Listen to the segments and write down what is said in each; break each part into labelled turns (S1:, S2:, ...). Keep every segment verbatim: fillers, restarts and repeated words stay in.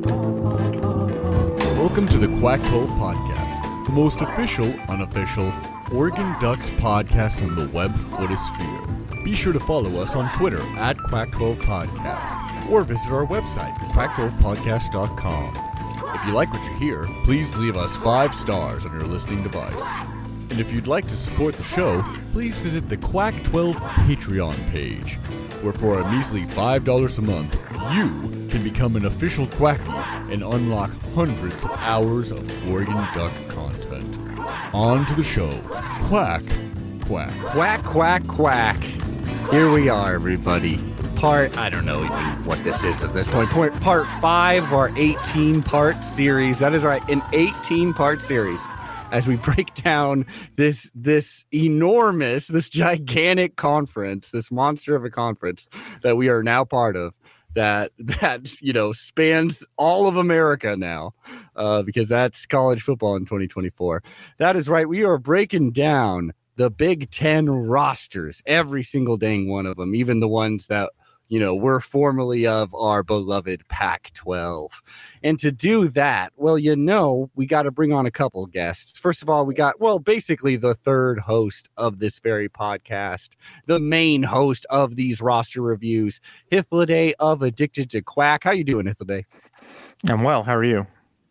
S1: Welcome to the Quack twelve Podcast, the most official, unofficial Oregon Ducks podcast on the web footosphere. Be sure to follow us on Twitter at Quack twelve Podcast or visit our website, quack twelve podcast dot com. If you like what you hear, please leave us five stars on your listening device. And if you'd like to support the show, please visit the Quack twelve Patreon page, where for a measly five dollars a month, you can become an official Quacky and unlock hundreds of hours of Oregon Duck content. On to the show. Quack, quack.
S2: Quack, quack, quack. Here we are, everybody. Part, I don't know even what this is at this point. Part, part five of our eighteen-part series. That is right, an eighteen-part series. As we break down this this enormous, this gigantic conference, this monster of a conference that we are now part of, that that you know spans all of America now, uh, because that's college football in twenty twenty-four. That is right. We are breaking down the Big Ten rosters, every single dang one of them, even the ones that you know, we're formerly of our beloved Pac twelve. And to do that, well, you know, we got to bring on a couple guests. First of all, we got, well, basically the third host of this very podcast, the main host of these roster reviews, Hythloday of Addicted to Quack. How you doing, Hythloday?
S3: I'm well. How are you?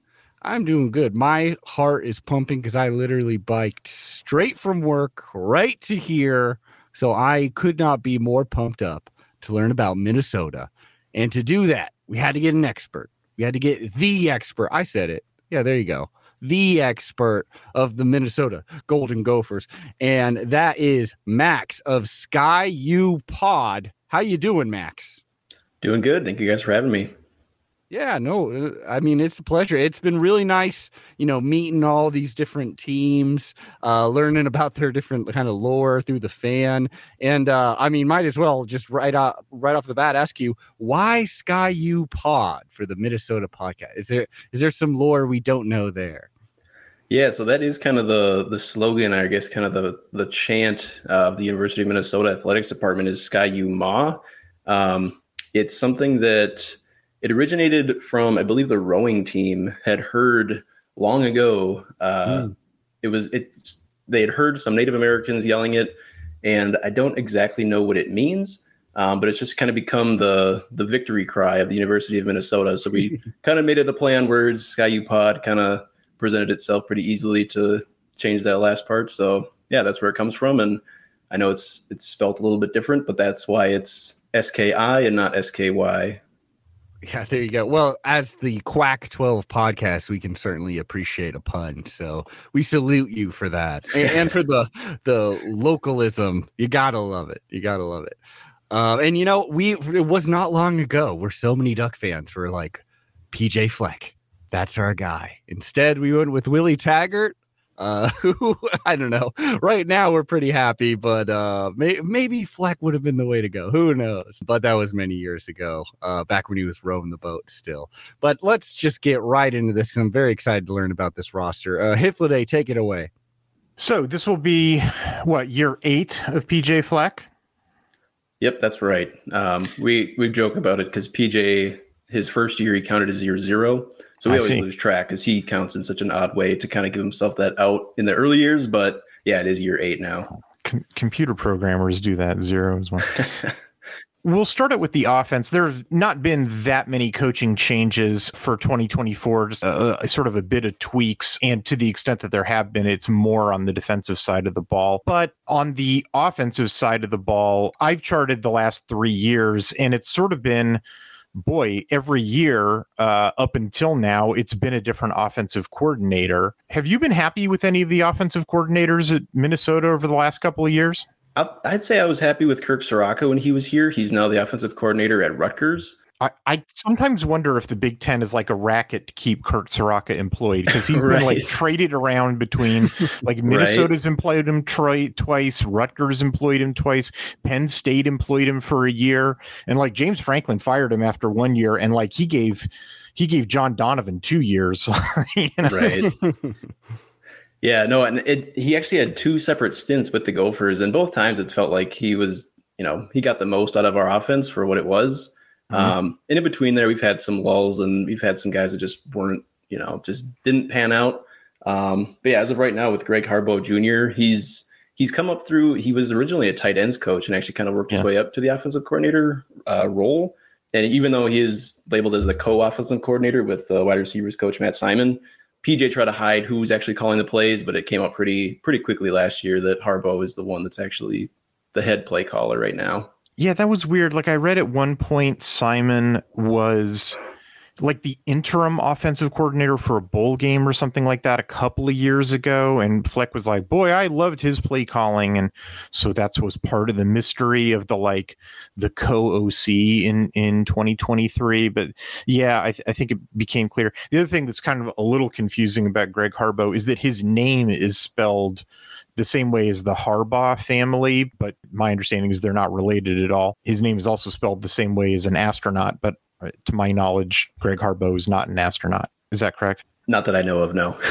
S2: I'm doing good. My heart is pumping because I literally biked straight from work right to here. So I could not be more pumped up to learn about Minnesota. And to do that, we had to get an expert. We had to get the expert. I said it. Yeah, there you go. The expert of the Minnesota Golden Gophers. And that is Max of Sky U Pod. How you doing, Max?
S4: Doing good. Thank you guys for having me.
S2: Yeah, no, I mean, it's a pleasure. It's been really nice, you know, meeting all these different teams, uh, learning about their different kind of lore through the fan. And uh, I mean, might as well just right off, right off the bat ask you, why Sky U Pod for the Minnesota podcast? Is there is there some lore we don't know there?
S4: Yeah, so that is kind of the the slogan, I guess, kind of the the chant of the University of Minnesota Athletics Department is Sky U Ma. Um, it's something that it originated from, I believe, the rowing team had heard long ago. Uh, mm. It was it. They had heard some Native Americans yelling it, and I don't exactly know what it means, um, but it's just kind of become the the victory cry of the University of Minnesota. So we kind of made it a play on words. Sky U Pod kind of presented itself pretty easily to change that last part. So yeah, that's where it comes from. And I know it's it's spelt a little bit different, but that's why it's S K I and not S K Y.
S2: Yeah, there you go. Well, as the Quack twelve podcast, we can certainly appreciate a pun. So we salute you for that. And, and for the the localism. You got to love it. You got to love it. Uh, and, you know, we it was not long ago where so many Duck fans were like, P J Fleck, that's our guy. Instead, we went with Willie Taggart. Uh, who I don't know. Right now, we're pretty happy, but uh, may, maybe Fleck would have been the way to go. Who knows? But that was many years ago, uh, back when he was rowing the boat still. But let's just get right into this. I'm very excited to learn about this roster. Uh, Hythloday, take it away.
S3: So this will be, what, year eight of P J Fleck?
S4: Yep, that's right. Um, we, we joke about it because P J, his first year, he counted as year zero. So we
S3: I
S4: always
S3: see.
S4: lose track because he counts in such an odd way to kind of give himself that out in the early years. But yeah, it is year eight now.
S3: Com- computer programmers do that, zero as well. We'll start it with the offense. There's not been that many coaching changes for twenty twenty-four, just a, a sort of a bit of tweaks. And to the extent that there have been, it's more on the defensive side of the ball. But on the offensive side of the ball, I've charted the last three years, and it's sort of been, boy, every year uh, up until now, it's been a different offensive coordinator. Have you been happy with any of the offensive coordinators at Minnesota over the last couple of years?
S4: I'd say I was happy with Kirk Soraka when he was here. He's now the offensive coordinator at Rutgers.
S3: I, I sometimes wonder if the Big Ten is like a racket to keep Kirk Soraka employed, because he's
S4: right.
S3: been like traded around between like Minnesota's
S4: right.
S3: employed him tri- twice, Rutgers employed him twice, Penn State employed him for a year, and like James Franklin fired him after one year, and like he gave he gave John Donovan two years. You know?
S4: Right. Yeah, no, and it, he actually had two separate stints with the Gophers, and both times it felt like he was, you know, he got the most out of our offense for what it was. Mm-hmm. Um, and in between there, we've had some lulls and we've had some guys that just weren't, you know, just didn't pan out. Um, but yeah, as of right now with Greg Harbaugh Junior, he's he's come up through. He was originally a tight ends coach and actually kind of worked his yeah. way up to the offensive coordinator uh, role. And even though he is labeled as the co-offensive coordinator with the wide receivers coach Matt Simon, P J tried to hide who's actually calling the plays, but it came out pretty pretty quickly last year that Harbaugh is the one that's actually the head play caller right now.
S3: Yeah, that was weird. Like I read at one point, Simon was like the interim offensive coordinator for a bowl game or something like that a couple of years ago. And Fleck was like, boy, I loved his play calling. And so that's was part of the mystery of the like the co-O C in, in twenty twenty-three. But yeah, I, th- I think it became clear. The other thing that's kind of a little confusing about Greg Harbaugh is that his name is spelled the same way as the Harbaugh family, but my understanding is they're not related at all. His name is also spelled the same way as an astronaut, but to my knowledge, Greg Harbaugh is not an astronaut. Is that correct?
S4: Not that I know of, no.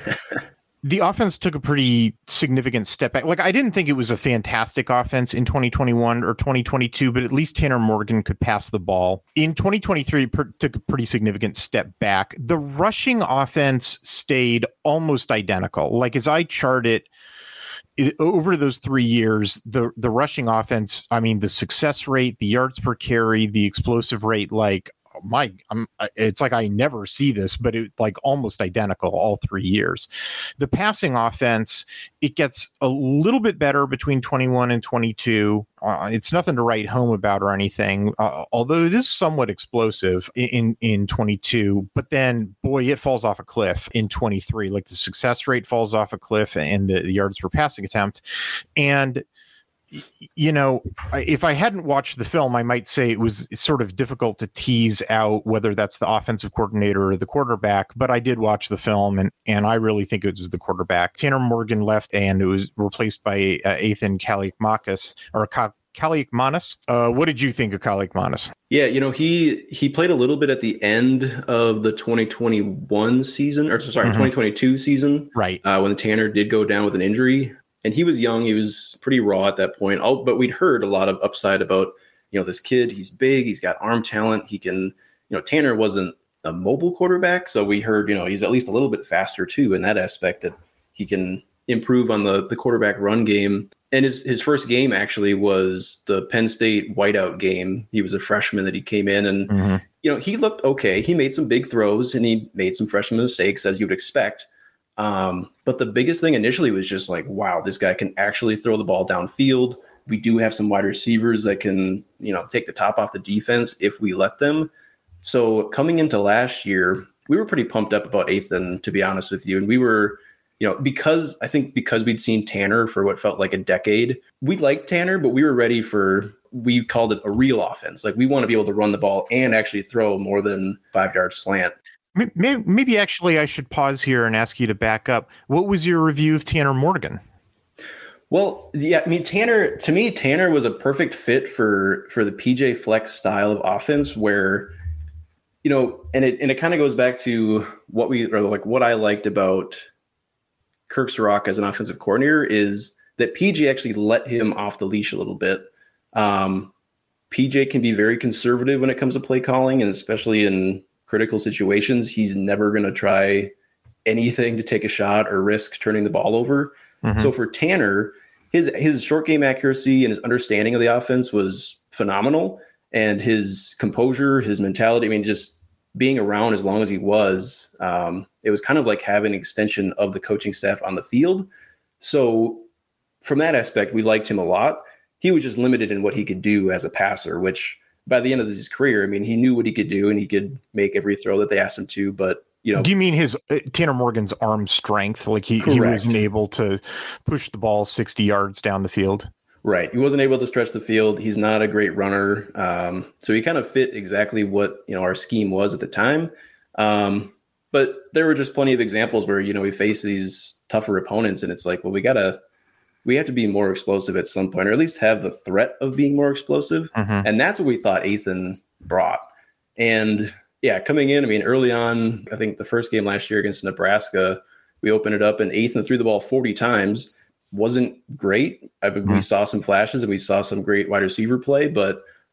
S3: The offense took a pretty significant step back. Like, I didn't think it was a fantastic offense in twenty twenty-one or twenty twenty-two, but at least Tanner Morgan could pass the ball. In twenty twenty-three, per- took a pretty significant step back. The rushing offense stayed almost identical. Like, as I chart it, It, over those three years, the the rushing offense, I mean, the success rate, the yards per carry, the explosive rate, like my, I'm, it's like I never see this, but it like almost identical all three years. The passing offense, it gets a little bit better between twenty-one and twenty-two. Uh, it's nothing to write home about or anything, uh, although it is somewhat explosive in, in twenty-two. But then, boy, it falls off a cliff in twenty-three. Like the success rate falls off a cliff and the, the yards per passing attempt. And you know, if I hadn't watched the film, I might say it was sort of difficult to tease out whether that's the offensive coordinator or the quarterback, but I did watch the film, and, and I really think it was the quarterback. Tanner Morgan left, and it was replaced by uh, Ethan Kaliakmanis, or Ka- Kaliakmanis. Uh, what did you think of Kaliakmanis?
S4: Yeah, you know, he he played a little bit at the end of the twenty twenty-one season, or sorry, mm-hmm. twenty twenty-two season,
S3: right?
S4: Uh, when Tanner did go down with an injury. And he was young. He was pretty raw at that point. All, but we'd heard a lot of upside about, you know, this kid. He's big. He's got arm talent. He can, you know, Tanner wasn't a mobile quarterback. So we heard, you know, he's at least a little bit faster, too, in that aspect, that he can improve on the, the quarterback run game. And his, his first game actually was the Penn State whiteout game. He was a freshman that he came in and, mm-hmm. you know, he looked okay. He made some big throws and he made some freshman mistakes, as you would expect. Um, but the biggest thing initially was just like, wow, this guy can actually throw the ball downfield. We do have some wide receivers that can, you know, take the top off the defense if we let them. So coming into last year, we were pretty pumped up about Ethan, to be honest with you. And we were, you know, because I think because we'd seen Tanner for what felt like a decade, we liked Tanner, but we were ready for, we called it a real offense. Like we want to be able to run the ball and actually throw more than five yard slant.
S3: Maybe, maybe actually I should pause here and ask you to back up. What was your review of Tanner Morgan?
S4: Well, yeah, I mean, Tanner, to me, Tanner was a perfect fit for, for the P J Fleck style of offense where, you know, and it, and it kind of goes back to what we, or like what I liked about Kirk Ciarrocca as an offensive coordinator is that P J actually let him off the leash a little bit. Um, P J can be very conservative when it comes to play calling, and especially in critical situations, he's never going to try anything to take a shot or risk turning the ball over. Mm-hmm. So for Tanner, his his short game accuracy and his understanding of the offense was phenomenal, and his composure, his mentality, I mean, just being around as long as he was, um, it was kind of like having an extension of the coaching staff on the field. So from that aspect, we liked him a lot. He was just limited in what he could do as a passer, which by the end of his career, I mean, he knew what he could do and he could make every throw that they asked him to. But, you know,
S3: do you mean his uh, Tanner Morgan's arm strength? Like he, he wasn't able to push the ball sixty yards down the field?
S4: Right. He wasn't able to stretch the field. He's not a great runner. Um, so he kind of fit exactly what, you know, our scheme was at the time. Um, but there were just plenty of examples where, you know, we face these tougher opponents and it's like, well, we got to, we have to be more explosive at some point, or at least have the threat of being more explosive. Mm-hmm. And that's what we thought Ethan brought. And yeah, coming in, I mean, early on, I think the first game last year against Nebraska, we opened it up and Ethan threw the ball forty times. Wasn't great. I mean, mm-hmm. We saw some flashes and we saw some great wide receiver play, but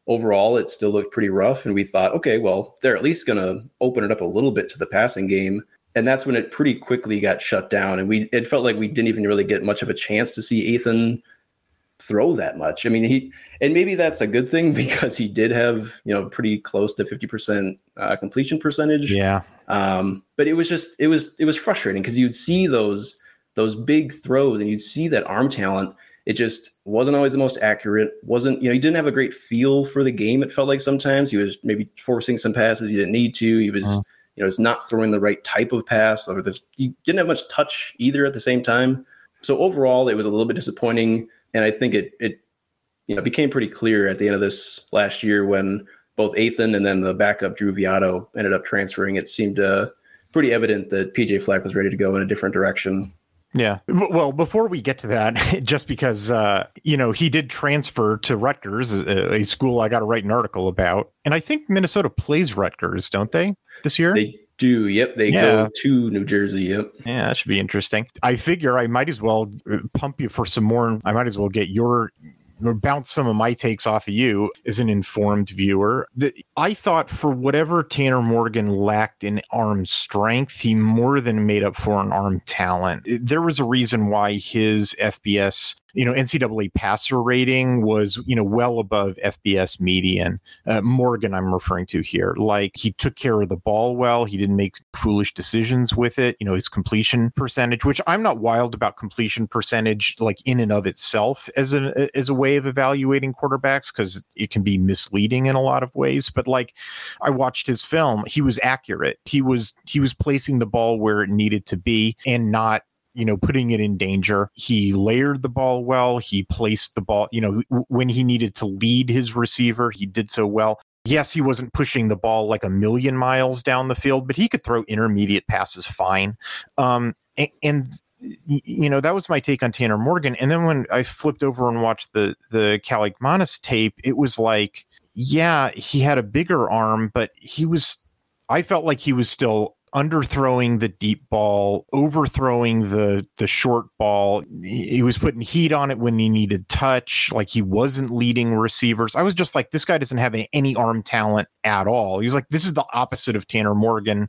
S4: overall it still looked pretty rough. And we thought, okay, well, they're at least going to open it up a little bit to the passing game. And that's when it pretty quickly got shut down. And we it felt like we didn't even really get much of a chance to see Ethan throw that much. I mean, he and maybe that's a good thing because he did have, you know, pretty close to fifty percent uh, completion percentage.
S3: Yeah.
S4: Um, but it was just it was it was frustrating because you'd see those those big throws and you'd see that arm talent. It just wasn't always the most accurate. Wasn't, you know, he didn't have a great feel for the game. It felt like sometimes he was maybe forcing some passes he didn't need to. He was, uh-huh. you know, it's not throwing the right type of pass, or this, he didn't have much touch either at the same time. So overall, it was a little bit disappointing. And I think it, it, you know, became pretty clear at the end of this last year when both Ethan and then the backup Drew Viotto ended up transferring. It seemed uh, pretty evident that P J Fleck was ready to go in a different direction.
S3: Yeah. Well, before we get to that, just because, uh, you know, he did transfer to Rutgers, a, a school I got to write an article about. And I think Minnesota plays Rutgers, don't they, this year?
S4: They do. Yep. They yeah. go to New Jersey. Yep.
S3: Yeah, that should be interesting. I figure I might as well pump you for some more. I might as well get your or bounce some of my takes off of you as an informed viewer. The, I thought for whatever Tanner Morgan lacked in arm strength, he more than made up for in arm talent. There was a reason why his F B S, you know, N C double A passer rating was, you know, well above F B S median. Uh, Morgan, I'm referring to here. Like, he took care of the ball well. He didn't make foolish decisions with it. You know, his completion percentage, which I'm not wild about completion percentage, like in and of itself as a, as a way of evaluating quarterbacks, because it can be misleading in a lot of ways. But like, I watched his film. He was accurate. He was, he was placing the ball where it needed to be and not, you know, putting it in danger. He layered the ball well. He placed the ball, you know, when he needed to lead his receiver, he did so well. Yes, he wasn't pushing the ball like a million miles down the field, but he could throw intermediate passes fine. Um, and, and, you know, that was my take on Tanner Morgan. And then when I flipped over and watched the, the Kaliakmanis tape, it was like, yeah, he had a bigger arm, but he was, I felt like he was still underthrowing the deep ball, overthrowing the the short ball. He was putting heat on it when he needed touch. Like, he wasn't leading receivers. I was just like, this guy doesn't have any, any arm talent at all. He was like, this is the opposite of Tanner Morgan.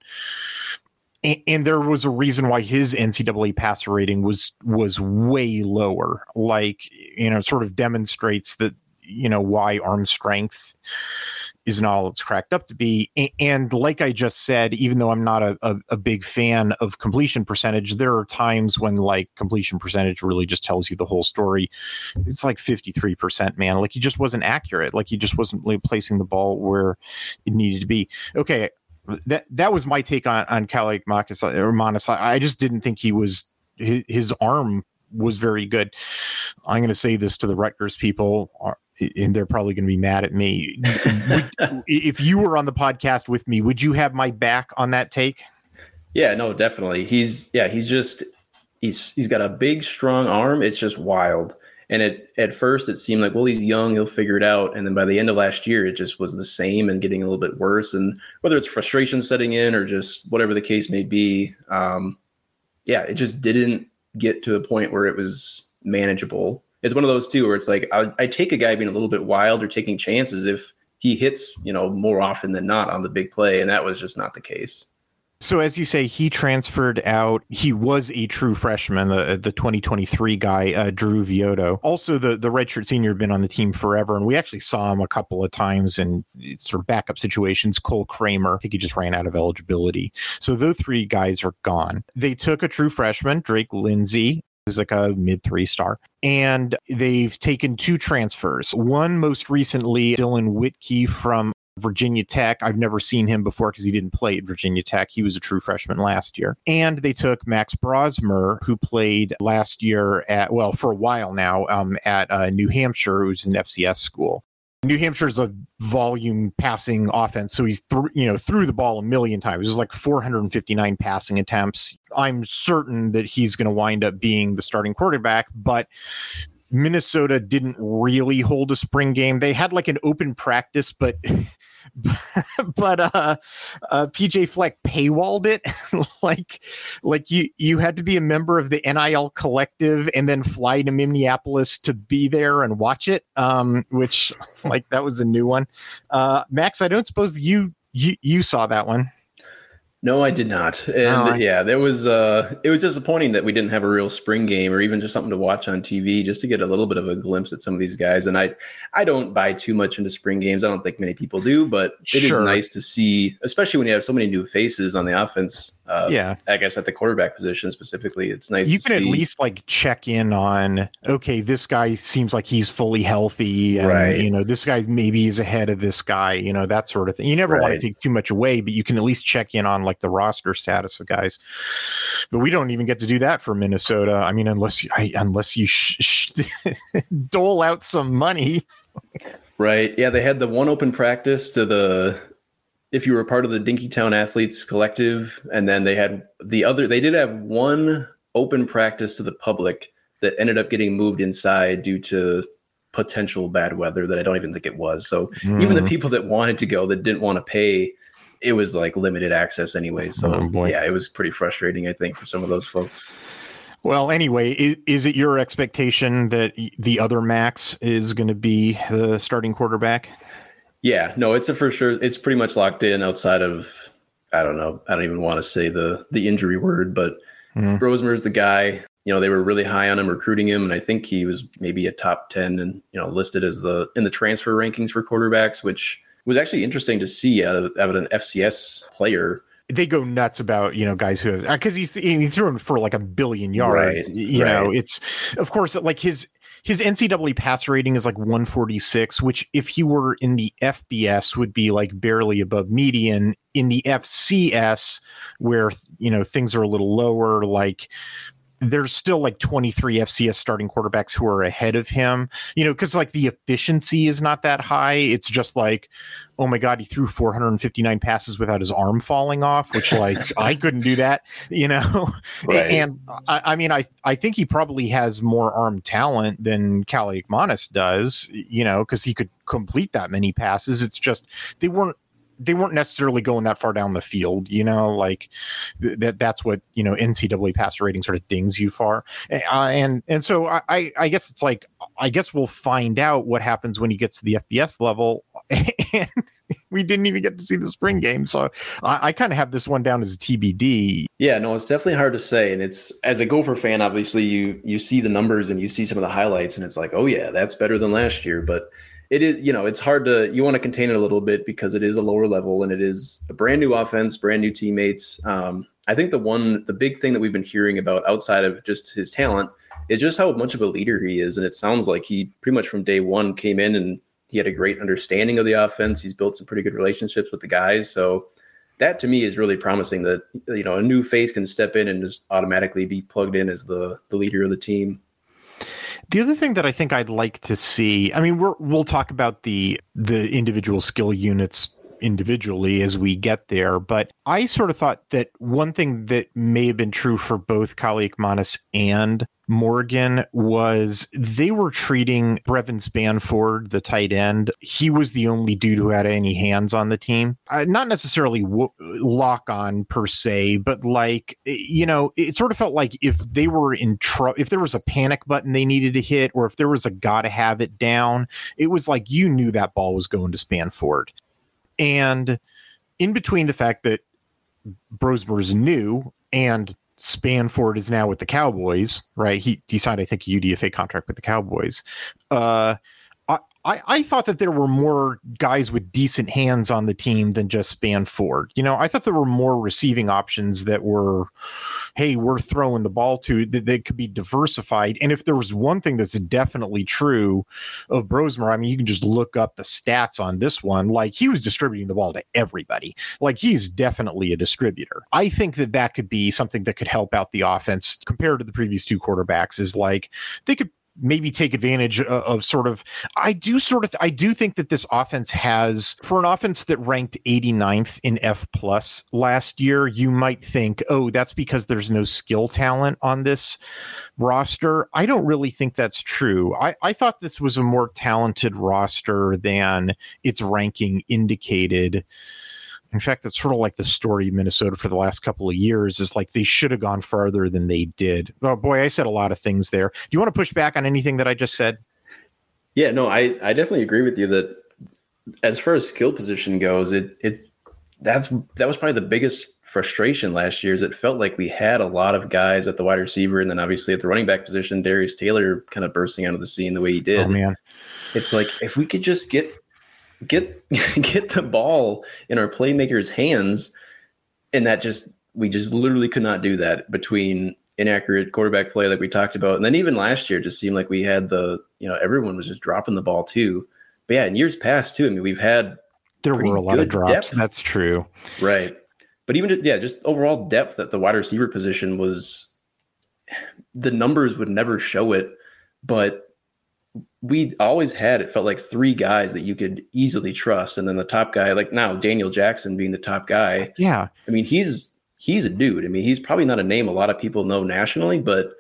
S3: And, and there was a reason why his N C double A passer rating was was way lower. Like, you know, sort of demonstrates that, you know, why arm strength is not all it's cracked up to be. And like I just said, even though I'm not a, a, a big fan of completion percentage, there are times when like completion percentage really just tells you the whole story. It's like fifty-three percent, man. Like, he just wasn't accurate. Like, he just wasn't really placing the ball where it needed to be. Okay. That, that was my take on, on Kaliakmanis or Manis. I just didn't think he was, his, his arm was very good. I'm going to say this to the Rutgers people, and they're probably going to be mad at me. Would, if you were on the podcast with me, would you have my back on that take?
S4: Yeah, no, definitely. He's yeah, he's just he's he's got a big, strong arm. It's just wild. And it at first it seemed like, well, he's young, he'll figure it out. And then by the end of last year, it just was the same and getting a little bit worse. And whether it's frustration setting in or just whatever the case may be, um, yeah, it just didn't get to a point where it was manageable. It's one of those too, where it's like, I, I take a guy being a little bit wild or taking chances if he hits, you know, more often than not on the big play. And that was just not the case.
S3: So as you say, he transferred out. He was a true freshman, uh, the twenty twenty-three guy, uh, Drew Viotto. Also, the, the redshirt senior had been on the team forever, and we actually saw him a couple of times in sort of backup situations. Cole Kramer, I think he just ran out of eligibility. So those three guys are gone. They took a true freshman, Drake Lindsay, who's like a mid three star. And they've taken two transfers. One most recently, Dylan Whitkey from Virginia Tech. I've never seen him before because he didn't play at Virginia Tech. He was a true freshman last year. And they took Max Brosmer, who played last year at, well, for a while now, um, at uh, New Hampshire, who's an F C S school. New Hampshire's a volume passing offense, so he's th- you know threw the ball a million times. It was like four hundred fifty-nine passing attempts. I'm certain that he's going to wind up being the starting quarterback, but Minnesota didn't really hold a spring game. They had like an open practice, but but uh, uh, P J Fleck paywalled it. like like you you had to be a member of the N I L collective and then fly to Minneapolis to be there and watch it. Um, which like that was a new one. Uh, Max, I don't suppose you you you saw that one.
S4: No, I did not. And
S3: Oh, I-
S4: yeah, there was uh it was disappointing that we didn't have a real spring game or even just something to watch on T V just to get a little bit of a glimpse at some of these guys. And I I don't buy too much into spring games. I don't think many people do, but it
S3: Sure.
S4: is nice to see, especially when you have so many new faces on the offense. Uh,
S3: Yeah.
S4: I guess at the quarterback position specifically, it's nice
S3: You
S4: to
S3: can
S4: see.
S3: at least like check in on, okay, this guy seems like he's fully healthy, and
S4: Right.
S3: you know, this guy maybe is ahead of this guy, you know, that sort of thing. You never want
S4: Right.
S3: to take too much away, but you can at least check in on like the roster status of guys. But we don't even get to do that for Minnesota. I mean, unless you, I, unless you sh- sh- dole out some money.
S4: Right. Yeah, they had the one open practice to the if you were part of the Dinkytown Athletes Collective, and then they had the other they did have one open practice to the public that ended up getting moved inside due to potential bad weather that I don't even think it was. So even the
S3: Mm.
S4: people that wanted to go that didn't want to pay, it was like limited access anyway. So
S3: Oh, boy.
S4: yeah, it was pretty frustrating, I think, for some of those folks.
S3: Well, anyway, is, is it your expectation that the other Max is going to be the starting quarterback?
S4: Yeah, no, it's a for sure. It's pretty much locked in outside of, I don't know. I don't even want to say the the injury word, but
S3: Mm.
S4: Brosmer's the guy. You know, they were really high on him, recruiting him, and I think he was maybe a top ten and, you know, listed as the in the transfer rankings for quarterbacks, which was actually interesting to see out of, out of an F C S player.
S3: They go nuts about, you know, guys who have, because he's he threw him for like a billion yards.
S4: Right,
S3: you know,
S4: right.
S3: it's of course like his his N C double A pass rating is like one forty-six, which if he were in the F B S would be like barely above median. In the F C S, where, you know, things are a little lower, like there's still like twenty-three F C S starting quarterbacks who are ahead of him, you know, because like the efficiency is not that high. It's just like, oh my God, he threw four hundred fifty-nine passes without his arm falling off, which like I couldn't do that, you know?
S4: Right.
S3: And I, I mean, I, I think he probably has more arm talent than Kaliakmanis does, you know, because he could complete that many passes. It's just they weren't they weren't necessarily going that far down the field, you know, like th- that that's what, you know, N C double A passer rating sort of dings you for. Uh, and, and so I, I, I guess it's like, I guess we'll find out what happens when he gets to the F B S level. And we didn't even get to see the spring game. So I, I kind of have this one down as a T B D.
S4: Yeah, no, it's definitely hard to say. And it's, as a Gopher fan, obviously you you see the numbers and you see some of the highlights and it's like, oh yeah, that's better than last year. But it is, you know, it's hard to, you want to contain it a little bit because it is a lower level and it is a brand new offense, brand new teammates. Um, I think the one, the big thing that we've been hearing about outside of just his talent is just how much of a leader he is. And it sounds like he pretty much from day one came in and he had a great understanding of the offense. He's built some pretty good relationships with the guys. So that to me is really promising that, you know, a new face can step in and just automatically be plugged in as the, the leader of the team.
S3: The other thing that I think I'd like to see, I mean, we're, we'll talk about the the individual skill units individually as we get there, but I sort of thought that one thing that may have been true for both Kaliakmanis and Morgan was they were treating Brevin Spanford, the tight end. He was the only dude who had any hands on the team. Uh, not necessarily w- lock on per se, but like, you know, it sort of felt like if they were in trouble, if there was a panic button they needed to hit, or if there was a gotta have it down, it was like you knew that ball was going to Spanford. And in between the fact that Brosmer's new and Spanford is now with the Cowboys, right? He, he signed, I think, a U D F A contract with the Cowboys. Uh, I, I, I thought that there were more guys with decent hands on the team than just Spanford. You know, I thought there were more receiving options that were, hey, we're throwing the ball to, that, that could be diversified. And if there was one thing that's definitely true of Brosmer, I mean, you can just look up the stats on this one. Like, he was distributing the ball to everybody. Like, he's definitely a distributor. I think that that could be something that could help out the offense compared to the previous two quarterbacks, is like they could maybe take advantage of, of sort of, I do sort of, I do think that this offense has, for an offense that ranked eighty-ninth in F plus last year, you might think, oh, that's because there's no skill talent on this roster. I don't really think that's true. I, I thought this was a more talented roster than its ranking indicated. In fact, that's sort of like the story of Minnesota for the last couple of years is like they should have gone farther than they did. Oh boy, I said a lot of things there. Do you want to push back on anything that I just said?
S4: Yeah, no, I, I definitely agree with you that as far as skill position goes, it it's that's that was probably the biggest frustration last year is it felt like we had a lot of guys at the wide receiver and then obviously at the running back position, Darius Taylor kind of bursting out of the scene the way he did.
S3: Oh man.
S4: It's like if we could just get get get the ball in our playmakers' hands, and that just we just literally could not do that between inaccurate quarterback play like we talked about, and then even last year it just seemed like we had the you know everyone was just dropping the ball too. But yeah, in years past too, I mean we've had
S3: there were a lot of drops. Depth. That's true,
S4: right? But even yeah, just overall depth at the wide receiver position was the numbers would never show it, but we always had, it felt like three guys that you could easily trust. And then the top guy, like now Daniel Jackson being the top guy.
S3: Yeah.
S4: I mean, he's, he's a dude. I mean, he's probably not a name a lot of people know nationally, but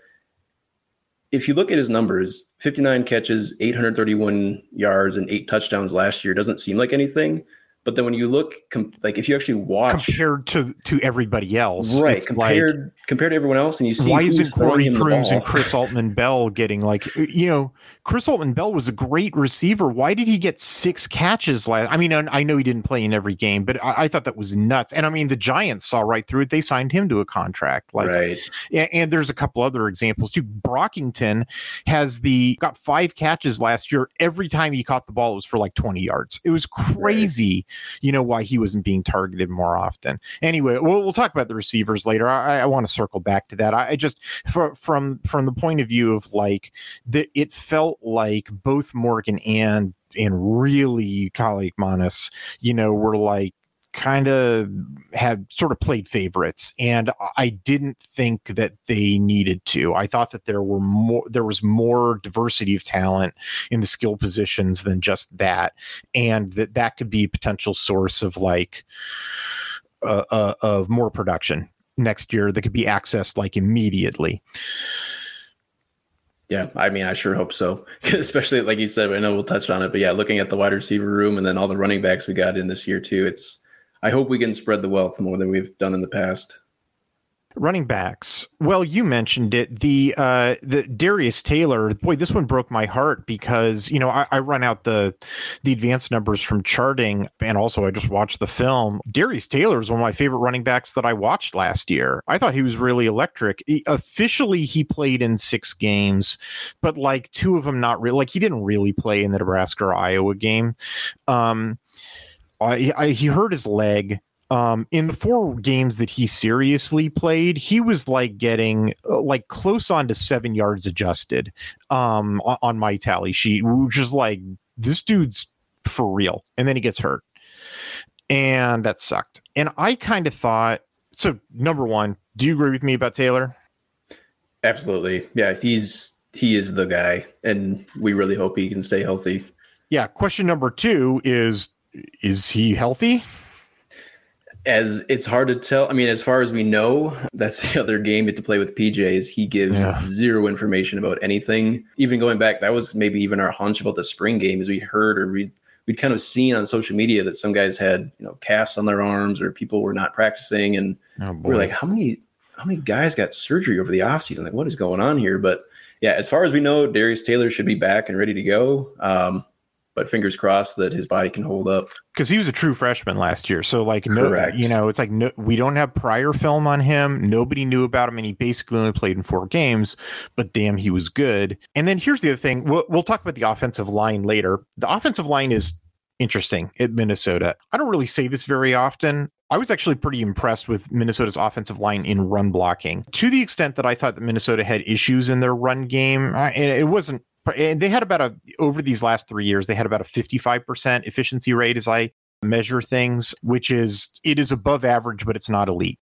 S4: if you look at his numbers, fifty-nine catches, eight hundred thirty-one yards and eight touchdowns last year doesn't seem like anything. But then when you look, com- like if you actually watch
S3: compared to to everybody else,
S4: right? Compared like, compared to everyone else, and you see
S3: why isn't Corey Crooms and Chris Altman Bell getting like you know Chris Altman Bell was a great receiver. Why did he get six catches last? I mean, I know he didn't play in every game, but I, I thought that was nuts. And I mean, the Giants saw right through it. They signed him to a contract, like,
S4: right?
S3: And, and there's a couple other examples too. Brockington has the got five catches last year. Every time he caught the ball, it was for like twenty yards. It was crazy. Right. You know why he wasn't being targeted more often. Anyway, we'll, we'll talk about the receivers later. I, I want to circle back to that. I, I just for, from from the point of view of like that, it felt like both Morgan and and really Kalik Manis, you know, were like kind of had sort of played favorites, and I didn't think that they needed to. I thought that there were more, there was more diversity of talent in the skill positions than just that, and that that could be a potential source of like uh, uh, of more production next year that could be accessed like immediately.
S4: Yeah, I mean, I sure hope so. Especially like you said, I know we'll touch on it, but yeah, looking at the wide receiver room and then all the running backs we got in this year too, it's I hope we can spread the wealth more than we've done in the past.
S3: Running backs. Well, you mentioned it. The uh, the Darius Taylor. Boy, this one broke my heart because you know I, I run out the the advanced numbers from charting, and also I just watched the film. Darius Taylor is one of my favorite running backs that I watched last year. I thought he was really electric. He, officially, he played in six games, but like two of them not really. Like he didn't really play in the Nebraska or Iowa game. Um, I, I, he hurt his leg. Um, in the four games that he seriously played, he was like getting uh, like close on to seven yards adjusted um, on, on my tally sheet, which is like, this dude's for real. And then he gets hurt. And that sucked. And I kind of thought, so number one, do you agree with me about Taylor?
S4: Absolutely. Yeah, he's he is the guy. And we really hope he can stay healthy. Yeah.
S3: Question number two is, is he healthy?
S4: As it's hard to tell. I mean, as far as we know, that's the other game you have to play with P J is he gives yeah. zero information about anything. Even going back, that was maybe even our hunch about the spring game, as we heard or we we'd kind of seen on social media that some guys had, you know, casts on their arms or people were not practicing. And oh, we're like, how many how many guys got surgery over the offseason? Like, what is going on here? But yeah, as far as we know, Darius Taylor should be back and ready to go. Um, But fingers crossed that his body can hold up.
S3: Because he was a true freshman last year. So, like, no, Correct. you know, it's like no, we don't have prior film on him. Nobody knew about him. And he basically only played in four games. But damn, he was good. And then here's the other thing. We'll, we'll talk about the offensive line later. The offensive line is interesting at Minnesota. I don't really say this very often. I was actually pretty impressed with Minnesota's offensive line in run blocking to the extent that I thought that Minnesota had issues in their run game. And it wasn't. And they had about a, over these last three years, they had about a fifty-five percent efficiency rate as I measure things, which is, it is above average, but it's not elite.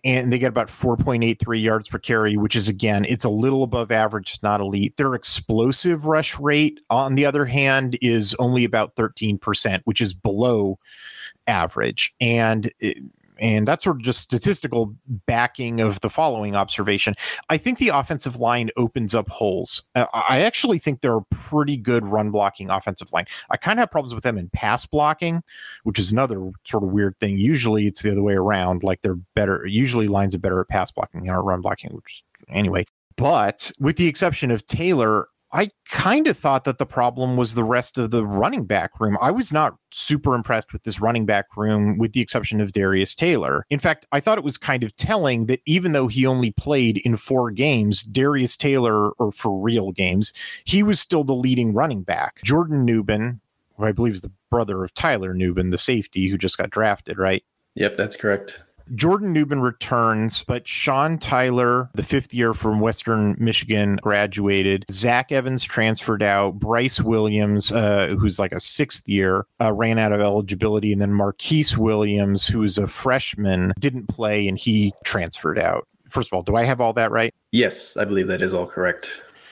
S3: and they get about four point eight three yards per carry, which is, again, it's a little above average. It's not elite. Their explosive rush rate, on the other hand, is only about thirteen percent, which is below average. And it, And that's sort of just statistical backing of the following observation. I think the offensive line opens up holes. Uh, I actually think they're a pretty good run blocking offensive line. I kind of have problems with them in pass blocking, which is another sort of weird thing. Usually it's the other way around. Like they're better. Usually lines are better at pass blocking than they are run blocking, which anyway. But with the exception of Taylor, I kind of thought that the problem was the rest of the running back room. I was not super impressed with this running back room, with the exception of Darius Taylor. In fact, I thought it was kind of telling that even though he only played in four games, Darius Taylor, or for real games, he was still the leading running back. Jordan Newben, who I believe is the brother of Tyler Newben, the safety who just got drafted, right?
S4: Yep, that's correct.
S3: Jordan Newben returns, but Sean Tyler, the fifth year from Western Michigan, graduated. Zach Evans transferred out. Bryce Williams, uh, who's like a sixth year, uh, ran out of eligibility. And then Marquise Williams, who's a freshman, didn't play and he transferred out. First of all, do I have all that right?
S4: Yes, I believe that is all correct.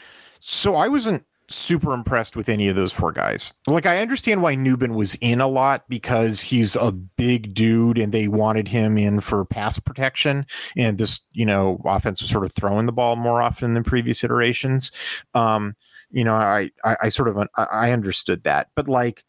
S3: So I wasn't super impressed with any of those four guys. Like, I understand why Newben was in a lot because he's a big dude and they wanted him in for pass protection. And this, you know, offense was sort of throwing the ball more often than previous iterations. Um, you know, I, I, I sort of, I understood that. But like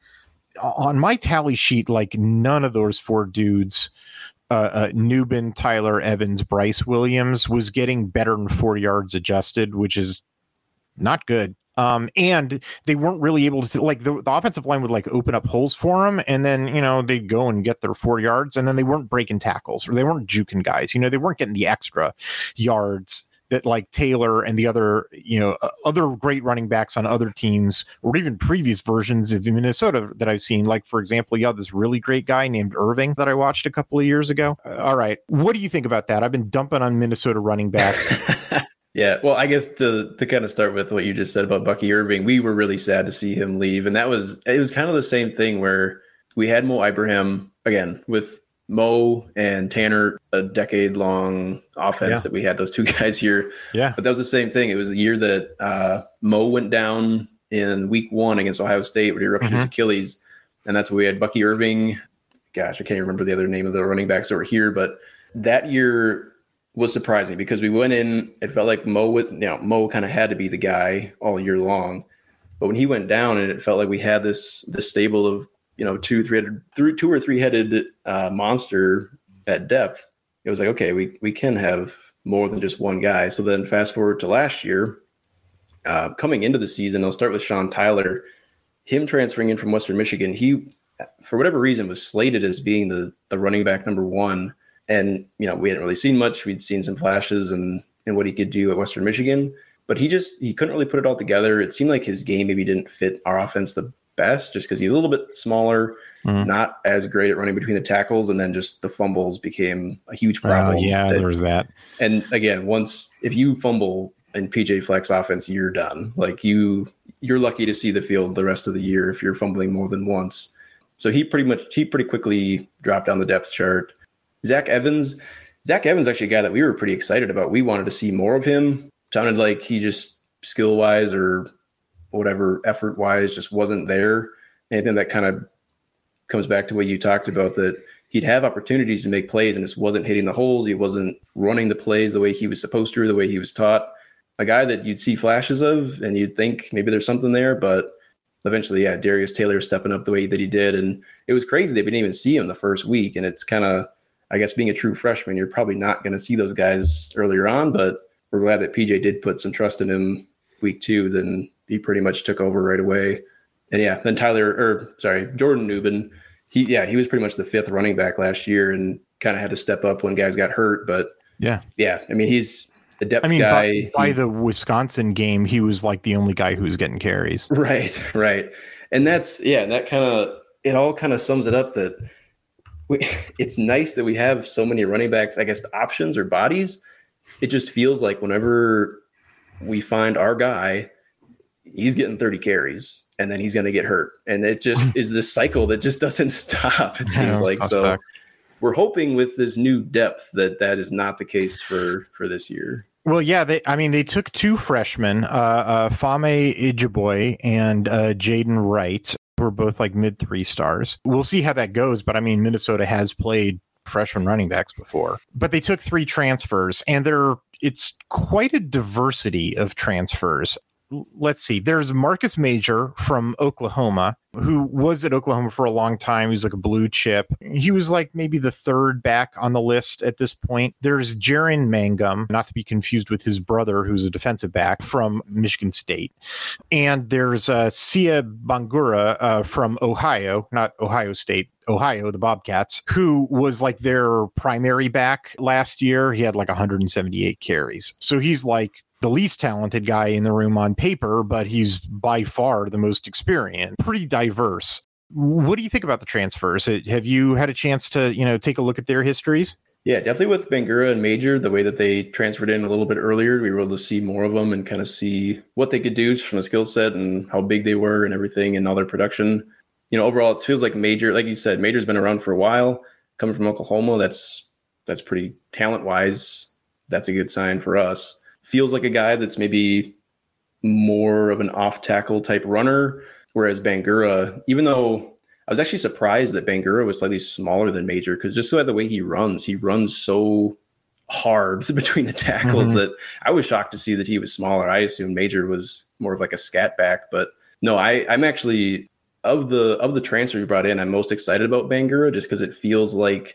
S3: on my tally sheet, like none of those four dudes, Uh, uh, Newben, Tyler, Evans, Bryce Williams, was getting better than four yards adjusted, which is not good. Um, and they weren't really able to, like, the, the offensive line would like open up holes for them, and then, you know, they'd go and get their four yards, and then they weren't breaking tackles, or they weren't juking guys. You know, they weren't getting the extra yards that like Taylor and the other, you know, uh, other great running backs on other teams, or even previous versions of Minnesota that I've seen. Like, for example, yeah, this really great guy named Irving that I watched a couple of years ago. Uh, all right. What do you think about that? I've been dumping on Minnesota running backs.
S4: Yeah, well, I guess to to kind of start with what you just said about Bucky Irving, we were really sad to see him leave. And that was, it was kind of the same thing where we had Mo Ibrahim, again, with Mo and Tanner, a decade long offense yeah. that we had those two guys here.
S3: Yeah.
S4: But that was the same thing. It was the year that uh, Mo went down in week one against Ohio State where he ruptured mm-hmm. his Achilles. And that's when we had Bucky Irving. Gosh, I can't even remember the other name of the running backs that were here. But that year was surprising because we went in, it felt like Mo with, you know, Mo kind of had to be the guy all year long. But when he went down, and it felt like we had this this stable of, you know, two, three headed, three, two or three headed uh, monster at depth. It was like, okay, we we can have more than just one guy. So then fast forward to last year, uh, coming into the season, I'll start with Sean Tyler. Him transferring in from Western Michigan, he, for whatever reason, was slated as being the the running back number one. And, you know, we hadn't really seen much. We'd seen some flashes and, and what he could do at Western Michigan, but he just, he couldn't really put it all together. It seemed like his game maybe didn't fit our offense the best just because he's a little bit smaller, mm-hmm. not as great at running between the tackles. And then just the fumbles became a huge problem.
S3: Uh, yeah, that, there was that.
S4: And again, once, if you fumble in P J Fleck's offense, you're done. Like you, you're lucky to see the field the rest of the year if you're fumbling more than once. So he pretty much, he pretty quickly dropped down the depth chart. Zach Evans, Zach Evans, actually a guy that we were pretty excited about. We wanted to see more of him. Sounded like he just skill wise or whatever effort wise just wasn't there. Anything that kind of comes back to what you talked about, that he'd have opportunities to make plays and just wasn't hitting the holes. He wasn't running the plays the way he was supposed to, or the way he was taught. A guy that you'd see flashes of and you'd think maybe there's something there, but eventually, yeah, Darius Taylor stepping up the way that he did. And it was crazy that we didn't even see him the first week. And it's kind of, I guess being a true freshman, you're probably not going to see those guys earlier on, but we're glad that P J did put some trust in him week two. Then he pretty much took over right away. And yeah, then Tyler, or sorry, Jordan Newben, he, yeah, he was pretty much the fifth running back last year and kind of had to step up when guys got hurt. But
S3: yeah,
S4: yeah, I mean, he's a depth
S3: I mean,
S4: guy.
S3: By, by
S4: he,
S3: the Wisconsin game, he was like the only guy who was getting carries.
S4: Right, right. And that's, yeah, that kind of, it all kind of sums it up that we, it's nice that we have so many running backs, I guess, options or bodies. It just feels like whenever we find our guy, he's getting thirty carries and then he's going to get hurt. And it just is this cycle that just doesn't stop. It seems like, so we're hoping with this new depth that that is not the case for for this year.
S3: Well, yeah, they. I mean, they took two freshmen, uh, uh, Fame Ijiboy and uh, Jaden Wright, who are both like mid three stars. We'll see how that goes, but I mean, Minnesota has played freshman running backs before, but they took three transfers, and they're it's quite a diversity of transfers. Let's see. There's Marcus Major from Oklahoma, who was at Oklahoma for a long time. He's like a blue chip. He was like maybe the third back on the list at this point. There's Jaron Mangum, not to be confused with his brother, who's a defensive back from Michigan State. And there's uh, Sia Bangura uh, from Ohio, not Ohio State, Ohio, the Bobcats, who was like their primary back last year. He had like one hundred seventy-eight carries. So he's like the least talented guy in the room on paper, but he's by far the most experienced, pretty diverse. What do you think about the transfers? Have you had a chance to, you know, take a look at their histories?
S4: Yeah, definitely with Bangura and Major, the way that they transferred in a little bit earlier, we were able to see more of them and kind of see what they could do from a skill set and how big they were and everything and all their production. You know, overall, it feels like Major, like you said, Major's been around for a while, coming from Oklahoma. That's, that's pretty talent wise. That's a good sign for us. Feels like a guy that's maybe more of an off tackle type runner, whereas Bangura, even though I was actually surprised that Bangura was slightly smaller than Major, because just by the way he runs, he runs so hard between the tackles mm-hmm. that I was shocked to see that he was smaller. I assumed Major was more of like a scat back, but no, I, I'm actually of the of the transfer you brought in, I'm most excited about Bangura just because it feels like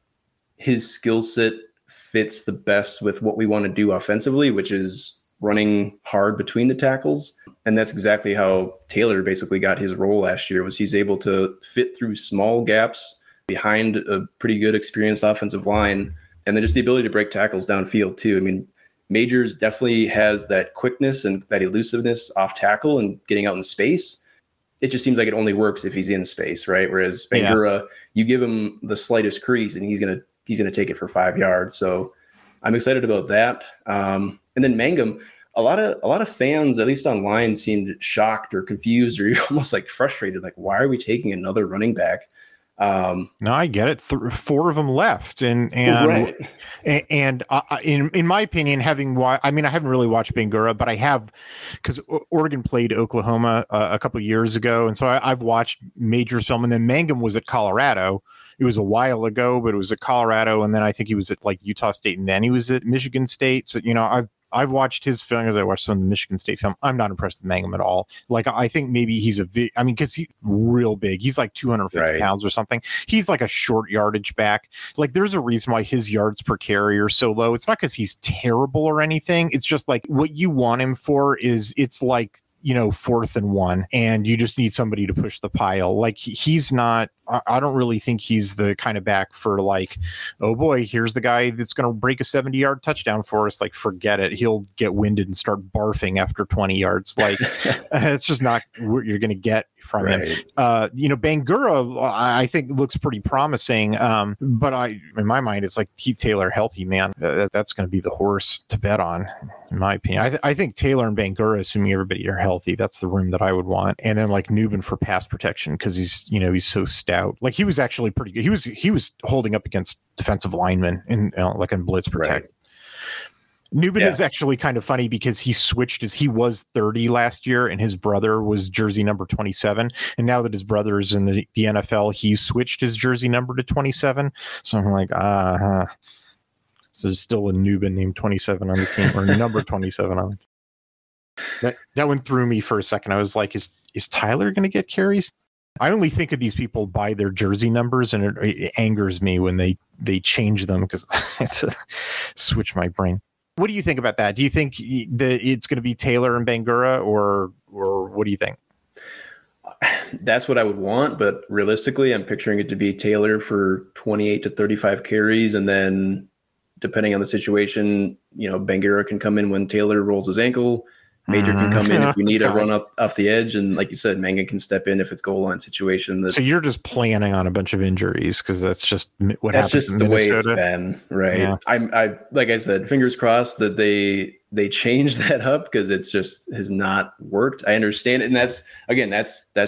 S4: his skill set fits the best with what we want to do offensively, which is running hard between the tackles. And that's exactly how Taylor basically got his role last year, was he's able to fit through small gaps behind a pretty good experienced offensive line. And then just the ability to break tackles downfield too. I mean, Majors definitely has that quickness and that elusiveness off tackle and getting out in space. It just seems like it only works if he's in space, right? Whereas Bangura, yeah. you give him the slightest crease and he's going to he's going to take it for five yards. So I'm excited about that. Um, and then Mangum, a lot of a lot of fans, at least online, seemed shocked or confused or almost like frustrated. Like, why are we taking another running back? Um,
S3: no, I get it. Th- four of them left, and and
S4: right.
S3: and, and uh, in in my opinion, having wa- I mean, I haven't really watched Bangura, but I have, because Oregon played Oklahoma uh, a couple of years ago, and so I, I've watched Major's film. And then Mangum was at Colorado. It was a while ago, but it was at Colorado, and then I think he was at like Utah State, and then he was at Michigan State. So you know, I've I've watched his film as I watched some of the Michigan State film. I'm not impressed with Mangum at all. Like, I think maybe he's a, vi- I mean, because he's real big. He's like two hundred fifty right. pounds or something. He's like a short yardage back. Like, there's a reason why his yards per carry are so low. It's not because he's terrible or anything. It's just like what you want him for is it's like, you know, fourth and one, and you just need somebody to push the pile. Like, he's not, I don't really think he's the kind of back for like, oh boy, here's the guy that's going to break a seventy yard touchdown for us. Like, forget it. He'll get winded and start barfing after twenty yards. Like, it's just not what you're going to get from right. him. Uh, you know, Bangura, I think looks pretty promising. Um, but I, in my mind, it's like keep Taylor healthy, man. That, that's going to be the horse to bet on, in my opinion. I, th- I think Taylor and Bangura, assuming everybody are healthy, that's the room that I would want. And then like Nubin for pass protection, because he's, you know, he's so stout. Like, he was actually pretty good. He was he was holding up against defensive linemen in you know, like in blitz protect. Right. Nubin yeah. is actually kind of funny because he switched his he was thirty last year and his brother was jersey number twenty-seven. And now that his brother is in the, the N F L, he's switched his jersey number to twenty-seven. So I'm like, uh huh. So there's still a Nubin named twenty-seven on the team, or number twenty-seven on the team. That that one threw me for a second. I was like, is is Tyler going to get carries? I only think of these people by their jersey numbers, and it, it angers me when they, they change them because it's a switch my brain. What do you think about that? Do you think that it's going to be Taylor and Bangura, or or what do you think?
S4: That's what I would want, but realistically, I'm picturing it to be Taylor for twenty-eight to thirty-five carries, and then depending on the situation, you know, Bangura can come in when Taylor rolls his ankle. Major can come in if we need a run up off the edge, and like you said, Mangum can step in if it's goal line situation. That,
S3: so you're just planning on a bunch of injuries because that's just what
S4: that's
S3: happens.
S4: That's just
S3: in
S4: the
S3: Minnesota.
S4: way it's been, right?
S3: Yeah.
S4: I'm, I like I said, fingers crossed that they they change that up because it's just has not worked. I understand it, and that's again, that's that's just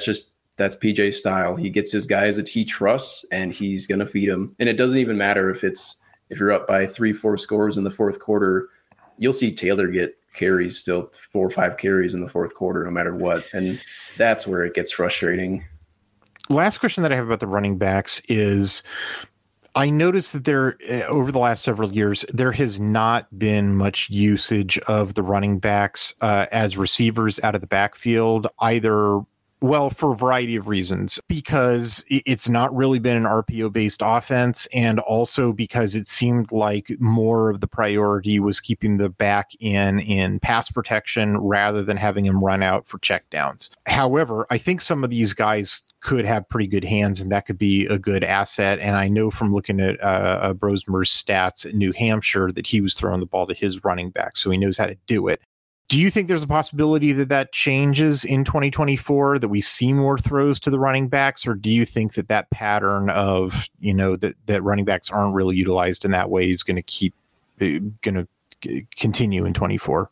S4: That's P J's style. He gets his guys that he trusts, and he's going to feed them. And it doesn't even matter if it's if you're up by three, four scores in the fourth quarter. You'll see Taylor get carries, still four or five carries in the fourth quarter, no matter what. And that's where it gets frustrating.
S3: Last question that I have about the running backs is, I noticed that there, uh, over the last several years, there has not been much usage of the running backs uh, as receivers out of the backfield, either, well, for a variety of reasons, because it's not really been an R P O-based offense, and also because it seemed like more of the priority was keeping the back in in pass protection rather than having him run out for checkdowns. However, I think some of these guys could have pretty good hands, and that could be a good asset. And I know from looking at uh, Brosmer's stats at New Hampshire that he was throwing the ball to his running back, so he knows how to do it. Do you think there's a possibility that that changes in twenty twenty-four, that we see more throws to the running backs, or do you think that that pattern of, you know, that, that running backs aren't really utilized in that way is going to keep going to continue in twenty-four?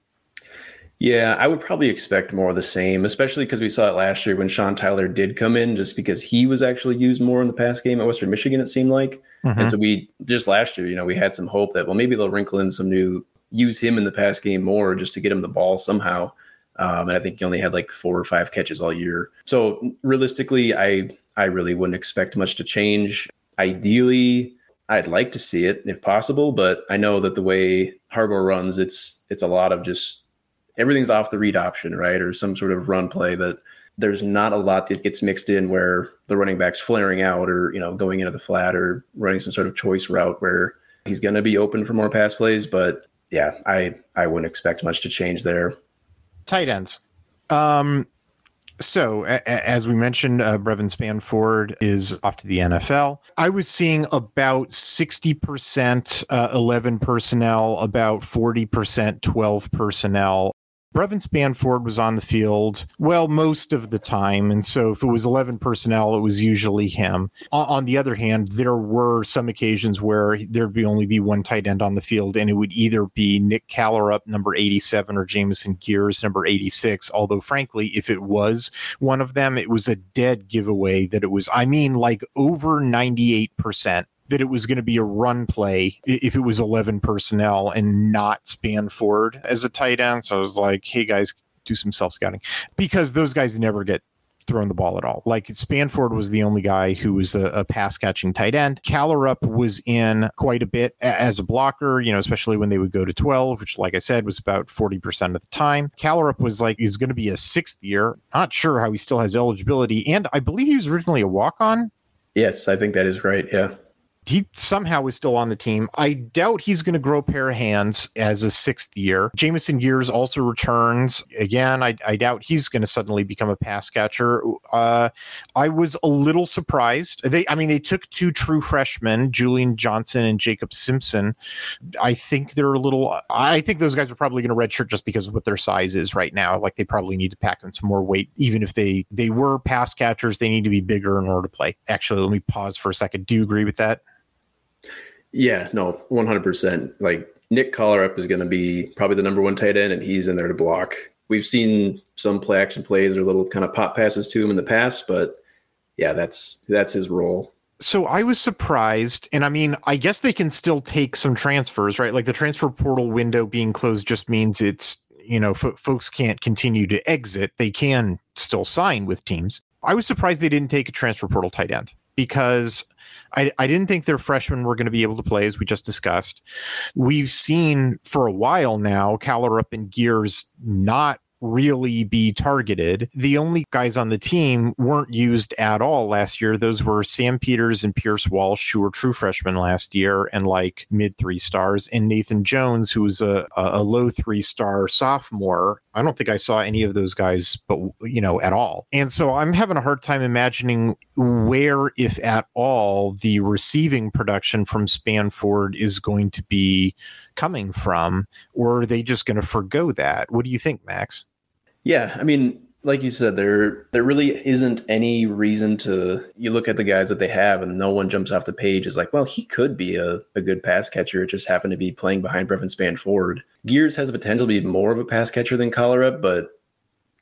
S4: Yeah, I would probably expect more of the same, especially because we saw it last year when Sean Tyler did come in, just because he was actually used more in the pass game at Western Michigan, it seemed like. Mm-hmm. And so we just last year, you know, we had some hope that, well, maybe they'll wrinkle in some new, use him in the pass game more just to get him the ball somehow. Um, and I think he only had like four or five catches all year. So realistically, I I really wouldn't expect much to change. Ideally, I'd like to see it if possible, but I know that the way Harbaugh runs, it's it's a lot of just everything's off the read option, right? Or some sort of run play that there's not a lot that gets mixed in where the running back's flaring out or, you know, going into the flat or running some sort of choice route where he's going to be open for more pass plays. But yeah, I, I wouldn't expect much to change there.
S3: Tight ends. Um, so a, a, as we mentioned, uh, Brevin Spanford is off to the N F L. I was seeing about sixty percent uh, eleven personnel, about forty percent twelve personnel. Brevin Spanford was on the field, well, most of the time. And so if it was eleven personnel, it was usually him. On, on the other hand, there were some occasions where there'd be only be one tight end on the field, and it would either be Nick Callerup, number eighty-seven, or Jameson Gears, number eighty-six. Although, frankly, if it was one of them, it was a dead giveaway that it was, I mean, like over ninety-eight percent. That it was going to be a run play if it was eleven personnel and not Spanford as a tight end. So I was like, hey, guys, do some self-scouting, because those guys never get thrown the ball at all. Like Spanford was the only guy who was a, a pass-catching tight end. Callerup was in quite a bit as a blocker, you know, especially when they would go to twelve, which, like I said, was about forty percent of the time. Callerup was like, he's going to be a sixth year. Not sure how he still has eligibility. And I believe he was originally a walk-on.
S4: Yes, I think that is right, yeah.
S3: He somehow is still on the team. I doubt he's going to grow a pair of hands as a sixth year. Jameson Gears also returns. Again, I, I doubt he's going to suddenly become a pass catcher. Uh, I was a little surprised. They, I mean, they took two true freshmen, Julian Johnson and Jacob Simpson. I think they're a little, I think those guys are probably going to redshirt just because of what their size is right now. Like they probably need to pack in some more weight. Even if they, they were pass catchers, they need to be bigger in order to play. Actually, let me pause for a second. Do you agree with that?
S4: Yeah, no, one hundred percent. Like Nick Callerup is going to be probably the number one tight end, and he's in there to block. We've seen some play action plays or little kind of pop passes to him in the past, but yeah, that's that's his role.
S3: So I was surprised, and I mean, I guess they can still take some transfers, right? Like the transfer portal window being closed just means it's, you know, f- folks can't continue to exit. They can still sign with teams. I was surprised they didn't take a transfer portal tight end, because I, I didn't think their freshmen were going to be able to play, as we just discussed. We've seen for a while now Callerup and Gears not really be targeted. The only guys on the team weren't used at all last year. Those were Sam Peters and Pierce Walsh, who were true freshmen last year and like mid three stars, and Nathan Jones, who was a, a low three star sophomore. I don't think I saw any of those guys, but you know, at all. And so I'm having a hard time imagining where, if at all, the receiving production from Spanford is going to be coming from, or are they just going to forgo that? What do you think, Max?
S4: Yeah, I mean, like you said, there there really isn't any reason to, you look at the guys that they have and no one jumps off the page is like, well, he could be a, a good pass catcher. It just happened to be playing behind Brevin Spanford. Gears has the potential to be more of a pass catcher than Callerup, but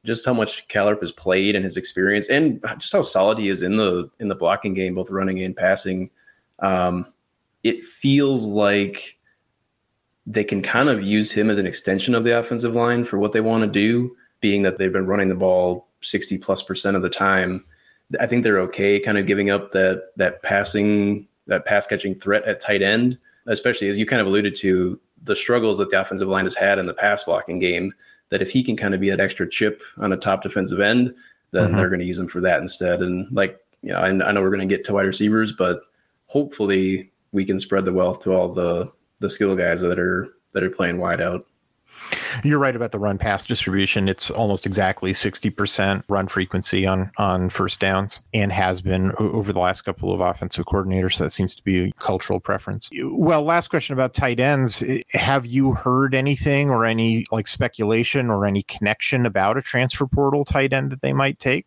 S4: just how much Callerp has played and his experience, and just how solid he is in the in the blocking game, both running and passing. Um, it feels like they can kind of use him as an extension of the offensive line for what they want to do, being that they've been running the ball sixty plus percent of the time. I think they're okay kind of giving up that that passing, that pass catching threat at tight end, especially as you kind of alluded to the struggles that the offensive line has had in the pass blocking game, that if he can kind of be that extra chip on a top defensive end, then mm-hmm. they're going to use him for that instead. And like, you know, I, I know we're going to get to wide receivers, but hopefully we can spread the wealth to all the, the skill guys that are, that are playing wide out.
S3: You're right about the run pass distribution. It's almost exactly sixty percent run frequency on, on first downs, and has been over the last couple of offensive coordinators. That seems to be a cultural preference. Well, last question about tight ends. Have you heard anything or any like speculation or any connection about a transfer portal tight end that they might take?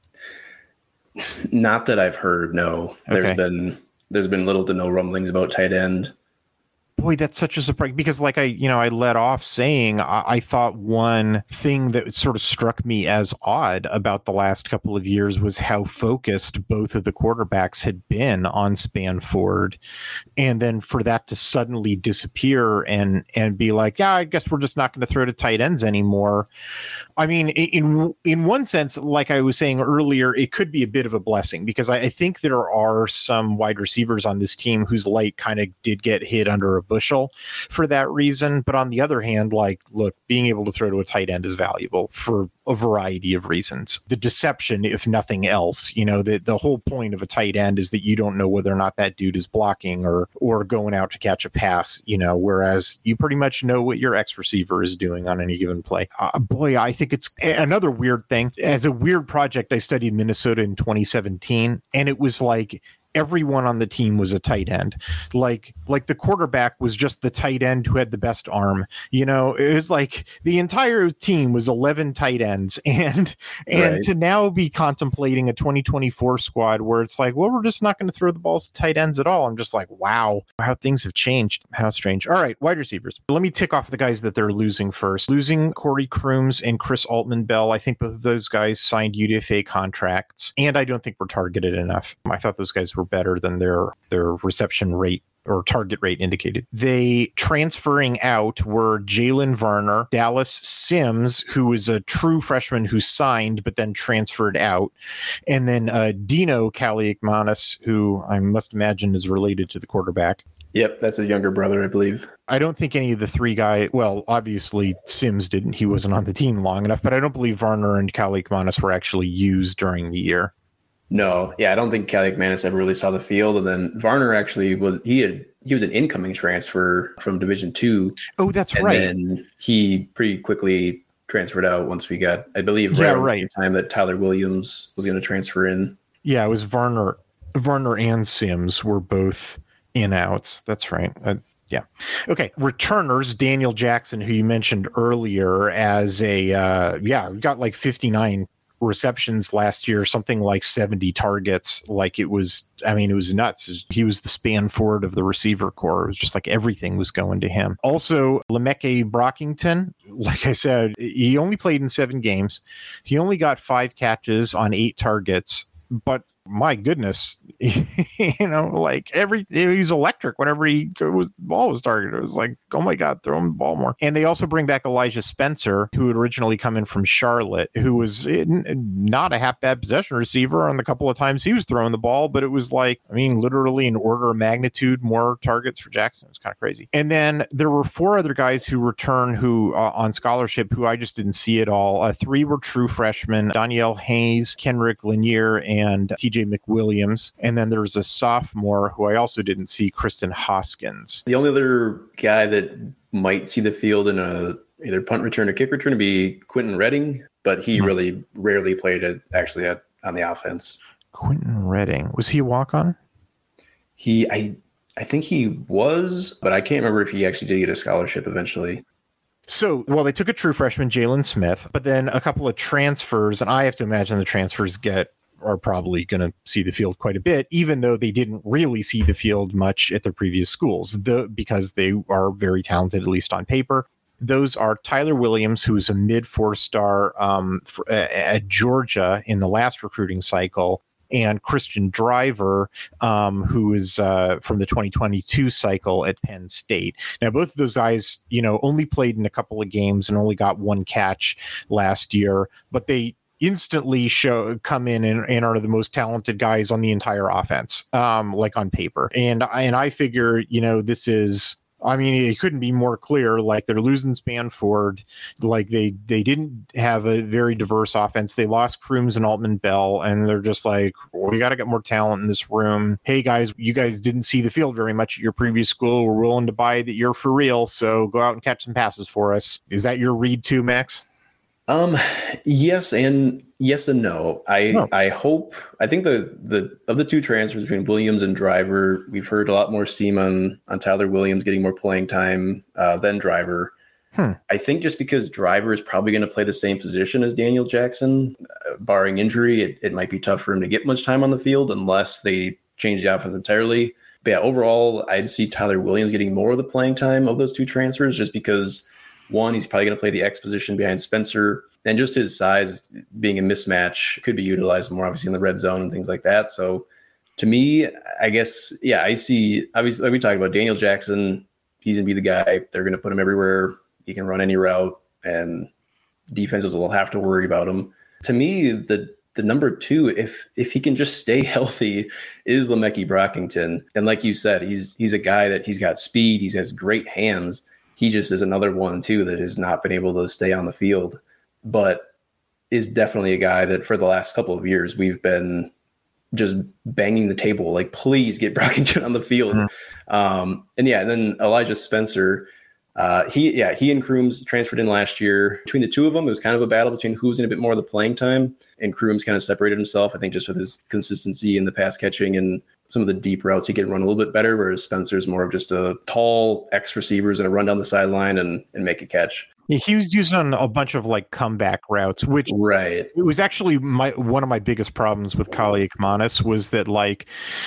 S4: Not that I've heard, no. There's okay. been there's been little to no rumblings about tight end.
S3: Boy, that's such a surprise, because like I, you know, I let off saying I, I thought one thing that sort of struck me as odd about the last couple of years was how focused both of the quarterbacks had been on Spanford. And then for that to suddenly disappear and and be like, yeah, I guess we're just not going to throw to tight ends anymore. I mean, in in one sense, like I was saying earlier, it could be a bit of a blessing, because I, I think there are some wide receivers on this team whose light kind of did get hit under a bushel for that reason. But on the other hand, like, look, being able to throw to a tight end is valuable for a variety of reasons. The deception, if nothing else, you know, the, the whole point of a tight end is that you don't know whether or not that dude is blocking or, or going out to catch a pass, you know, whereas you pretty much know what your ex receiver is doing on any given play. Uh, boy, I think it's another weird thing. As a weird project, I studied Minnesota in twenty seventeen, and it was like, everyone on the team was a tight end. Like, like the quarterback was just the tight end who had the best arm. You know, it was like the entire team was eleven tight ends. And, and right. to now be contemplating a twenty twenty-four squad where it's like, well, we're just not going to throw the balls to tight ends at all. I'm just like, wow, how things have changed. How strange. All right, wide receivers. Let me tick off the guys that they're losing first. Losing Corey Crooms and Chris Altman-Bell. I think both of those guys signed U D F A contracts, and I don't think we're targeted enough. I thought those guys were better than their their reception rate or target rate indicated. They transferring out were Jalen Varner, Dallas Sims, who is a true freshman who signed but then transferred out, and then uh, Dino Kaliakmanis, who I must imagine is related to the quarterback.
S4: Yep, that's his younger brother, I believe.
S3: I don't think any of the three guys, well, obviously Sims didn't, he wasn't on the team long enough, but I don't believe Varner and Kaliakmanis were actually used during the year.
S4: No, yeah, I don't think Kaliakmanis ever really saw the field, and then Varner actually was he had he was an incoming transfer from Division Two.
S3: Oh, that's
S4: and
S3: right.
S4: And he pretty quickly transferred out once we got, I believe,
S3: yeah,
S4: right,
S3: right.
S4: the same time that Tyler Williams was going to transfer in.
S3: Yeah, it was Varner. Varner and Sims were both in outs. That's right. Uh, yeah. Okay. Returners, Daniel Jackson, who you mentioned earlier as a uh, yeah, we got like fifty-nine receptions last year, something like seventy targets. Like it was, I mean, it was nuts. He was the Spanford of the receiver core. It was just like everything was going to him. Also, Lemeke Brockington, like I said, he only played in seven games. He only got five catches on eight targets, but my goodness, you know, like every, he was electric whenever he was, the ball was targeted. It was like, oh my God, throw him the ball more. And they also bring back Elijah Spencer, who had originally come in from Charlotte, who was in, not a half bad possession receiver on the couple of times he was throwing the ball, but it was like, I mean, literally an order of magnitude more targets for Jackson. It was kind of crazy. And then there were four other guys who return who uh, on scholarship who I just didn't see at all. Uh, three were true freshmen, Danielle Hayes, Kenrick Lanier, and T J McWilliams. And then there's a sophomore who I also didn't see, Kristen Hoskins.
S4: The only other guy that might see the field in a either punt return or kick return would be Quentin Redding, but he mm-hmm. really rarely played it actually at, on the offense.
S3: Quentin Redding. Was he a walk-on?
S4: He, I, I think he was, but I can't remember if he actually did get a scholarship eventually.
S3: So, well, they took a true freshman, Jalen Smith, but then a couple of transfers, and I have to imagine the transfers get are probably going to see the field quite a bit, even though they didn't really see the field much at their previous schools, the, because they are very talented, at least on paper. Those are Tyler Williams, who was a mid four-star um, for, uh, at Georgia in the last recruiting cycle, and Christian Driver, um, who is uh, from the twenty twenty-two cycle at Penn State. Now, both of those guys, you know, only played in a couple of games and only got one catch last year, but they instantly show come in and, and are the most talented guys on the entire offense, um, like on paper. And I, and I figure, you know, this is, I mean, it couldn't be more clear. Like, they're losing Spanford. Like, they they didn't have a very diverse offense. They lost Crooms and Altman Bell, and they're just like, well, we got to get more talent in this room. Hey, guys, you guys didn't see the field very much at your previous school. We're willing to buy that you're for real, so go out and catch some passes for us. Is that your read too, Max?
S4: Um, yes and yes and no. I oh. I hope I think the the of the two transfers between Williams and Driver, we've heard a lot more steam on on Tyler Williams getting more playing time uh, than Driver. Hmm. I think just because Driver is probably going to play the same position as Daniel Jackson, uh, barring injury, it, it might be tough for him to get much time on the field unless they change the offense entirely. But yeah, overall, I'd see Tyler Williams getting more of the playing time of those two transfers just because, one, he's probably going to play the X position behind Spencer, and just his size being a mismatch could be utilized more, obviously, in the red zone and things like that. So to me, I guess, yeah, I see, obviously, like we talked about, Daniel Jackson, he's going to be the guy. They're going to put him everywhere. He can run any route, and defenses will have to worry about him. To me, the the number two, if if he can just stay healthy, is Le'Meke Brockington. And like you said, he's he's a guy that he's got speed. He has great hands. He just is another one, too, that has not been able to stay on the field, but is definitely a guy that for the last couple of years we've been just banging the table, like, please get Brockington on the field. Mm-hmm. Um, and yeah, and then Elijah Spencer, uh, he, yeah, he and Crooms transferred in last year. Between the two of them, it was kind of a battle between who's in a bit more of the playing time, and Crooms kind of separated himself, I think, just with his consistency in the pass catching and some of the deep routes he can run a little bit better, whereas Spencer's more of just a tall X receivers and a run down the sideline and, and make a catch.
S3: Yeah, he was using a bunch of like comeback routes, which
S4: right.
S3: It was actually my one of my biggest problems with Kali Akmanis was that like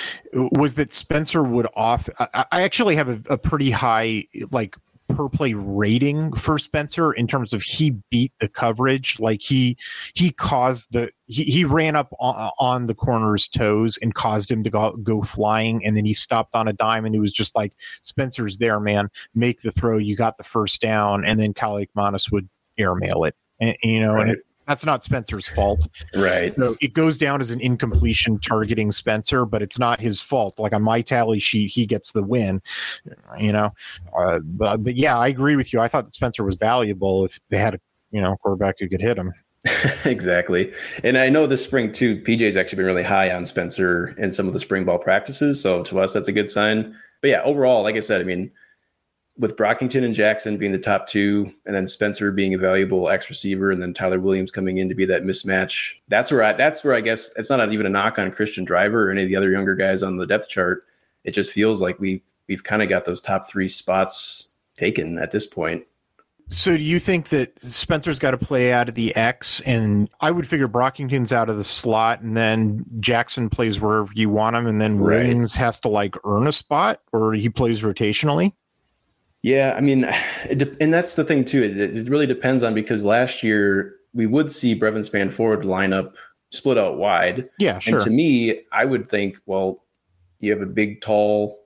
S3: was that Spencer would off. I, I actually have a, a pretty high like per play rating for Spencer in terms of he beat the coverage. Like he he caused the he, he ran up on, on the corner's toes and caused him to go, go flying, and then he stopped on a dime, and it was just like, Spencer's there, man, make the throw, you got the first down, and then Kali Akmanis would airmail it, and, you know, right. and it, that's not Spencer's fault.
S4: Right.
S3: So it goes down as an incompletion targeting Spencer, but it's not his fault. Like on my tally sheet, he gets the win, you know? Uh, but, but yeah, I agree with you. I thought that Spencer was valuable if they had a, you know, quarterback who could hit him.
S4: Exactly. And I know this spring too, P J's actually been really high on Spencer in some of the spring ball practices. So to us, that's a good sign. But yeah, overall, like I said, I mean, with Brockington and Jackson being the top two, and then Spencer being a valuable X receiver, and then Tyler Williams coming in to be that mismatch, that's where I, that's where I guess it's not even a knock on Christian Driver or any of the other younger guys on the depth chart. It just feels like we we've kind of got those top three spots taken at this point.
S3: So do you think that Spencer's got to play out of the X, and I would figure Brockington's out of the slot, and then Jackson plays wherever you want him, and then
S4: right.
S3: Williams has to like earn a spot, or he plays rotationally?
S4: Yeah, I mean, it de- and that's the thing too. It, it really depends on, because last year we would see Brevin Spanford line up split out wide.
S3: Yeah, sure.
S4: And to me, I would think, well, you have a big, tall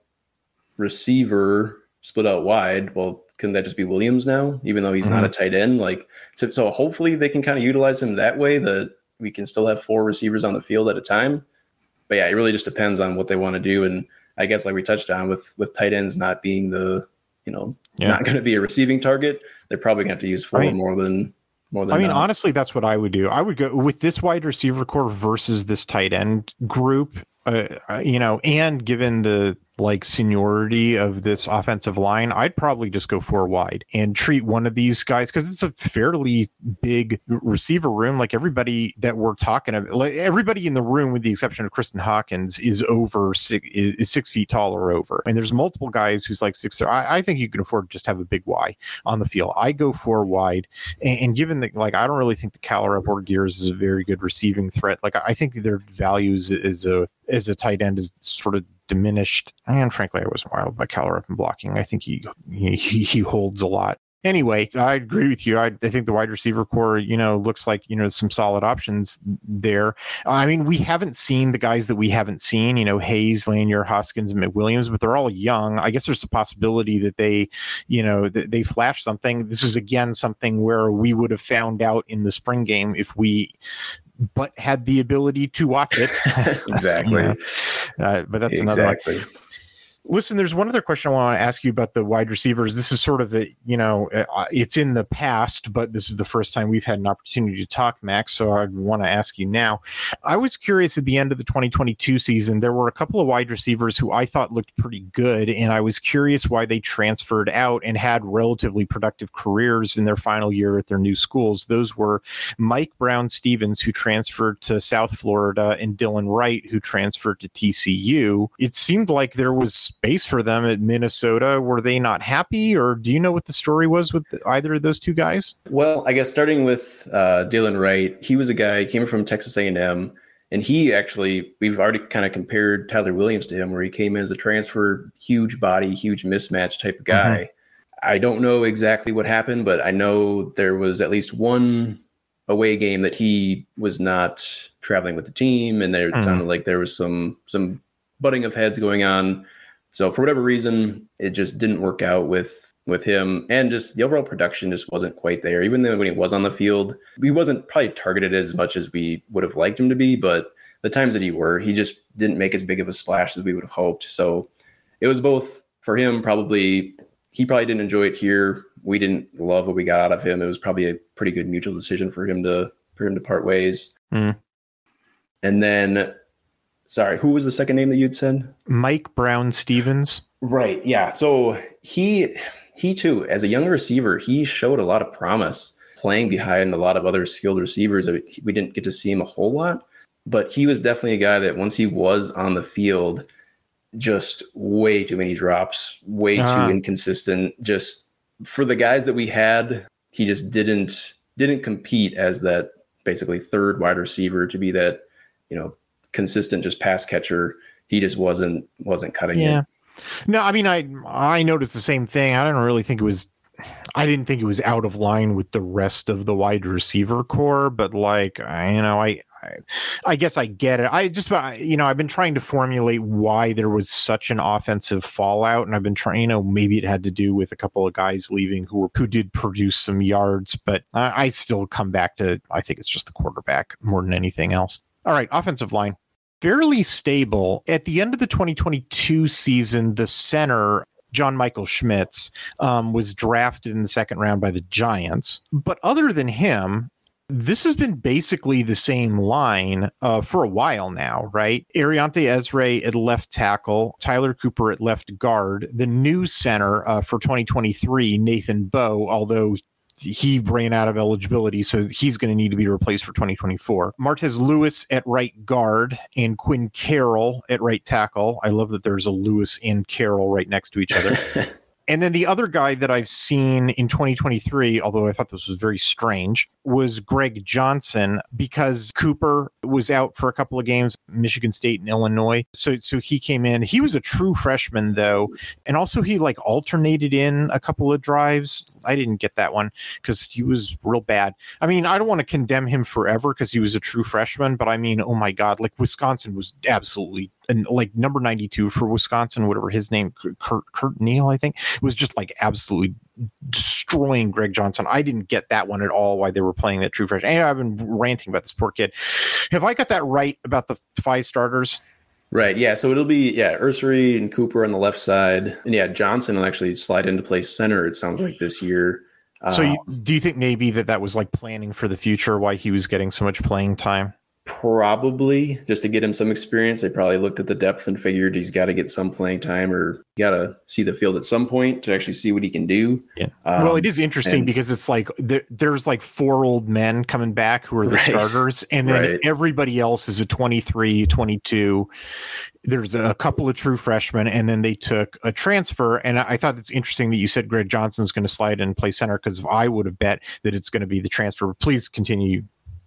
S4: receiver split out wide. Well, can that just be Williams now, even though he's mm-hmm. not a tight end? Like, so, so hopefully they can kind of utilize him that way, that we can still have four receivers on the field at a time. But yeah, it really just depends on what they want to do. And I guess like we touched on with with tight ends not being the you know, yeah. not going to be a receiving target, they're probably going to have to use four I mean, more than more than.
S3: I mean,
S4: none.
S3: honestly, that's what I would do. I would go with this wide receiver core versus this tight end group. Uh, you know, and given the like seniority of this offensive line, I'd probably just go four wide and treat one of these guys, because it's a fairly big receiver room. Like everybody that we're talking about, like everybody in the room, with the exception of Kristen Hawkins, is over six, is six feet tall or over. And there's multiple guys who's like six. I, I think you can afford to just have a big Y on the field. I go four wide, and, and given that, like, I don't really think the Calrep or Gears is a very good receiving threat. Like, I think their values as a as a tight end is sort of diminished, and frankly, I wasn't wild by Calrep and blocking. I think he, he he holds a lot. Anyway, I agree with you. I, I think the wide receiver core, you know, looks like, you know, some solid options there. I mean, we haven't seen the guys that we haven't seen, you know, Hayes, Lanier, Hoskins, and McWilliams, but they're all young. I guess there's a possibility that they, you know, that they flash something. This is, again, something where we would have found out in the spring game if we but had the ability to watch it.
S4: Exactly.
S3: Yeah. uh, but that's
S4: exactly.
S3: another one. Listen, there's one other question I want to ask you about the wide receivers. This is sort of a, you know, uh, it's in the past, but this is the first time we've had an opportunity to talk, Max. So I want to ask you now. I was curious at the end of the twenty twenty-two season, there were a couple of wide receivers who I thought looked pretty good. And I was curious why they transferred out and had relatively productive careers in their final year at their new schools. Those were Mike Brown-Stevens, who transferred to South Florida, and Dylan Wright, who transferred to T C U. It seemed like there was space for them at Minnesota. Were they not happy, or do you know what the story was with either of those two guys?
S4: Well, I guess starting with uh, Dylan Wright, he was a guy, he came from Texas A and M, and he actually, we've already kind of compared Tyler Williams to him, where he came in as a transfer, huge body, huge mismatch type of guy. Mm-hmm. I don't know exactly what happened, but I know there was at least one away game that he was not traveling with the team, and there mm-hmm. it sounded like there was some some butting of heads going on. So for whatever reason, it just didn't work out with, with him, and just the overall production just wasn't quite there. Even though when he was on the field, he wasn't probably targeted as much as we would have liked him to be, but the times that he were, he just didn't make as big of a splash as we would have hoped. So it was both for him, probably, he probably didn't enjoy it here. We didn't love what we got out of him. It was probably a pretty good mutual decision for him to, for him to part ways.
S3: Mm.
S4: And then, sorry, who was the second name that you'd said?
S3: Mike Brown-Stevens.
S4: Right. Yeah. So he, he too, as a young receiver, he showed a lot of promise playing behind a lot of other skilled receivers. We didn't get to see him a whole lot, but he was definitely a guy that once he was on the field, just way too many drops, way uh. too inconsistent. Just for the guys that we had, he just didn't, didn't compete as that basically third wide receiver to be that, you know, consistent just pass catcher. He just wasn't wasn't cutting
S3: yeah.
S4: it.
S3: No, I mean, I I noticed the same thing. I don't really think it was. I didn't think it was out of line with the rest of the wide receiver core, but like, I, you know, I, I I guess I get it. I just, you know, I've been trying to formulate why there was such an offensive fallout, and I've been trying, you know, maybe it had to do with a couple of guys leaving who were who did produce some yards, but I, I still come back to I think it's just the quarterback more than anything else. All right, offensive line. Fairly stable. At the end of the twenty twenty-two season, the center, John Michael Schmitz, um, was drafted in the second round by the Giants. But other than him, this has been basically the same line uh, for a while now, right? Ariante Ezra at left tackle, Tyler Cooper at left guard. The new center uh, for twenty twenty-three, Nathan Bowe, although he ran out of eligibility, so he's going to need to be replaced for twenty twenty-four. Martez Lewis at right guard and Quinn Carroll at right tackle. I love that there's a Lewis and Carroll right next to each other. And then the other guy that I've seen in twenty twenty-three, although I thought this was very strange, was Greg Johnson, because Cooper was out for a couple of games, Michigan State and Illinois. So, so he came in. He was a true freshman, though. And also he like alternated in a couple of drives. I didn't get that one because he was real bad. I mean, I don't want to condemn him forever because he was a true freshman, but I mean, oh my God, like Wisconsin was absolutely, and like number ninety-two for Wisconsin, whatever his name, Kurt, Kurt Neal, I think, was just like absolutely destroying Greg Johnson. I didn't get that one at all, why they were playing that true freshman. And I've been ranting about this poor kid. Have I got that right about the five starters?
S4: Right. Yeah. So it'll be, yeah, Ursary and Cooper on the left side. And yeah, Johnson will actually slide into play center, it sounds like, this year.
S3: So
S4: um,
S3: you, do you think maybe that that was like planning for the future, why he was getting so much playing time?
S4: Probably just to get him some experience. They probably looked at the depth and figured he's got to get some playing time, or got to see the field at some point to actually see what he can do.
S3: Yeah.
S4: Um,
S3: well, it is interesting
S4: and,
S3: because it's like there, there's like four old men coming back who are the right, starters, and then right. everybody else is a twenty-three, twenty-two. There's a couple of true freshmen, and then they took a transfer. And I thought it's interesting that you said Greg Johnson's going to slide in and play center, because I would have bet that it's going to be the transfer. Please continue.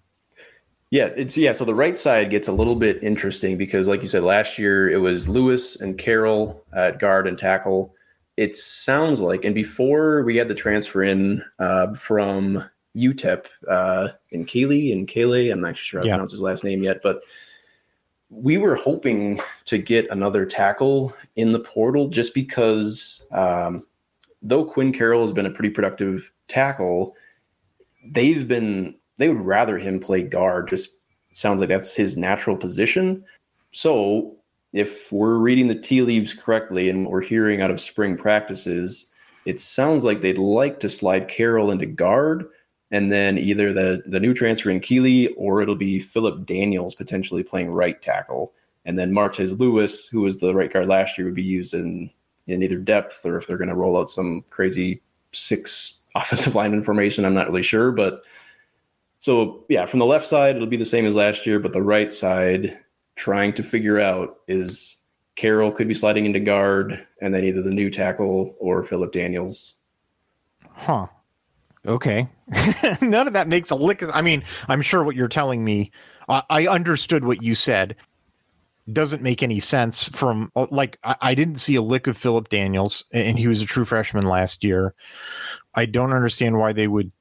S4: Yeah, it's yeah. So the right side gets a little bit interesting because, like you said, last year it was Lewis and Carroll at guard and tackle. it sounds like, and before we had the transfer in uh, from U T E P uh, in Keeley and Kaylee, I'm not sure how to
S3: Yeah.
S4: pronounce his last name yet, but we were hoping to get another tackle in the portal just because um, though Quinn Carroll has been a pretty productive tackle, they've been they would rather him play guard. Just sounds like that's his natural position. So if we're reading the tea leaves correctly and what we're hearing out of spring practices, it sounds like they'd like to slide Carroll into guard, and then either the, the new transfer in Keeley or it'll be Philip Daniels potentially playing right tackle. And then Martez Lewis, who was the right guard last year, would be used in, in either depth or if they're going to roll out some crazy six offensive lineman formation, I'm not really sure. But so, yeah, from the left side, it'll be the same as last year, but the right side, trying to figure out is Carroll could be sliding into guard and then either the new tackle or Philip Daniels.
S3: Huh. Okay. None of that makes a lick. Of, I mean, I'm sure what you're telling me, I, I understood what you said. Doesn't make any sense from, like, I, I didn't see a lick of Philip Daniels, and he was a true freshman last year. I don't understand why they would.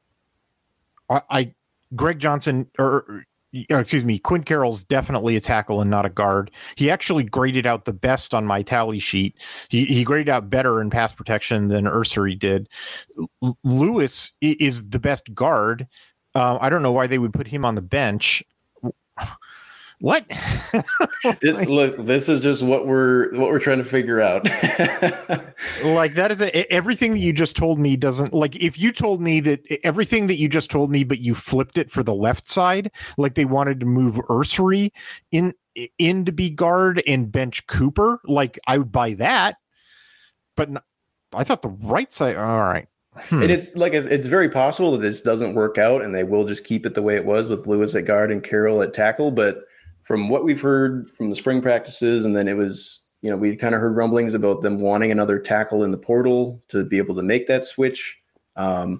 S3: I, I Greg Johnson, or, or excuse me, Quinn Carroll's definitely a tackle and not a guard. He actually graded out the best on my tally sheet. He, he graded out better in pass protection than Ursery did. L- Lewis is the best guard. Uh, I don't know why they would put him on the bench. What?
S4: this look, this is just what we're what we're trying to figure out.
S3: Like that is a, everything that you just told me doesn't, like, if you told me that everything that you just told me, but you flipped it for the left side, like they wanted to move Ursery in in to be guard and bench Cooper, like I would buy that. But no, I thought the right side. All right. Hmm.
S4: And it's like it's, it's very possible that this doesn't work out, and they will just keep it the way it was with Lewis at guard and Carroll at tackle. But from what we've heard from the spring practices, and then it was, you know, we kind of heard rumblings about them wanting another tackle in the portal to be able to make that switch. Um,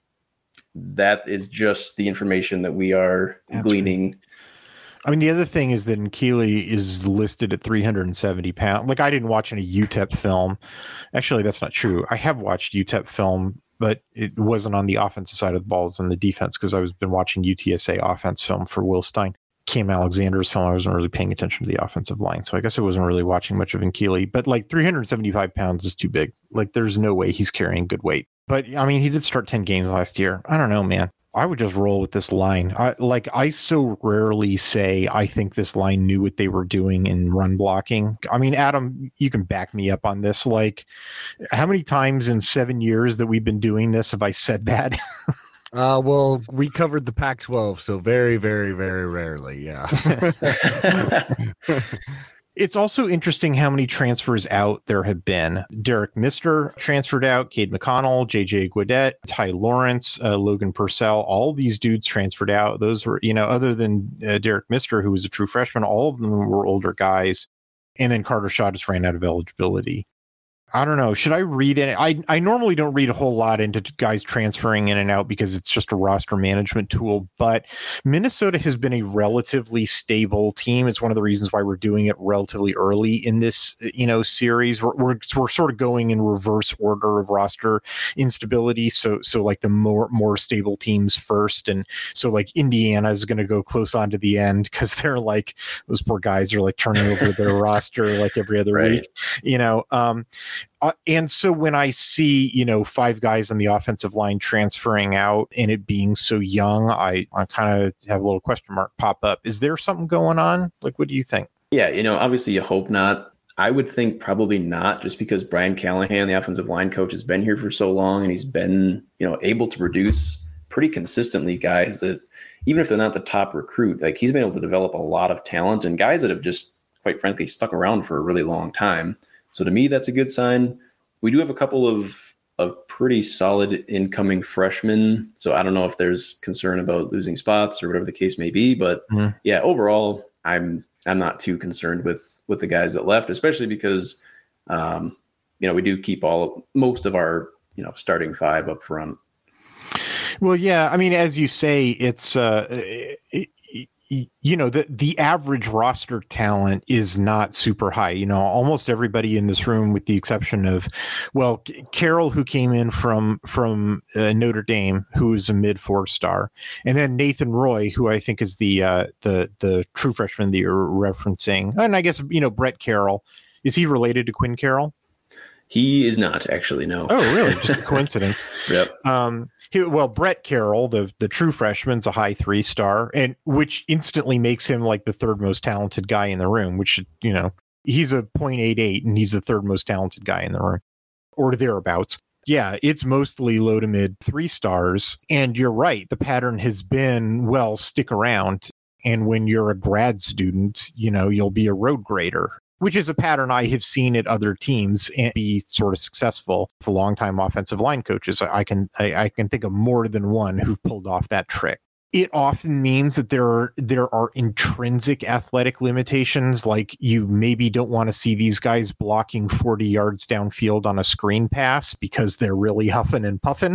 S4: that is just the information that we are That's gleaning.
S3: Right. I mean, the other thing is that Keeley is listed at three hundred seventy pounds. Like, I didn't watch any U T E P film. Actually, that's not true. I have watched U T E P film, but it wasn't on the offensive side of the ball. It was on the defense because I was been watching U T S A offense film for Will Stein. Cam Alexander's film, I wasn't really paying attention to the offensive line. So I guess I wasn't really watching much of Keeley. But like three hundred seventy-five pounds is too big. Like, there's no way he's carrying good weight. But I mean, he did start ten games last year. I don't know, man. I would just roll with this line. I, like, I so rarely say I think this line knew what they were doing in run blocking. I mean, Adam, you can back me up on this. Like, how many times in seven years that we've been doing this have I said that?
S1: Uh, well, we covered the Pac twelve, so very, very, very rarely, yeah.
S3: It's also interesting how many transfers out there have been. Derek Mister transferred out, Cade McConnell, J J Guadet, Ty Lawrence, uh, Logan Purcell, all these dudes transferred out. Those were, you know, other than uh, Derek Mister, who was a true freshman, all of them were older guys. And then Carter Shaw just ran out of eligibility. I don't know. Should I read it? I, I normally don't read a whole lot into guys transferring in and out because it's just a roster management tool. But Minnesota has been a relatively stable team. It's one of the reasons why we're doing it relatively early in this, you know, series. We're we're, we're sort of going in reverse order of roster instability. So so like the more more stable teams first, and so like Indiana is going to go close on to the end because they're like those poor guys are like turning over their roster like every other right. week, you know. Um, Uh, and so when I see, you know, five guys on the offensive line transferring out and it being so young, I, I kind of have a little question mark pop up. Is there something going on? Like, what do you think?
S4: Yeah, you know, obviously you hope not. I would think probably not, just because Brian Callahan, the offensive line coach, has been here for so long and he's been, you know, able to produce pretty consistently guys that even if they're not the top recruit, like he's been able to develop a lot of talent and guys that have just, quite frankly, stuck around for a really long time. So to me, that's a good sign. We do have a couple of of pretty solid incoming freshmen. So I don't know if there's concern about losing spots or whatever the case may be. But mm-hmm. yeah, overall, I'm I'm not too concerned with with the guys that left, especially because um, you know, we do keep all most of our, you know, starting five up front.
S3: Well, yeah, I mean, as you say, it's uh, it, you know, the, the average roster talent is not super high. You know, almost everybody in this room, with the exception of, well, Carroll, who came in from from uh, Notre Dame, who is a mid four star, and then Nathan Roy, who I think is the uh, the the true freshman that you're referencing, and I guess, you know, Brett Carroll. Is he related to Quinn Carroll?
S4: He is not, actually, no.
S3: Oh, really? Just a coincidence.
S4: Yep.
S3: Um, he, well, Brett Carroll, the the true freshman's a high three star, and which instantly makes him like the third most talented guy in the room. Which, you know, he's a point eight eight, and he's the third most talented guy in the room, or thereabouts. Yeah, it's mostly low to mid three stars, and you're right. The pattern has been, well, stick around, and when you're a grad student, you know, you'll be a road grader, which is a pattern I have seen at other teams and be sort of successful with longtime offensive line coaches. I can I, I can think of more than one who've pulled off that trick. It often means that there are, there are intrinsic athletic limitations, like you maybe don't want to see these guys blocking forty yards downfield on a screen pass because they're really huffing and puffing.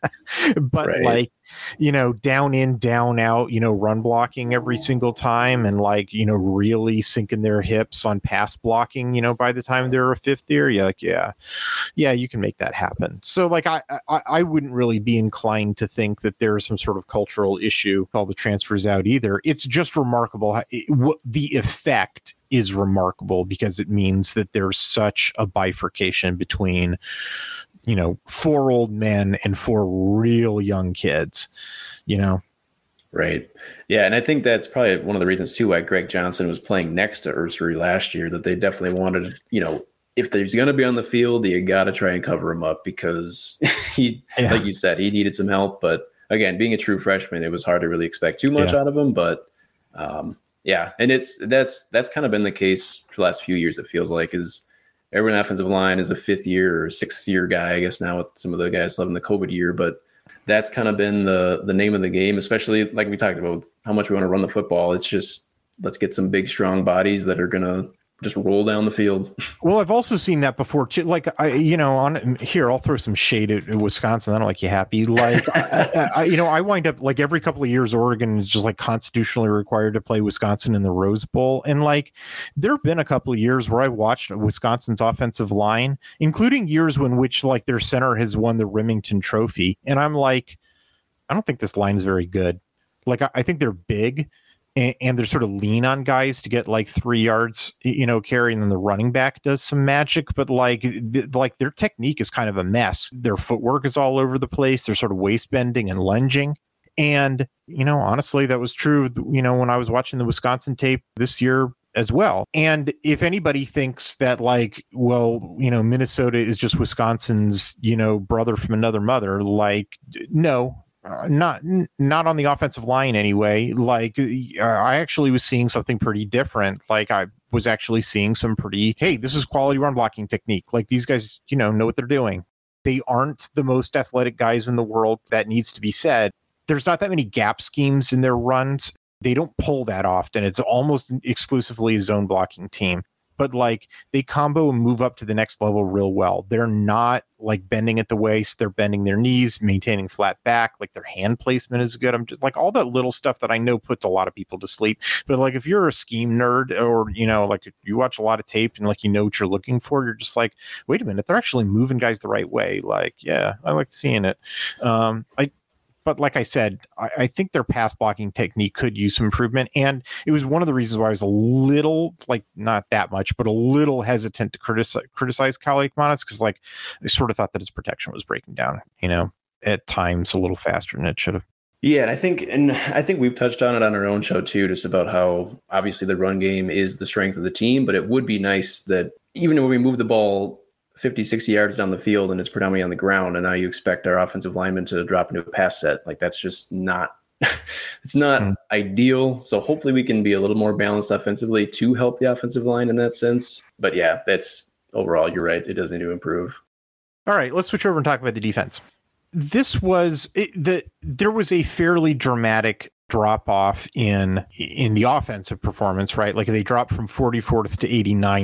S3: But right. like, you know, down in, down out, you know, run blocking every single time, and like, you know, really sinking their hips on pass blocking, you know, by the time they're a fifth year, you're like, yeah, yeah, you can make that happen. So like, I, I, I wouldn't really be inclined to think that there's some sort of cultural issue with all the transfers out either. It's just remarkable. How, it, what the effect is remarkable, because it means that there's such a bifurcation between, you know, four old men and four real young kids, you know?
S4: Right. Yeah. And I think that's probably one of the reasons too, why Greg Johnson was playing next to Ursary last year, that they definitely wanted, you know, if there's going to be on the field, you got to try and cover him up, because he, yeah. like you said, he needed some help. But again, being a true freshman, it was hard to really expect too much yeah. out of him. But um, yeah, and it's that's that's kind of been the case for the last few years. It feels like, is everyone on the offensive line is a fifth year or sixth year guy, I guess now with some of the guys still in the COVID year. But that's kind of been the the name of the game, especially like we talked about how much we want to run the football. It's just, let's get some big, strong bodies that are going to just roll down the field.
S3: Well, I've also seen that before. Like, I, you know, on here, I'll throw some shade at, at Wisconsin. I don't like you happy. Like, I, I, you know, I wind up like every couple of years, Oregon is just like constitutionally required to play Wisconsin in the Rose Bowl. And like, there have been a couple of years where I've watched Wisconsin's offensive line, including years when which like their center has won the Remington Trophy. And I'm like, I don't think this line's very good. Like, I, I think they're big, and, and they're sort of lean on guys to get like three yards, you know, carry, and then the running back does some magic. But like, th- like their technique is kind of a mess. Their footwork is all over the place. They're sort of waist bending and lunging. And, you know, honestly, that was true, you know, when I was watching the Wisconsin tape this year as well. And if anybody thinks that like, well, you know, Minnesota is just Wisconsin's, you know, brother from another mother, like, no. Uh, not not on the offensive line anyway. Like, uh, I actually was seeing something pretty different. Like, I was actually seeing some pretty, hey, this is quality run blocking technique. Like, these guys, you know, know what they're doing. They aren't the most athletic guys in the world. That needs to be said. There's not that many gap schemes in their runs. They don't pull that often. It's almost exclusively a zone blocking team. But like, they combo and move up to the next level real well. They're not like bending at the waist. They're bending their knees, maintaining flat back. Like, their hand placement is good. I'm just like, all that little stuff that I know puts a lot of people to sleep. But like, if you're a scheme nerd, or, you know, like if you watch a lot of tape and like, you know what you're looking for, you're just like, wait a minute, they're actually moving guys the right way. Like, yeah, I like seeing it. Um, I, But like I said, I, I think their pass blocking technique could use some improvement. And it was one of the reasons why I was a little, like, not that much, but a little hesitant to criticize, criticize Kyle Akmanis, because like, I sort of thought that his protection was breaking down, you know, at times a little faster than it should have.
S4: Yeah, and I think and I think we've touched on it on our own show too, just about how obviously the run game is the strength of the team, but it would be nice that even when we move the ball fifty, sixty yards down the field and it's predominantly on the ground, and now you expect our offensive linemen to drop into a pass set. Like, that's just not, it's not mm. ideal. So hopefully we can be a little more balanced offensively to help the offensive line in that sense. But yeah, that's overall, you're right. It does need to improve.
S3: All right, let's switch over and talk about the defense. This was it, the, there was a fairly dramatic drop off in, in the offensive performance, right? Like, they dropped from forty-fourth to eighty-ninth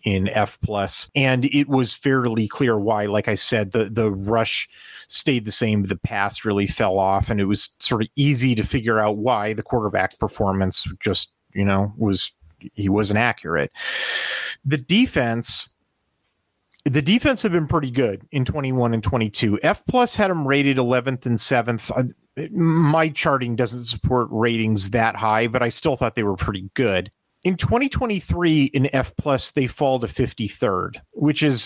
S3: in F plus, and it was fairly clear why. Like I said, the the rush stayed the same, the pass really fell off, and it was sort of easy to figure out why. The quarterback performance just, you know, was he wasn't accurate. The defense. The defense have been pretty good in twenty-one and twenty-two. F plus had them rated eleventh and seventh. My charting doesn't support ratings that high, but I still thought they were pretty good. In twenty twenty-three in F plus, they fall to fifty-third, which is,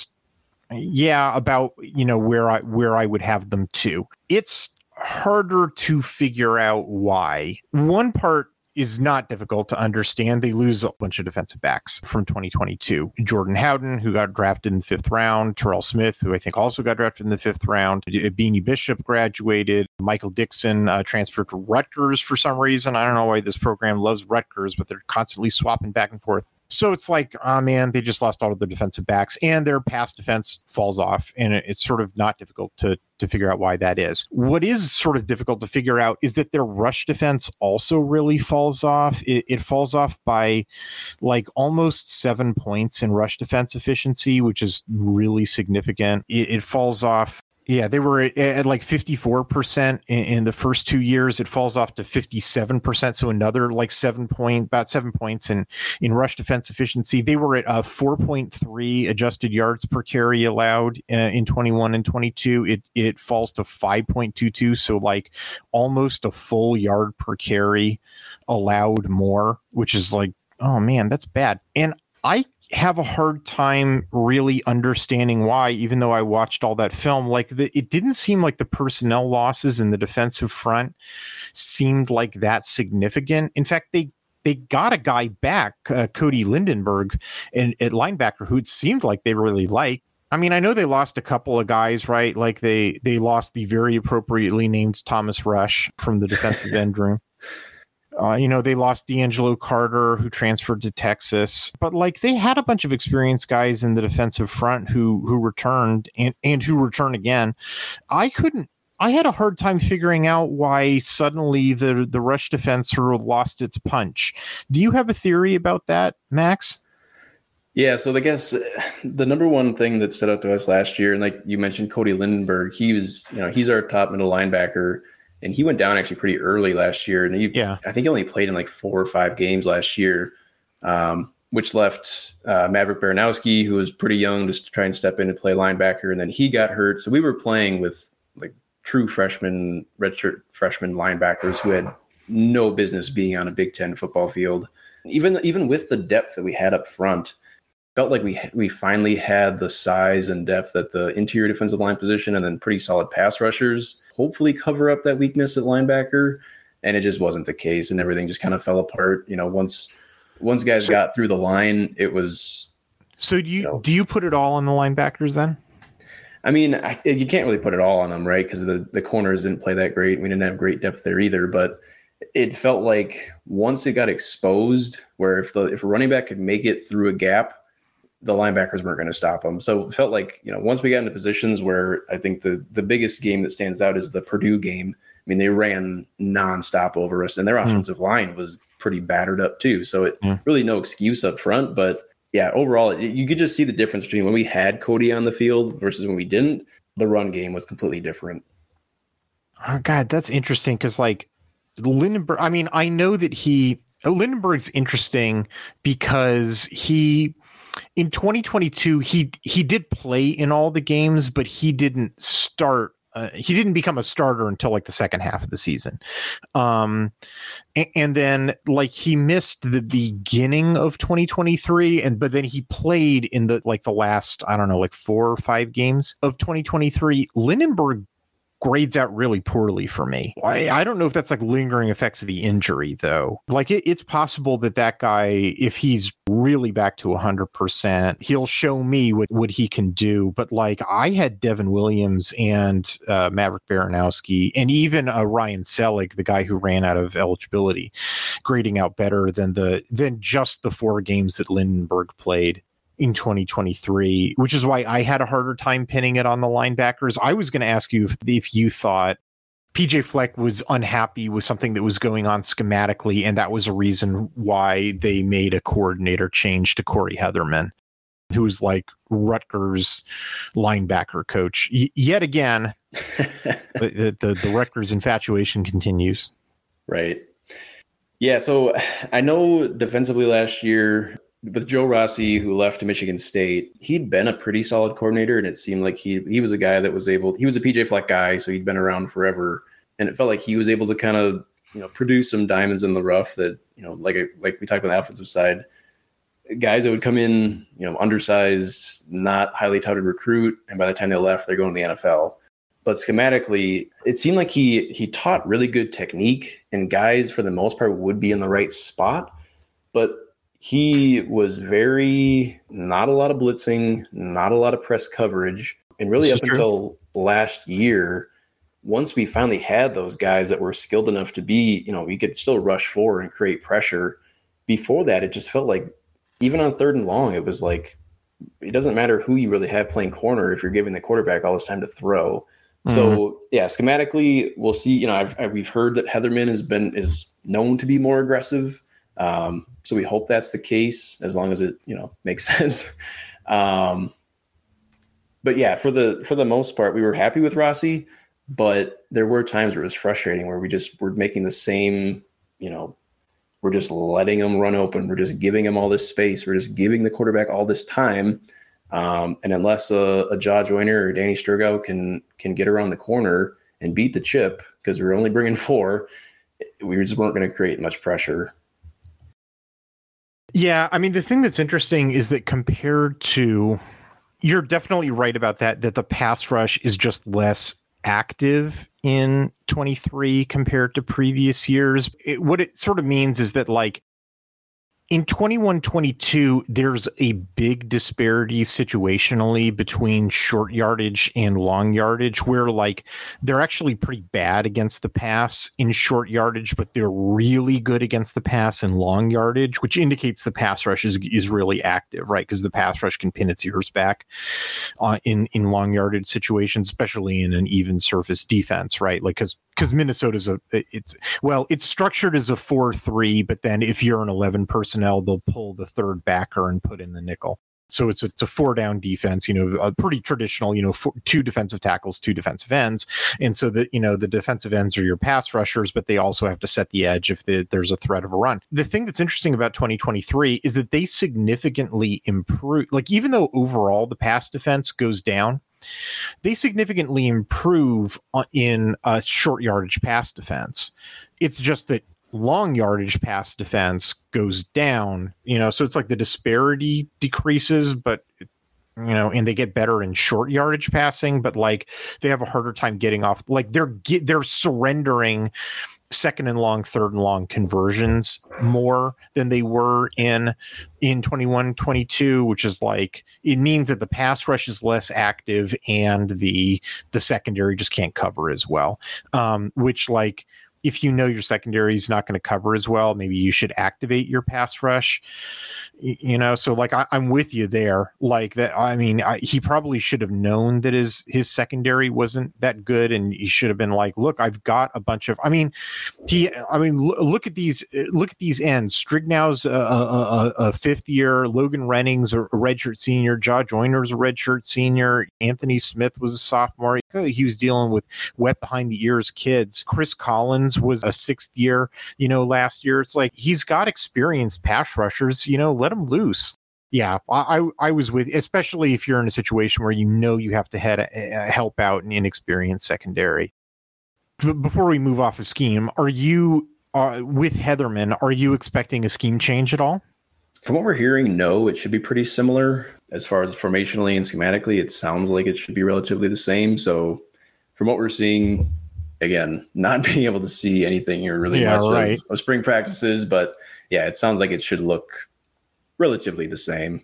S3: yeah, about, you know, where I where I would have them to. It's harder to figure out why. One part is not difficult to understand. They lose a bunch of defensive backs from twenty twenty-two. Jordan Howden, who got drafted in the fifth round. Terrell Smith, who I think also got drafted in the fifth round. Beanie Bishop graduated. Michael Dixon uh, transferred to Rutgers for some reason. I don't know why this program loves Rutgers, but they're constantly swapping back and forth. So it's like, oh man, they just lost all of their defensive backs and their pass defense falls off. And it's sort of not difficult to, to figure out why that is. What is sort of difficult to figure out is that their rush defense also really falls off. It, it falls off by like almost seven points in rush defense efficiency, which is really significant. It, it falls off. Yeah, they were at, at like fifty-four percent in, in the first two years. It falls off to fifty-seven percent. So another like seven point, about seven points in, in rush defense efficiency. They were at uh, four point three adjusted yards per carry allowed uh, in twenty-one and twenty-two. It, it falls to five point two two. So like almost a full yard per carry allowed more, which is like, oh man, that's bad. And I have a hard time really understanding why, even though I watched all that film. Like the, it didn't seem like the personnel losses in the defensive front seemed like that significant. In fact, they they got a guy back, uh, Cody Lindenberg, and at linebacker, who it seemed like they really liked. I mean, I know they lost a couple of guys, right? Like they they lost the very appropriately named Thomas Rush from the defensive end room. Uh, you know, they lost D'Angelo Carter, who transferred to Texas, but like they had a bunch of experienced guys in the defensive front who who returned and, and who return again. I couldn't, I had a hard time figuring out why suddenly the, the rush defense sort of lost its punch. Do you have a theory about that, Max?
S4: Yeah, so I guess the number one thing that stood out to us last year, and like you mentioned, Cody Lindenberg, he was, you know, he's our top middle linebacker. And he went down actually pretty early last year. And he, yeah. I think he only played in like four or five games last year, um, which left uh, Maverick Baranowski, who was pretty young, just to try and step in and play linebacker. And then he got hurt. So we were playing with like true freshmen, redshirt freshman linebackers who had no business being on a Big Ten football field. Even, even with the depth that we had up front, felt like we we finally had the size and depth at the interior defensive line position and then pretty solid pass rushers, hopefully cover up that weakness at linebacker. And it just wasn't the case. And everything just kind of fell apart. You know, once once guys so, got through the line, it was.
S3: So do you,
S4: you know,
S3: do you put it all on the linebackers then?
S4: I mean, I, you can't really put it all on them, right? Because the, the corners didn't play that great. We didn't have great depth there either. But it felt like once it got exposed, where if the if a running back could make it through a gap, the linebackers weren't going to stop them. So it felt like, you know, once we got into positions where I think the, the biggest game that stands out is the Purdue game. I mean, they ran nonstop over us and their offensive mm. line was pretty battered up too. So it mm. really no excuse up front, but yeah, overall it, you could just see the difference between when we had Cody on the field versus when we didn't. The run game was completely different.
S3: Oh God, that's interesting. Cause like Lindenberg, I mean, I know that he, Lindenberg's interesting because he, in twenty twenty-two, he he did play in all the games, but he didn't start. Uh, he didn't become a starter until like the second half of the season. Um, and, and then like he missed the beginning of twenty twenty-three, and but then he played in the like the last, I don't know, like four or five games of twenty twenty-three. Lindenberg grades out really poorly for me. I, I don't know if that's like lingering effects of the injury though. Like it, it's possible that that guy, if he's really back to one hundred percent, he'll show me what, what he can do. But like I had Devin Williams and uh, Maverick Baranowski and even uh, Ryan Selig, the guy who ran out of eligibility, grading out better than the than just the four games that Lindenberg played in twenty twenty-three, which is why I had a harder time pinning it on the linebackers. I was going to ask you if, if you thought P J Fleck was unhappy with something that was going on schematically, and that was a reason why they made a coordinator change to Corey Heatherman. who's like Rutgers linebacker coach. Y- yet again, the, the, the Rutgers infatuation continues.
S4: Right. Yeah. So I know defensively last year with Joe Rossi, who left to Michigan State, he'd been a pretty solid coordinator, and it seemed like he he was a guy that was able, he was a P J Fleck guy, so he'd been around forever. And it felt like he was able to kind of, you know, produce some diamonds in the rough that, you know, like, like we talked about the offensive side, guys that would come in, you know, undersized, not highly touted recruit, and by the time they left, they're going to the N F L. But schematically, it seemed like he he taught really good technique, and guys for the most part would be in the right spot. But he was very, not a lot of blitzing, not a lot of press coverage. And really up until last year, once we finally had those guys that were skilled enough to be, you know, we could still rush forward and create pressure. Before that, it just felt like, even on third and long, it was like, it doesn't matter who you really have playing corner if you're giving the quarterback all this time to throw. Mm-hmm. So yeah, schematically, we'll see. You know, I've, I've we've heard that Heatherman has been is known to be more aggressive. Um, so we hope that's the case, as long as it, you know, makes sense. Um, but yeah, for the for the most part, we were happy with Rossi, but there were times where it was frustrating, where we just were making the same, you know, we're just letting him run open. We're just giving him all this space. We're just giving the quarterback all this time. Um, and unless a, a Josh Joyner or Danny Sturgow can can get around the corner and beat the chip, because we're only bringing four, we just weren't going to create much pressure.
S3: Yeah, I mean, the thing that's interesting is that compared to, you're definitely right about that, that the pass rush is just less active in twenty-three compared to previous years. It, what it sort of means is that, like, in twenty-one twenty-two, there's a big disparity situationally between short yardage and long yardage, where like they're actually pretty bad against the pass in short yardage, but they're really good against the pass in long yardage, which indicates the pass rush is, is really active, right? Because the pass rush can pin its ears back uh, in, in long yardage situations, especially in an even surface defense, right? Like, because because Minnesota's a, it's, well, it's structured as a four three, but then if you're an eleven personnel, they'll pull the third backer and put in the nickel. So it's a, it's a four down defense, you know, a pretty traditional, you know, four, two defensive tackles, two defensive ends. And so that, you know, the defensive ends are your pass rushers, but they also have to set the edge if the, there's a threat of a run. The thing that's interesting about twenty twenty-three is that they significantly improve, like, even though overall the pass defense goes down, they significantly improve in a short yardage pass defense. It's just that long yardage pass defense goes down, you know, so it's like the disparity decreases, but, you know, and they get better in short yardage passing, but like they have a harder time getting off, like they're, they're surrendering second and long, third and long conversions more than they were in in twenty-one twenty-two, which is like, it means that the pass rush is less active and the the secondary just can't cover as well. Um, which, like, if you know your secondary is not going to cover as well, maybe you should activate your pass rush, you know? So like, I, I'm with you there. Like that. I mean, I, he probably should have known that his, his secondary wasn't that good. And he should have been like, look, I've got a bunch of, I mean, he, I mean, l- look at these, look at these ends. Strignow's a, a, a fifth year, Logan Renning's a redshirt senior, Josh Joyner's a redshirt senior. Anthony Smith was a sophomore. He was dealing with wet behind the ears kids. Chris Collins was a sixth year, you know, last year. It's like, he's got experienced pass rushers, you know, let him loose. Yeah, I I was with, especially if you're in a situation where you know you have to head uh, help out an inexperienced secondary. B- before we move off of scheme, are you uh, with Heatherman? Are you expecting a scheme change at all?
S4: From what we're hearing, no. It should be pretty similar as far as formationally and schematically. It sounds like it should be relatively the same. So, from what we're seeing, again, not being able to see anything here really
S3: yeah,
S4: much
S3: right.
S4: of, of spring practices, but yeah, it sounds like it should look relatively the same.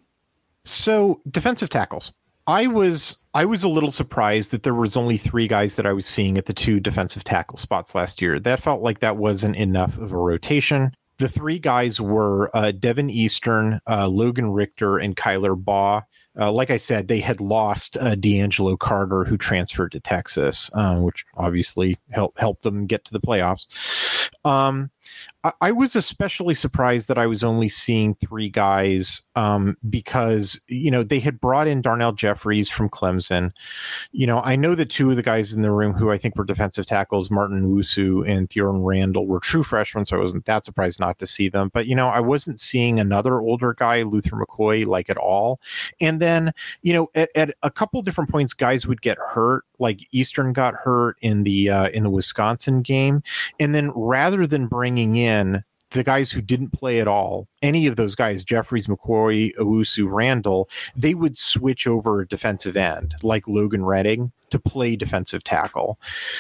S3: So, defensive tackles. I was I was a little surprised that there was only three guys that I was seeing at the two defensive tackle spots last year. That felt like that wasn't enough of a rotation. The three guys were uh, Devin Eastern, uh, Logan Richter, and Kyler Baugh. Uh, like I said, they had lost uh, D'Angelo Carter, who transferred to Texas, uh, which obviously helped helped them get to the playoffs. Um, I, I was especially surprised that I was only seeing three guys um, because, you know, they had brought in Darnell Jeffries from Clemson. You know, I know that two of the guys in the room who I think were defensive tackles, Martin Wusu and Theoren Randall, were true freshmen, so I wasn't that surprised not to see them. But, you know, I wasn't seeing another older guy, Luther McCoy, like at all. And then, you know, at, at a couple different points, guys would get hurt. Like Eastern got hurt in the uh, in the Wisconsin game. And then rather than bringing in the guys who didn't play at all, any of those guys, Jeffries, McCoy, Owusu, Randall, they would switch over a defensive end like Logan Redding to play defensive tackle.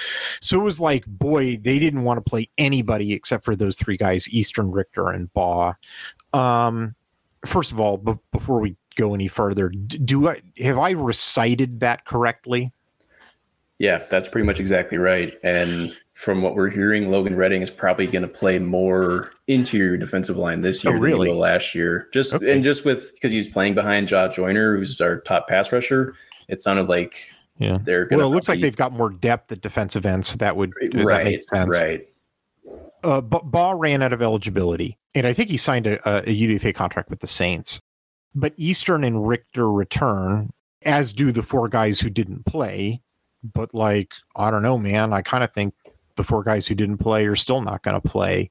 S3: So it was like, boy, they didn't want to play anybody except for those three guys, Eastern, Richter, and Baugh. Um, first of all, b- before we go any further, do I have I recited that correctly?
S4: Yeah, that's pretty much exactly right. And from what we're hearing, Logan Redding is probably going to play more interior defensive line this year
S3: oh, really?
S4: than he will last year. Just
S3: okay.
S4: and just with because he was playing behind Josh Joyner, who's our top pass rusher. It sounded like
S3: yeah.
S4: they're going.
S3: Well, it looks like they've got more depth at defensive end, so that would
S4: right,
S3: that makes sense.
S4: Right.
S3: Uh, but Baugh ran out of eligibility, and I think he signed a, a U D F A contract with the Saints. But Eastern and Richter return, as do the four guys who didn't play. But like, I don't know, man. I kind of think the four guys who didn't play are still not going to play.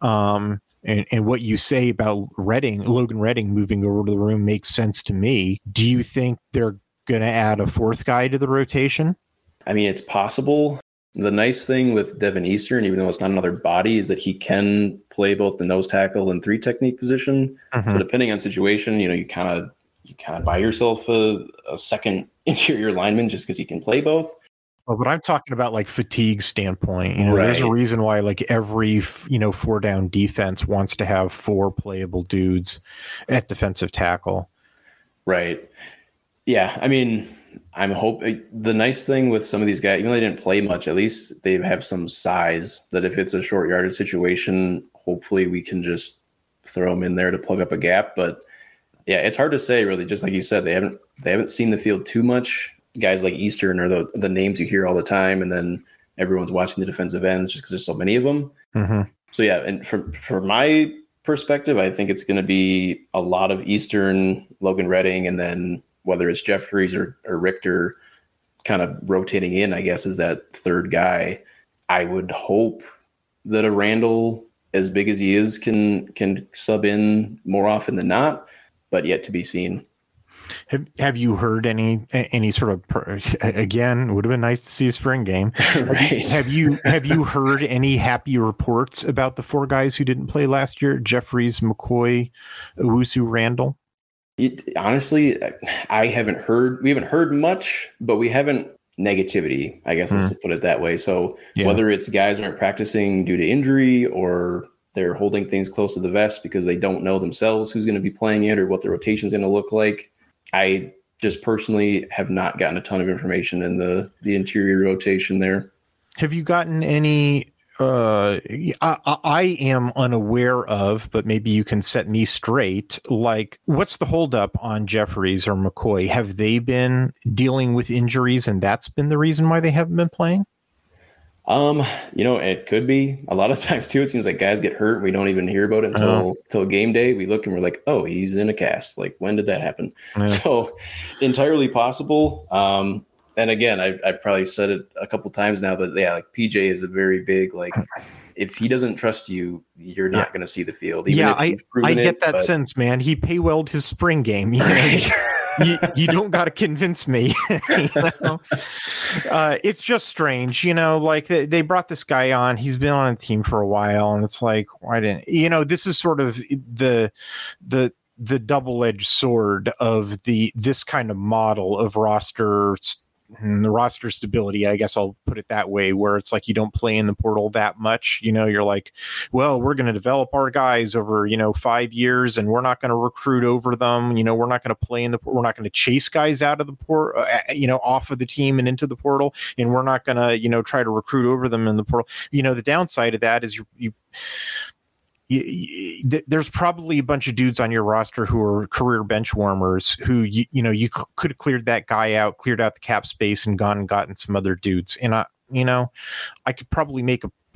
S3: Um, and, and what you say about Redding, Logan Redding moving over to the room makes sense to me. Do you think they're going to add a fourth guy to the rotation?
S4: I mean, it's possible. The nice thing with Devin Eastern, even though it's not another body, is that he can play both the nose tackle and three technique position. Mm-hmm. So depending on situation, you know, you kind of you kind of buy yourself a, a second interior lineman just because he can play both.
S3: Well, but I'm talking about like fatigue standpoint. You know,
S4: right.
S3: There's a reason why like every, you know, four down defense wants to have four playable dudes at defensive tackle.
S4: Right. Yeah. I mean, I'm hoping the nice thing with some of these guys, even though they didn't play much, at least they have some size that if it's a short yardage situation, hopefully we can just throw them in there to plug up a gap. But yeah, it's hard to say really. Just like you said, they haven't, they haven't seen the field too much. Guys like Eastern are the, the names you hear all the time, and then everyone's watching the defensive ends just because there's so many of them.
S3: Mm-hmm.
S4: So yeah, and from from my perspective, I think it's going to be a lot of Eastern, Logan Redding, and then whether it's Jeffries or, or Richter kind of rotating in, I guess, is that third guy. I would hope that a Randall, as big as he is, can can sub in more often than not, but yet to be seen.
S3: Have Have you heard any any sort of, again, would have been nice to see a spring game.
S4: Right.
S3: Have you have you heard any happy reports about the four guys who didn't play last year? Jeffries, McCoy, Owusu, Randall?
S4: It, honestly, I haven't heard. We haven't heard much, but we haven't negativity. I guess let's mm. put it that way. So yeah. Whether it's guys aren't practicing due to injury or they're holding things close to the vest because they don't know themselves who's going to be playing it or what the rotation is going to look like. I just personally have not gotten a ton of information in the, the interior rotation there.
S3: Have you gotten any, uh, I, I am unaware of, but maybe you can set me straight. Like, what's the holdup on Jeffries or McCoy? Have they been dealing with injuries and that's been the reason why they haven't been playing?
S4: Um, you know, it could be. A lot of times too, it seems like guys get hurt. We don't even hear about it until uh-huh. until game day. We look and we're like, oh, he's in a cast. Like, when did that happen? Yeah. So entirely possible. Um, and again, I I probably said it a couple times now, but yeah, like P J is a very big, like, if he doesn't trust you, you're not yeah. going to see the field. Even
S3: yeah,
S4: if
S3: I, I get
S4: it,
S3: that
S4: but...
S3: sense, man. He paywelled his spring game. You, know? you, you don't got to convince me. you know? uh, it's just strange, you know, like they, they brought this guy on. He's been on a team for a while, and it's like, why didn't, you know, this is sort of the, the, the double-edged sword of the, this kind of model of roster the roster stability, I guess I'll put it that way, where it's like you don't play in the portal that much. You know, you're like, well, we're going to develop our guys over, you know, five years and we're not going to recruit over them. You know, we're not going to play in the, we're not going to chase guys out of the port, uh, you know, off of the team and into the portal. And we're not going to, you know, try to recruit over them in the portal. You know, the downside of that is you, you You, you, there's probably a bunch of dudes on your roster who are career bench warmers who, you, you know, you c- could have cleared that guy out, cleared out the cap space and gone and gotten some other dudes. And I, you know, I could probably make a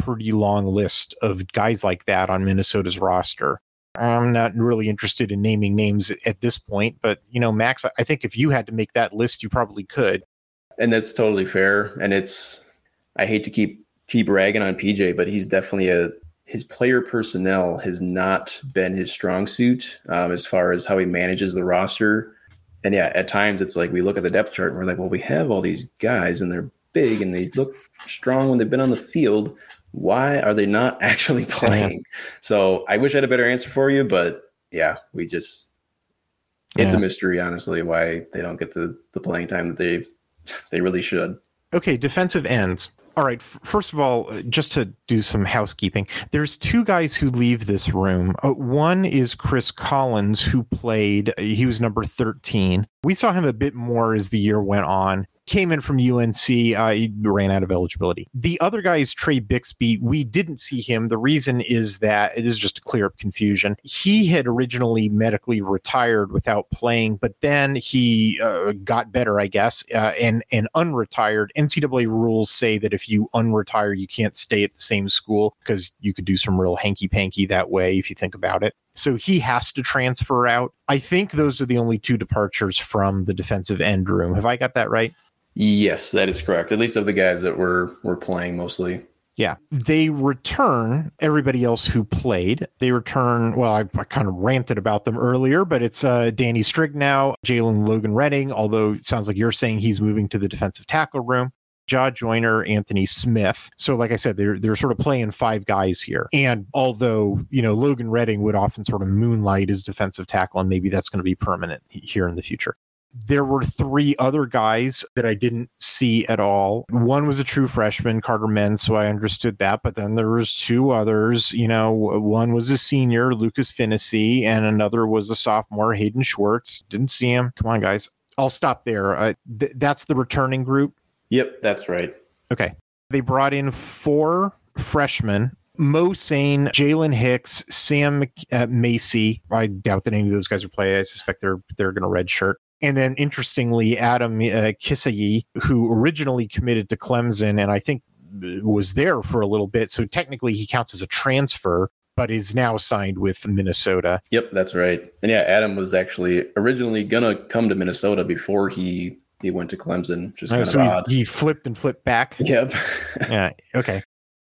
S3: pretty long list of guys like that on Minnesota's roster. I'm not really interested in naming names at this point, but, you know, Max, I think if you had to make that list, you probably could.
S4: And that's totally fair. And it's, I hate to keep keep ragging on P J, but he's definitely a, his player personnel has not been his strong suit um, as far as how he manages the roster. And yeah, at times it's like we look at the depth chart and we're like, well, we have all these guys and they're big and they look strong when they've been on the field. Why are they not actually playing? Yeah. So I wish I had a better answer for you, but yeah, we just, it's yeah. a mystery, honestly, why they don't get the, the playing time that they, they really should.
S3: Okay. Defensive ends. All right. F- first of all, just to do some housekeeping, there's two guys who leave this room. Uh, one is Chris Collins, who played, he was number thirteen. We saw him a bit more as the year went on. Came in from U N C, uh, he ran out of eligibility. The other guy is Trey Bixby. We didn't see him. The reason is that it is just to clear up confusion. He had originally medically retired without playing, but then he uh, got better, I guess, uh, and and unretired. N C double A rules say that if you unretire, you can't stay at the same school because you could do some real hanky-panky that way if you think about it. So he has to transfer out. I think those are the only two departures from the defensive end room. Have I got that right?
S4: Yes, that is correct. At least of the guys that were were playing mostly.
S3: Yeah. They return everybody else who played. They return, well, I, I kind of ranted about them earlier, but it's uh, Danny Strignow, Jalen Logan Redding, although it sounds like you're saying he's moving to the defensive tackle room. Ja Joyner, Anthony Smith. So like I said, they're they're sort of playing five guys here. And although, you know, Logan Redding would often sort of moonlight as defensive tackle, and maybe that's going to be permanent here in the future. There were three other guys that I didn't see at all. One was a true freshman, Carter Menz, so I understood that. But then there was two others. You know, one was a senior, Lucas Finnessy, and another was a sophomore, Hayden Schwartz. Didn't see him. Come on, guys. I'll stop there. Uh, th- that's the returning group.
S4: Yep, that's right.
S3: Okay. They brought in four freshmen. Mo Sane, Jalen Hicks, Sam uh, Macy. I doubt that any of those guys will play. I suspect they're they're going to redshirt. And then, interestingly, Adam uh, Kisayi, who originally committed to Clemson and I think was there for a little bit. So technically, he counts as a transfer, but is now signed with Minnesota.
S4: Yep, that's right. And yeah, Adam was actually originally going to come to Minnesota before he, he went to Clemson, which is kind
S3: oh, so
S4: of odd.
S3: He flipped and flipped back?
S4: Yep.
S3: Yeah, okay.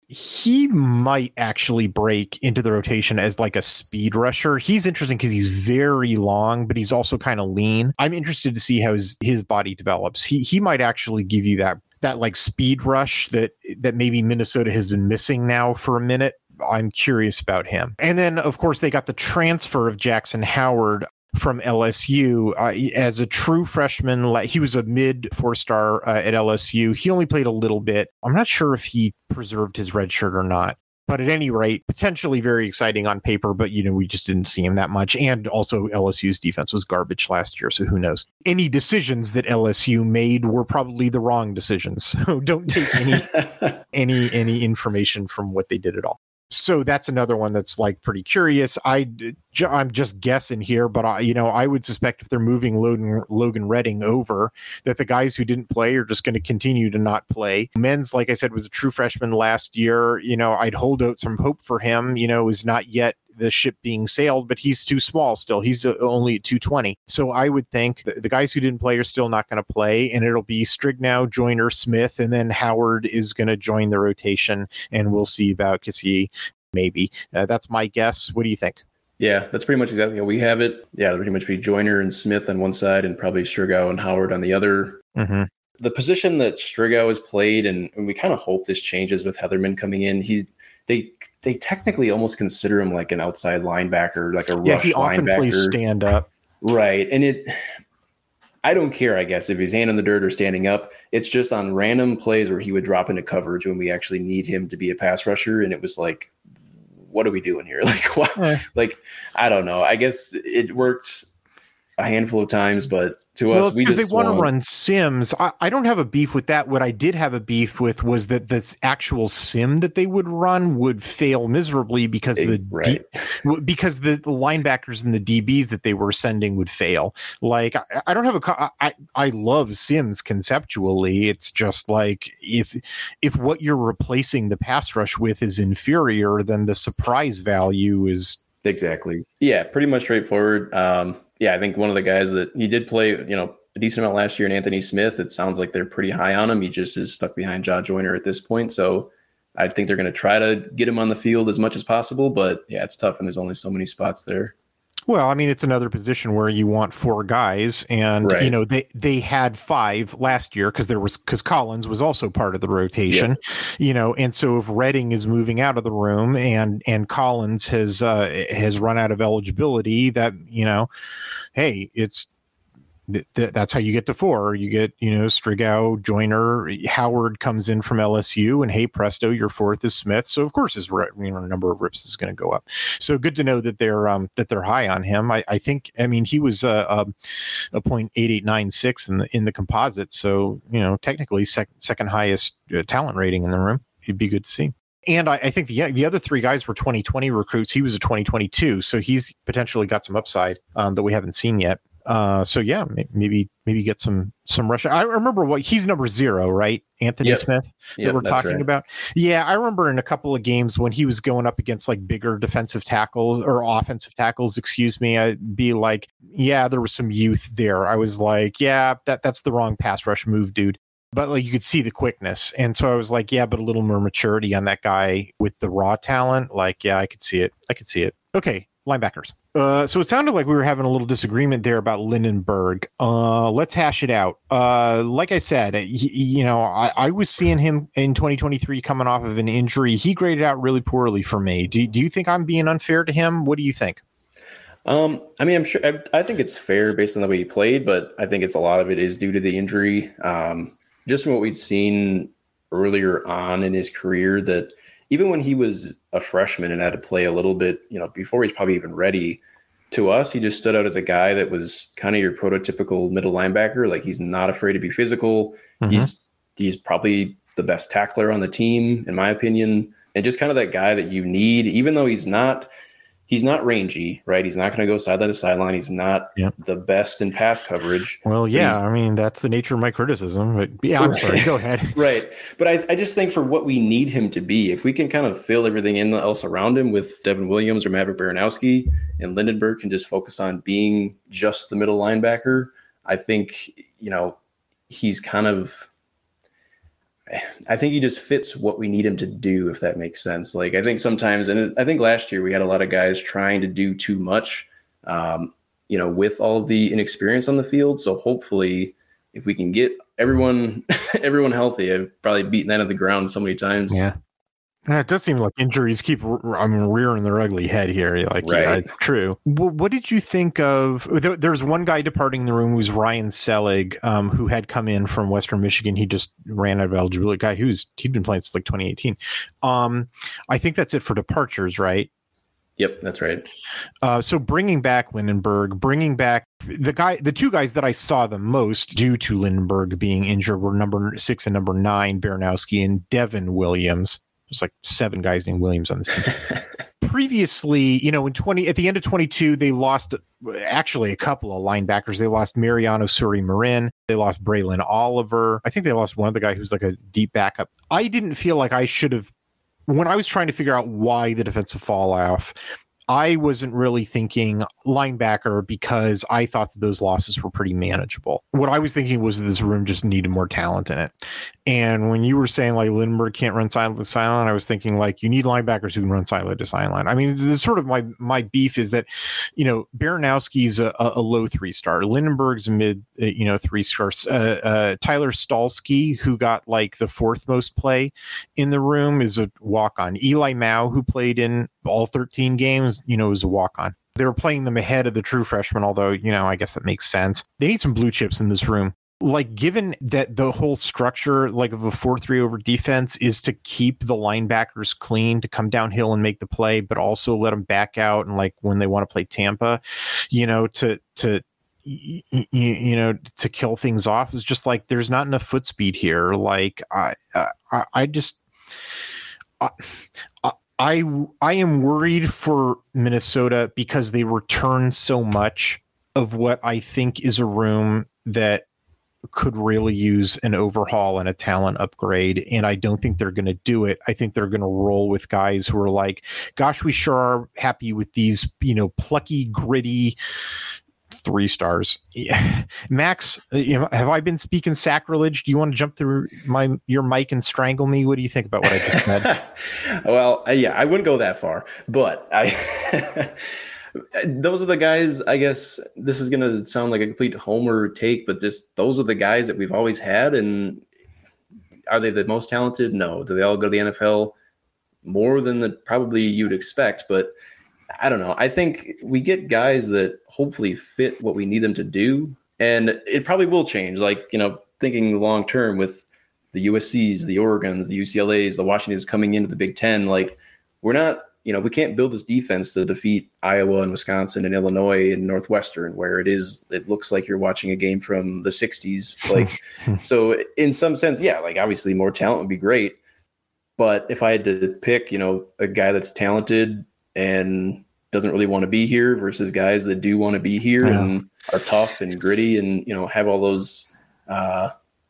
S3: He might actually break into the rotation as like a speed rusher. He's interesting because he's very long, but he's also kind of lean. I'm interested to see how his, his body develops. He he might actually give you that that like speed rush that that maybe Minnesota has been missing now for a minute. I'm curious about him. And then, of course, they got the transfer of Jackson Howard from L S U uh, as a true freshman. He was a mid four-star uh, at L S U. He only played a little bit. I'm not sure if he preserved his red shirt or not. But at any rate, potentially very exciting on paper, but, you know, we just didn't see him that much. And also L S U's defense was garbage last year, so who knows? Any decisions that L S U made were probably the wrong decisions. So don't take any any any information from what they did at all. So that's another one that's like pretty curious. I, I'm just guessing here, but I, you know, I would suspect if they're moving Logan, Logan Redding over, that the guys who didn't play are just going to continue to not play. Menz, like I said, was a true freshman last year. You know, I'd hold out some hope for him. You know, is not yet the ship being sailed, but he's too small still. He's only at two twenty. So I would think the, the guys who didn't play are still not going to play, and it'll be Strignow, Joyner, Smith, and then Howard is going to join the rotation, and we'll see about Kissier, maybe. Uh, that's my guess. What do you think?
S4: Yeah, that's pretty much exactly how we have it. Yeah, it'll pretty much be Joyner and Smith on one side and probably Strignow and Howard on the other.
S3: Mm-hmm.
S4: The position that Strignow has played, and, and we kind of hope this changes with Heatherman coming in, he they they technically almost consider him like an outside linebacker, like a rush linebacker.
S3: Yeah, he often
S4: linebacker.
S3: plays stand up.
S4: Right. And it, I don't care, I guess, if he's hand in the dirt or standing up. It's just on random plays where he would drop into coverage when we actually need him to be a pass rusher. And it was like, what are we doing here? Like, what?
S3: Yeah.
S4: Like, I don't know. I guess it worked. a handful of times, but to
S3: well,
S4: us, we
S3: because
S4: just
S3: they want to
S4: want
S3: run sims. I, I don't have a beef with that. What I did have a beef with was that the actual sim that they would run would fail miserably because the
S4: right.
S3: D, because the linebackers and the D Bs that they were sending would fail. Like I, I don't have a I I love sims conceptually. It's just like if if what you're replacing the pass rush with is inferior, then the surprise value is
S4: exactly yeah, pretty much straightforward. Um, Yeah, I think one of the guys that he did play, you know, a decent amount last year in Anthony Smith, it sounds like they're pretty high on him. He just is stuck behind Jaw Joyner at this point. So I think they're going to try to get him on the field as much as possible. But yeah, it's tough and there's only so many spots there.
S3: Well, I mean, it's another position where you want four guys, and
S4: right.
S3: you know they they had five last year because there was because Collins was also part of the rotation, yep. you know, and so if Redding is moving out of the room and and Collins has uh, has run out of eligibility, that you know, hey, it's. Th- th- that's how you get to four. You get, you know, Strigow, Joyner, Howard comes in from L S U, and hey presto, your fourth is Smith. So of course his you know number of rips is going to go up. So good to know that they're um, that they're high on him. I, I think. I mean, he was a uh, a point eight eight nine six in the in the composite. So you know, technically sec- second highest uh, talent rating in the room. It'd be good to see. And I, I think the the other three guys were twenty twenty recruits. He was a twenty twenty-two, so he's potentially got some upside um, that we haven't seen yet. Uh, so yeah, maybe maybe get some some rush. I remember what he's number zero, right? Anthony
S4: yep.
S3: Smith that
S4: yep,
S3: we're talking
S4: right.
S3: about. Yeah, I remember in a couple of games when he was going up against like bigger defensive tackles or offensive tackles, excuse me. I'd be like, yeah, there was some youth there. I was like, yeah, that that's the wrong pass rush move, dude. But like you could see the quickness, and so I was like, yeah, but a little more maturity on that guy with the raw talent. Like, yeah, I could see it. I could see it. Okay. Linebackers. Uh, so it sounded like we were having a little disagreement there about Lindenberg. Uh, let's hash it out. Uh, like I said, he, you know, I, I was seeing him in twenty twenty-three coming off of an injury. He graded out really poorly for me. Do, do you think I'm being unfair to him? What do you think?
S4: Um, I mean, I'm sure. I, I think it's fair based on the way he played, but I think it's a lot of it is due to the injury. Um, just from what we'd seen earlier on in his career, that even when he was a freshman and had to play a little bit, you know, before he's probably even ready, to us, he just stood out as a guy that was kind of your prototypical middle linebacker. Like he's not afraid to be physical. Mm-hmm. He's he's probably the best tackler on the team, in my opinion, and just kind of that guy that you need, even though he's not he's not rangy, right? He's not going to go sideline to sideline. He's not yep. the best in pass coverage.
S3: Well, yeah, I mean, that's the nature of my criticism. But yeah, I'm sorry. Go ahead.
S4: Right. But I, I just think for what we need him to be, if we can kind of fill everything in else around him with Devin Williams or Maverick Baranowski, and Lindenberg can just focus on being just the middle linebacker, I think, you know, he's kind of I think he just fits what we need him to do, if that makes sense. Like, I think sometimes, and I think last year we had a lot of guys trying to do too much, um, you know, with all of the inexperience on the field. So hopefully if we can get everyone, everyone healthy, I've probably beaten that on the ground so many times.
S3: Yeah. It does seem like injuries keep I mean, rearing their ugly head here. Like,
S4: right.
S3: yeah, true. Well, what did you think of? There's one guy departing the room who's Ryan Selig, um, who had come in from Western Michigan. He just ran out of eligibility. Guy who's he'd been playing since like twenty eighteen. Um, I think that's it for departures, right?
S4: Yep, that's right.
S3: Uh, so bringing back Lindenberg, bringing back the guy, the two guys that I saw the most due to Lindenberg being injured were number six and number nine, Baranowski and Devin Williams. There's like seven guys named Williams on this team. Previously, you know, in twenty at the end of twenty-two, they lost actually a couple of linebackers. They lost Mariano Suri-Marin. They lost Braylon Oliver. I think they lost one of the guy who's like a deep backup. I didn't feel like I should have, when I was trying to figure out why the defensive fall off, I wasn't really thinking linebacker because I thought that those losses were pretty manageable. What I was thinking was that this room just needed more talent in it. And when you were saying like Lindenberg can't run sideline to sideline, I was thinking like you need linebackers who can run sideline to sideline. I mean, it's, it's sort of my my beef is that, you know, Baranowski's a, a low three star, Lindenberg's a mid, you know, three stars. Uh, uh, Tyler Stalsky, who got like the fourth most play in the room, is a walk on. Eli Mao, who played in all thirteen games, you know, is a walk on. They were playing them ahead of the true freshmen, although, you know, I guess that makes sense. They need some blue chips in this room. Like, given that the whole structure, like of a four three over defense, is to keep the linebackers clean, to come downhill and make the play, but also let them back out and like when they want to play Tampa, you know, to to you, you know, to kill things off. Is just like there's not enough foot speed here. Like I, I, I just, I, I, I am worried for Minnesota because they return so much of what I think is a room that could really use an overhaul and a talent upgrade. And I don't think they're going to do it. I think they're going to roll with guys who are like, gosh, we sure are happy with these, you know, plucky, gritty three stars. Yeah. Max, you know, have I been speaking sacrilege? Do you want to jump through my your mic and strangle me? What do you think about what I just said?
S4: Well, yeah, I wouldn't go that far, but I those are the guys, I guess this is going to sound like a complete homer take, but this those are the guys that we've always had. And are they the most talented? No. Do they all go to the N F L? More than the probably you'd expect, but I don't know. I think we get guys that hopefully fit what we need them to do, and it probably will change. Like, you know, thinking long term with the U S Cs, the Oregons, the U C L As, the Washingtons coming into the Big Ten, like we're not, you know, we can't build this defense to defeat Iowa and Wisconsin and Illinois and Northwestern, where it is, it looks like you're watching a game from the sixties. Like, so in some sense, yeah, like obviously more talent would be great. But if I had to pick, you know, a guy that's talented and doesn't really want to be here versus guys that do want to be here yeah. and are tough and gritty and, you know, have all those, uh,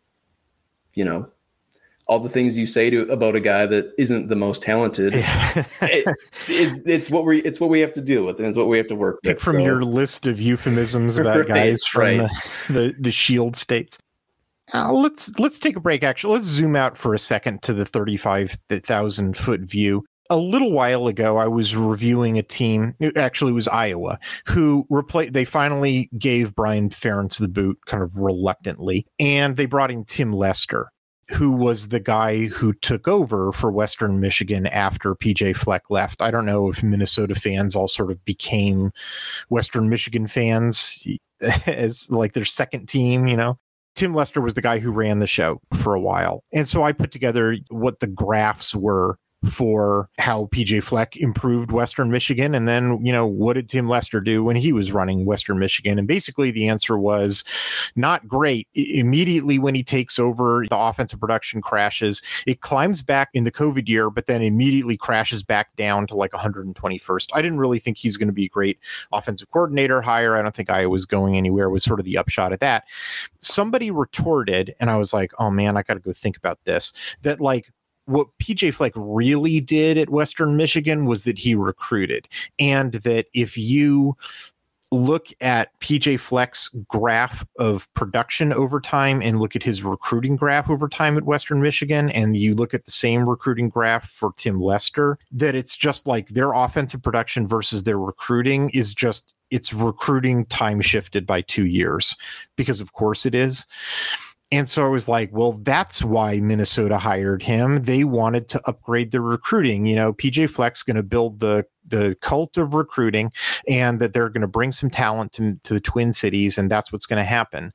S4: you know, all the things you say to about a guy that isn't the most talented. Yeah. it, it's, it's what we, it's what we have to deal with. And it's what we have to work
S3: Pick
S4: with.
S3: From
S4: so.
S3: your list of euphemisms about right, guys from
S4: right.
S3: the, the, the shield states. Uh, let's, let's take a break. Actually, let's zoom out for a second to the thirty-five thousand foot view. A little while ago, I was reviewing a team, it actually was Iowa, who replaced, they finally gave Brian Ferentz the boot kind of reluctantly, and they brought in Tim Lester, who was the guy who took over for Western Michigan after P J Fleck left. I don't know if Minnesota fans all sort of became Western Michigan fans as like their second team, you know. Tim Lester was the guy who ran the show for a while. And so I put together what the graphs were for how P J Fleck improved Western Michigan. And then, you know, what did Tim Lester do when he was running Western Michigan? And basically the answer was not great. I- immediately when he takes over, the offensive production crashes. It climbs back in the COVID year, but then immediately crashes back down to like one hundred twenty-first. I didn't really think he's going to be a great offensive coordinator hire. I don't think Iowa's going anywhere was sort of the upshot of that. Somebody retorted, and I was like, oh man, I got to go think about this, that like, what P J Fleck really did at Western Michigan was that he recruited, and that if you look at P J Fleck's graph of production over time and look at his recruiting graph over time at Western Michigan, and you look at the same recruiting graph for Tim Lester, that it's just like their offensive production versus their recruiting is just, it's recruiting time shifted by two years because of course it is. And so I was like, well, that's why Minnesota hired him. They wanted to upgrade their recruiting. You know, P J Fleck's going to build the the cult of recruiting, and that they're going to bring some talent to, to the Twin Cities, and that's what's going to happen.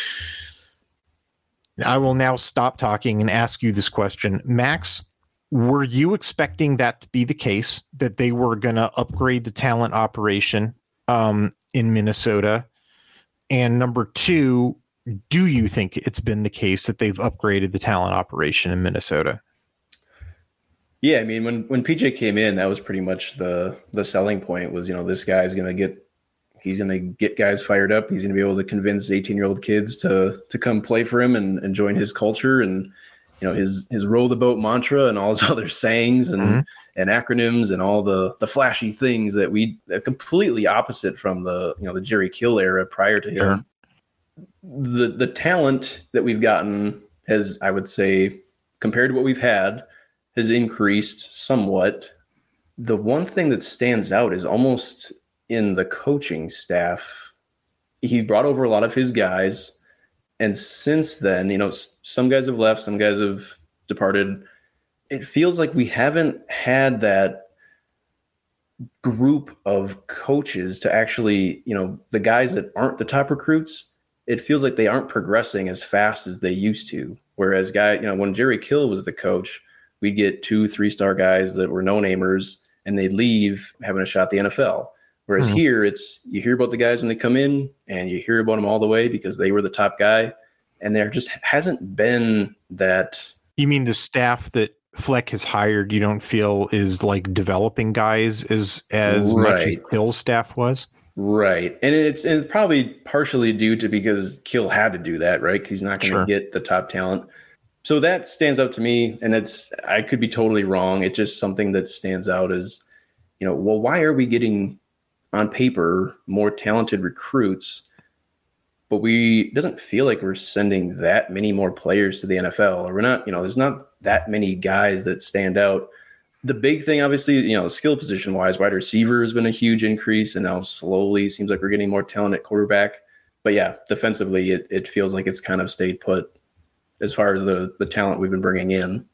S3: I will now stop talking and ask you this question. Max, were you expecting that to be the case, that they were going to upgrade the talent operation um, in Minnesota? And number two, do you think it's been the case that they've upgraded the talent operation in Minnesota?
S4: Yeah, I mean, when, when P J came in, that was pretty much the the selling point was, you know, this guy's going to get, he's going to get guys fired up. He's going to be able to convince eighteen-year-old kids to to come play for him and, and join his culture. And, you know, his his row the boat mantra and all his other sayings and, mm-hmm. and acronyms and all the the flashy things that we, are completely opposite from the, you know, the Jerry Kill era prior to
S3: sure.
S4: him. The the talent that we've gotten has, I would say, compared to what we've had, has increased somewhat. The one thing that stands out is almost in the coaching staff. He brought over a lot of his guys, and since then, you know, some guys have left, some guys have departed. It feels like we haven't had that group of coaches to actually, you know, the guys that aren't the top recruits, it feels like they aren't progressing as fast as they used to. Whereas guy, you know, when Jerry Kill was the coach, we'd get two, three star guys that were no namers and they'd leave having a shot at the N F L. Whereas
S3: Mhm.
S4: here, it's you hear about the guys when they come in, and you hear about them all the way because they were the top guy, and there just hasn't been that.
S3: You mean the staff that Fleck has hired? You don't feel is like developing guys as as much as
S4: Right.
S3: Kill's staff was?
S4: Right. And it's, and it's probably partially due to because Kill had to do that, right? Because he's not going to
S3: Sure.
S4: get the top talent. So that stands out to me. And it's, I could be totally wrong. It's just something that stands out as, you know, well, why are we getting on paper more talented recruits, but we, it doesn't feel like we're sending that many more players to the N F L, or we're not, you know, there's not that many guys that stand out. The big thing, obviously, you know, skill position wise, wide receiver has been a huge increase, and now slowly seems like we're getting more talent at quarterback. But yeah, defensively, it, it feels like it's kind of stayed put as far as the the talent we've been bringing in.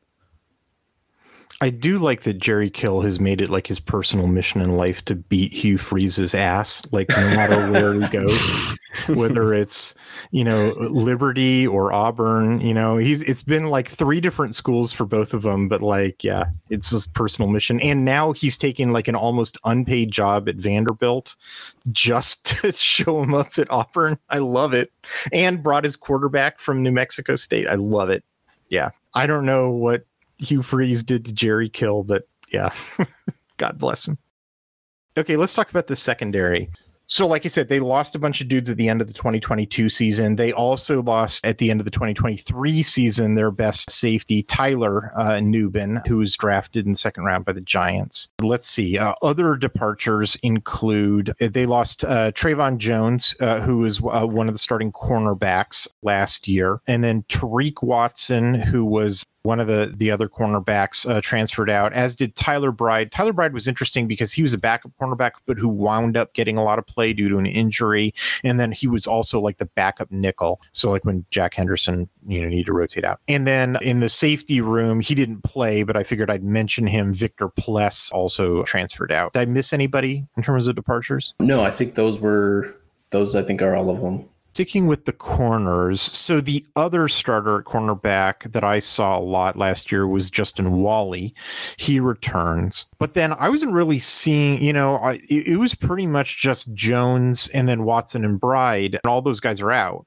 S3: I do like that Jerry Kill has made it like his personal mission in life to beat Hugh Freeze's ass, like no matter where he goes, whether it's, you know, Liberty or Auburn, you know, he's, it's been like three different schools for both of them, but like, yeah, it's his personal mission. And now he's taking like an almost unpaid job at Vanderbilt just to show him up at Auburn. I love it. And brought his quarterback from New Mexico State. I love it. Yeah. I don't know what Hugh Freeze did to Jerry Kill, but yeah, God bless him. Okay, let's talk about the secondary. So like I said, they lost a bunch of dudes at the end of the twenty twenty-two season. They also lost at the end of the twenty twenty-three season their best safety, Tyler uh, Nubin, who was drafted in the second round by the Giants. Let's see. Uh, other departures include they lost uh, Trayvon Jones, uh, who was uh, one of the starting cornerbacks last year, and then Tariq Watson, who was one of the, the other cornerbacks, uh, transferred out, as did Tyler Bride. Tyler Bride was interesting because he was a backup cornerback, but who wound up getting a lot of play due to an injury. And then he was also like the backup nickel. So like when Jack Henderson, you know, needed to rotate out. And then in the safety room, he didn't play, but I figured I'd mention him. Victor Pless also transferred out. Did I miss anybody in terms of departures?
S4: No, I think those were, those I think are all of them.
S3: Sticking with the corners, so the other starter at cornerback that I saw a lot last year was Justin Wally. He returns. But then I wasn't really seeing, you know, I, it, it was pretty much just Jones and then Watson and Bride, and all those guys are out.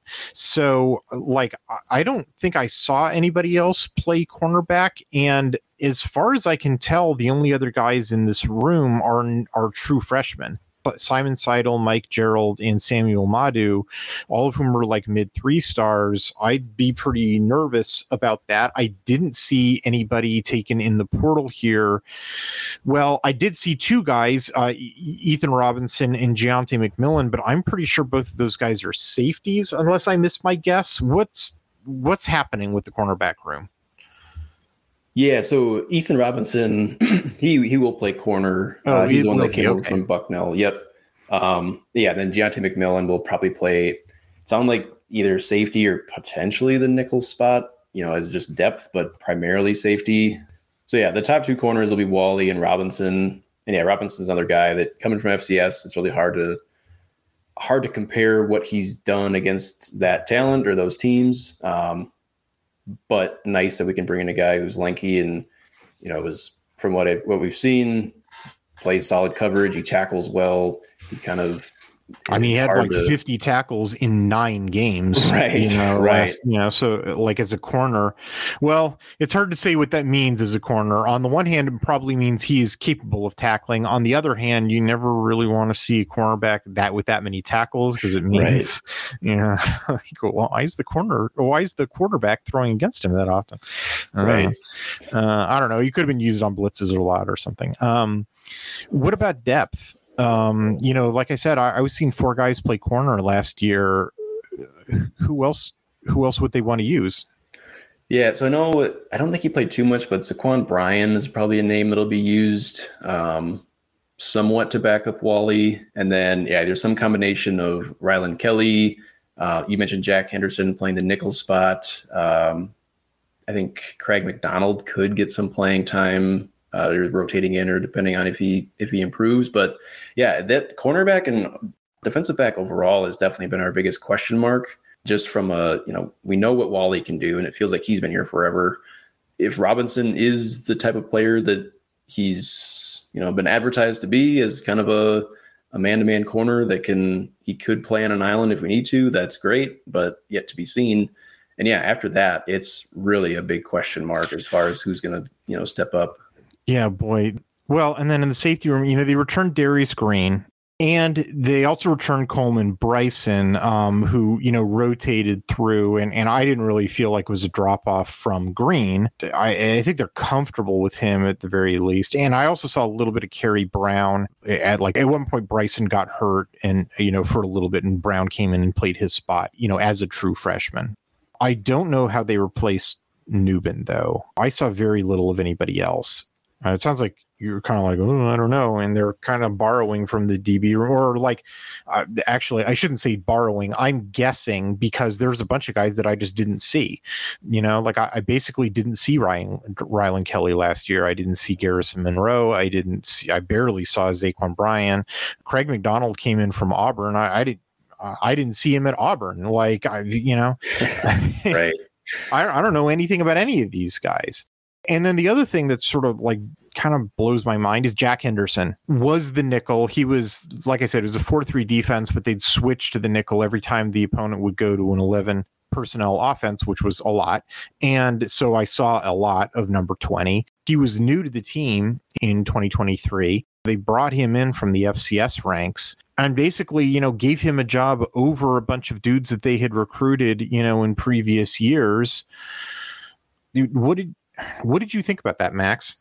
S3: So, like, I don't think I saw anybody else play cornerback. And as far as I can tell, the only other guys in this room are, are true freshmen. Simon Seidel, Mike Gerald, and Samuel Madu, all of whom were like mid three stars. I'd be pretty nervous about that. I didn't see anybody taken in the portal here. Well, I did see two guys, uh, Ethan Robinson and Giante McMillan, but I'm pretty sure both of those guys are safeties, unless I missed my guess. What's what's happening with the cornerback room?
S4: Yeah, so Ethan Robinson, he he will play corner.
S3: Oh,
S4: uh, he's the one that
S3: okay,
S4: came over
S3: okay.
S4: from Bucknell. Yep. Um, yeah, then Giante McMillan will probably play, it sound like either safety or potentially the nickel spot, you know, as just depth, but primarily safety. So yeah, the top two corners will be Wally and Robinson. And yeah, Robinson's another guy that coming from F C S, it's really hard to hard to compare what he's done against that talent or those teams. Um, but nice that we can bring in a guy who's lanky and, you know, was from what I, what we've seen, plays solid coverage. He tackles well. He kind of,
S3: I mean, he had like
S4: to,
S3: fifty tackles in nine games,
S4: right?
S3: You know,
S4: right.
S3: Last, you know, so like as a corner, well, it's hard to say what that means as a corner. On the one hand, it probably means he is capable of tackling. On the other hand, you never really want to see a cornerback that with that many tackles because it means, right. you know, like, well, why is the corner, why is the quarterback throwing against him that often? I
S4: right.
S3: Uh, I don't know. He could have been used on blitzes a lot or something. Um, what about depth? Um, you know, like I said, I, I was seeing four guys play corner last year. Who else? Who else would they want to use?
S4: Yeah, so I know I don't think he played too much, but Saquon Bryan is probably a name that'll be used um, somewhat to back up Wally. And then, yeah, there's some combination of Rylan Kelly. Uh, you mentioned Jack Henderson playing the nickel spot. Um, I think Craig McDonald could get some playing time. Uh, they're rotating in or depending on if he if he improves. But yeah, that cornerback and defensive back overall has definitely been our biggest question mark. Just from a, you know, we know what Wally can do, and it feels like he's been here forever. If Robinson is the type of player that he's, you know, been advertised to be as kind of a a man-to-man corner that can he could play on an island if we need to. That's great, but yet to be seen. And yeah, after that, it's really a big question mark as far as who's going to, you know, step up.
S3: Yeah, boy. Well, and then in the safety room, you know, they returned Darius Green. And they also returned Coleman Bryson, um, who, you know, rotated through. And, and I didn't really feel like it was a drop off from Green. I, I think they're comfortable with him at the very least. And I also saw a little bit of Kerry Brown at like at one point. Bryson got hurt and, you know, for a little bit, and Brown came in and played his spot, you know, as a true freshman. I don't know how they replaced Newbin, though. I saw very little of anybody else. Uh, it sounds like you're kind of like, oh, I don't know. And they're kind of borrowing from the D B, or like, uh, actually, I shouldn't say borrowing. I'm guessing because there's a bunch of guys that I just didn't see. You know, like I, I basically didn't see Ryan, Rylan Kelly last year. I didn't see Garrison Monroe. I didn't see, I barely saw Zaquan Bryan. Craig McDonald came in from Auburn. I, I didn't, I didn't see him at Auburn. Like, I, you know,
S4: right.
S3: I, I don't know anything about any of these guys. And then the other thing that's sort of like kind of blows my mind is Jack Henderson was the nickel. He was, like I said, it was a four three defense, but they'd switch to the nickel every time the opponent would go to an eleven personnel offense, which was a lot. And so I saw a lot of number twenty. He was new to the team in twenty twenty-three. They brought him in from the F C S ranks and basically, you know, gave him a job over a bunch of dudes that they had recruited, you know, in previous years. What did What did you think about that, Max?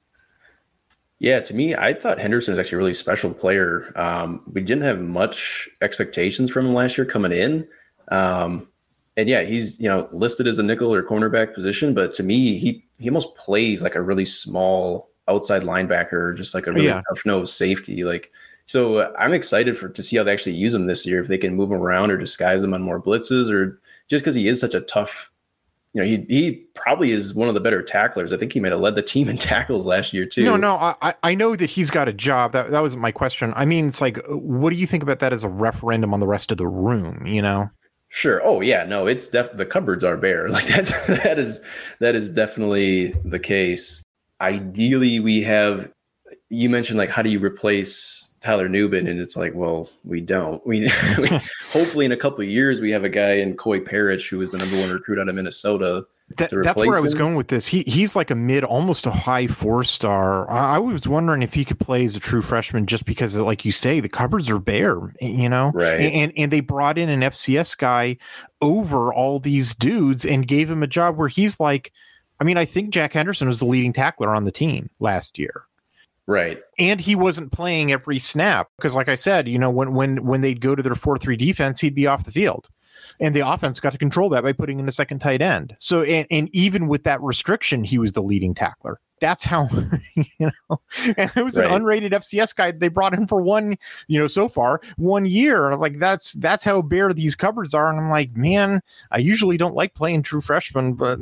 S4: Yeah, to me, I thought Henderson was actually a really special player. Um, we didn't have much expectations from him last year coming in. Um, and yeah, he's, you know, listed as a nickel or cornerback position, but to me, he, he almost plays like a really small outside linebacker, just like a really
S3: yeah.
S4: tough nose safety. Like, so uh, I'm excited for to see how they actually use him this year, if they can move him around or disguise him on more blitzes, or just because he is such a tough, you know, he he probably is one of the better tacklers. I think he might have led the team in tackles last year too.
S3: No, no, I I know that he's got a job. That that wasn't my question. I mean, it's like, what do you think about that as a referendum on the rest of the room? You know?
S4: Sure. Oh yeah, no, it's def the cupboards are bare. Like that's that is that is definitely the case. Ideally, we have. You mentioned like, how do you replace Tyler Newbin? And it's like, well, we don't. We, we hopefully in a couple of years we have a guy in Coy Parrish who is the number one recruit out of Minnesota.
S3: That, that's where I was him. going with this. He he's like a mid, almost a high four star. I, I was wondering if he could play as a true freshman, just because, like you say, the cupboards are bare. You know,
S4: right?
S3: And and they brought in an F C S guy over all these dudes and gave him a job where he's like, I mean, I think Jack Henderson was the leading tackler on the team last year.
S4: Right.
S3: And he wasn't playing every snap because, like I said, you know, when when when they'd go to their four three defense, he'd be off the field. And the offense got to control that by putting in a second tight end. So, and, and even with that restriction, he was the leading tackler. That's how, you know, and it was right. an unrated F C S guy they brought in for one, you know, so far, one year. And I was like, that's, that's how bare these cupboards are. And I'm like, man, I usually don't like playing true freshmen, but